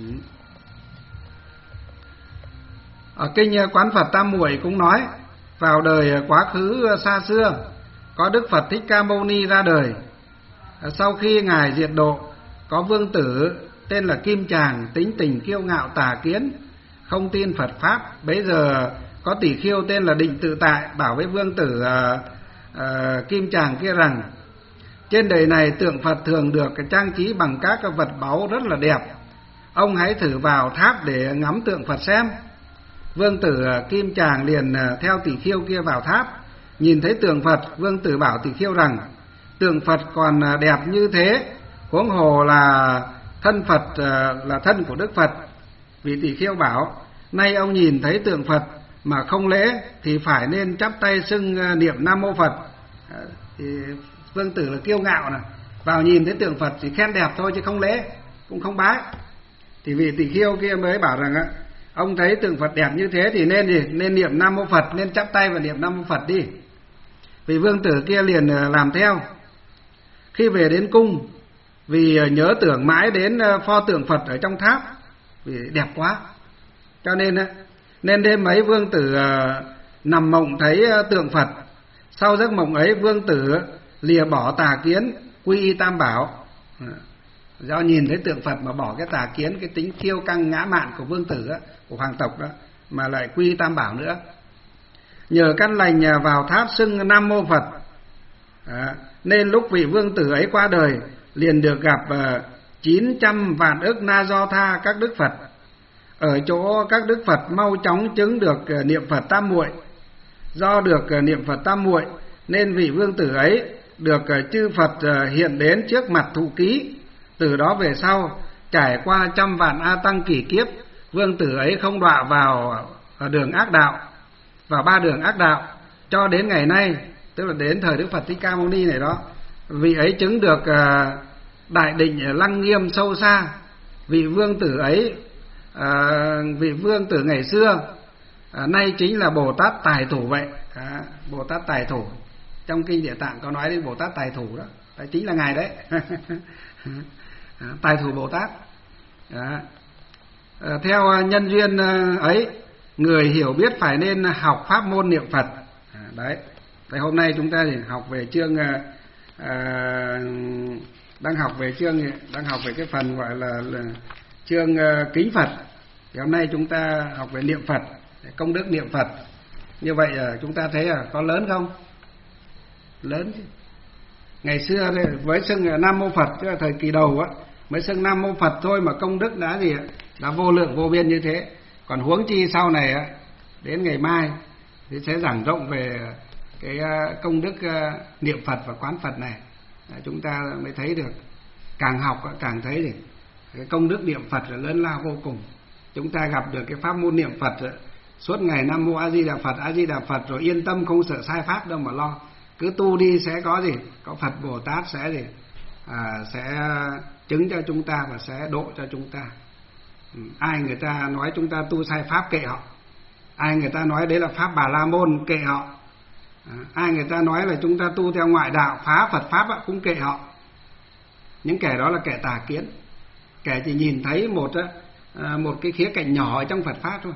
Ở kinh Quán Phật Tam Muội cũng nói, vào đời quá khứ xa xưa, có Đức Phật Thích Ca Mâu Ni ra đời. Sau khi ngài diệt độ, có vương tử tên là Kim Tràng, tính tình kiêu ngạo tà kiến, không tin Phật pháp. Bấy giờ có tỷ khưu tên là Định Tự Tại bảo với vương tử uh, uh, Kim Tràng kia rằng, trên đời này tượng Phật thường được trang trí bằng các vật báu rất là đẹp, ông hãy thử vào tháp để ngắm tượng Phật xem. Vương tử uh, Kim Tràng liền uh, theo tỷ khưu kia vào tháp, nhìn thấy tượng Phật. Vương tử bảo tỷ khưu rằng, tượng Phật còn uh, đẹp như thế, huống hồ là thân Phật uh, là thân của Đức Phật. Vị tỷ khưu bảo, nay ông nhìn thấy tượng Phật mà không lễ thì phải nên chắp tay xưng uh, niệm Nam Mô Phật. Uh, thì vương tử là kiêu ngạo này, vào nhìn thấy tượng Phật chỉ khen đẹp thôi chứ không lễ, cũng không bái. Thì vị tỷ khưu kia mới bảo rằng uh, ông thấy tượng Phật đẹp như thế thì nên gì, nên niệm Nam Mô Phật, nên chắp tay và niệm Nam Mô Phật đi. Vị vương tử kia liền uh, làm theo. Khi về đến cung, vì nhớ tưởng mãi đến pho tượng Phật ở trong tháp, vì đẹp quá, cho nên nên đêm ấy vương tử nằm mộng thấy tượng Phật. Sau giấc mộng ấy, vương tử lìa bỏ tà kiến, quy y Tam Bảo. Do nhìn thấy tượng Phật mà bỏ cái tà kiến, cái tính kiêu căng ngã mạn của vương tử đó, của hoàng tộc đó, mà lại quy y Tam Bảo nữa. Nhờ căn lành vào tháp xưng Nam Mô Phật, à, nên lúc vị vương tử ấy qua đời, liền được gặp uh, chín trăm vạn ức na do tha các đức Phật. Ở chỗ các đức Phật mau chóng chứng được uh, niệm Phật Tam Muội. Do được uh, niệm Phật Tam Muội nên vị vương tử ấy được uh, chư Phật uh, hiện đến trước mặt thụ ký. Từ đó về sau, trải qua trăm vạn a tăng kỷ kiếp, vương tử ấy không đọa vào uh, đường ác đạo, vào ba đường ác đạo, cho đến ngày nay, tức là đến thời Đức Phật Thích Ca Mâu Ni này đó, vị ấy chứng được uh, đại định lăng nghiêm sâu xa. Vị vương tử ấy, uh, vị vương tử ngày xưa, uh, nay chính là Bồ Tát Tài Thủ vậy. À, Bồ Tát Tài Thủ, trong kinh Địa Tạng có nói đến Bồ Tát Tài Thủ đó, đó chính là ngài đấy. Tài Thủ Bồ Tát. Đó. À, theo nhân duyên ấy, người hiểu biết phải nên học pháp môn niệm Phật. À, đấy. Thì hôm nay chúng ta thì học về chương à, đang học về chương đang học về cái phần gọi là, là chương uh, kính Phật. Thì hôm nay chúng ta học về niệm Phật, công đức niệm Phật. Như vậy uh, chúng ta thấy là uh, có lớn không? Lớn chứ. Ngày xưa đây, với xưng Nam Mô Phật, chứ là thời kỳ đầu á, mới xưng Nam Mô Phật thôi mà công đức đã gì đã vô lượng vô biên như thế. Còn huống chi sau này á, đến ngày mai thì sẽ giảng rộng về cái uh, công đức uh, niệm Phật và quán Phật này. À, chúng ta mới thấy được, càng học càng thấy thì cái công đức niệm Phật là lớn lao vô cùng. Chúng ta gặp được cái pháp môn niệm Phật suốt ngày Nam Mô A Di Đà Phật, A Di Đà Phật, rồi yên tâm không sợ sai pháp đâu mà lo. Cứ tu đi sẽ có gì, có Phật Bồ Tát sẽ gì à, sẽ chứng cho chúng ta và sẽ độ cho chúng ta. Ừ, ai người ta nói chúng ta tu sai pháp kệ họ, ai người ta nói đấy là pháp Bà La Môn kệ họ, à, ai người ta nói là chúng ta tu theo ngoại đạo phá Phật pháp cũng kệ họ. Những kẻ đó là kẻ tà kiến, kẻ chỉ nhìn thấy một một cái khía cạnh nhỏ ở trong Phật pháp thôi.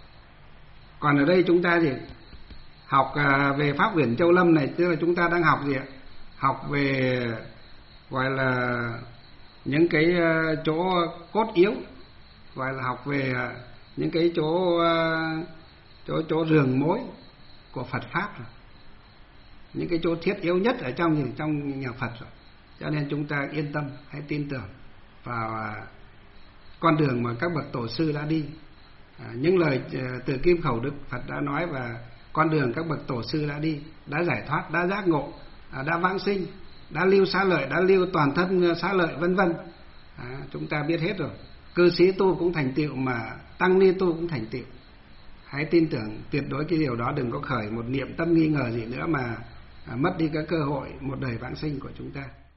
Còn ở đây chúng ta gì học về pháp Uyển Châu Lâm này, tức là chúng ta đang học gì ạ? Học về gọi là những cái chỗ cốt yếu, gọi là học về những cái chỗ chỗ chỗ rường mối của Phật pháp rồi, những cái chỗ thiết yếu nhất ở trong gì trong nhà Phật rồi. Cho nên chúng ta yên tâm, hãy tin tưởng vào con đường mà các bậc tổ sư đã đi. À, những lời từ kim khẩu Đức Phật đã nói và con đường các bậc tổ sư đã đi, đã giải thoát, đã giác ngộ, à, đã vãng sinh, đã lưu xá lợi, đã lưu toàn thân xá lợi, vân vân. À, chúng ta biết hết rồi. Cư sĩ tu cũng thành tựu mà tăng ni tu cũng thành tựu. Hãy tin tưởng tuyệt đối cái điều đó, đừng có khởi một niệm tâm nghi ngờ gì nữa mà à, mất đi cái cơ hội một đời vãng sinh của chúng ta.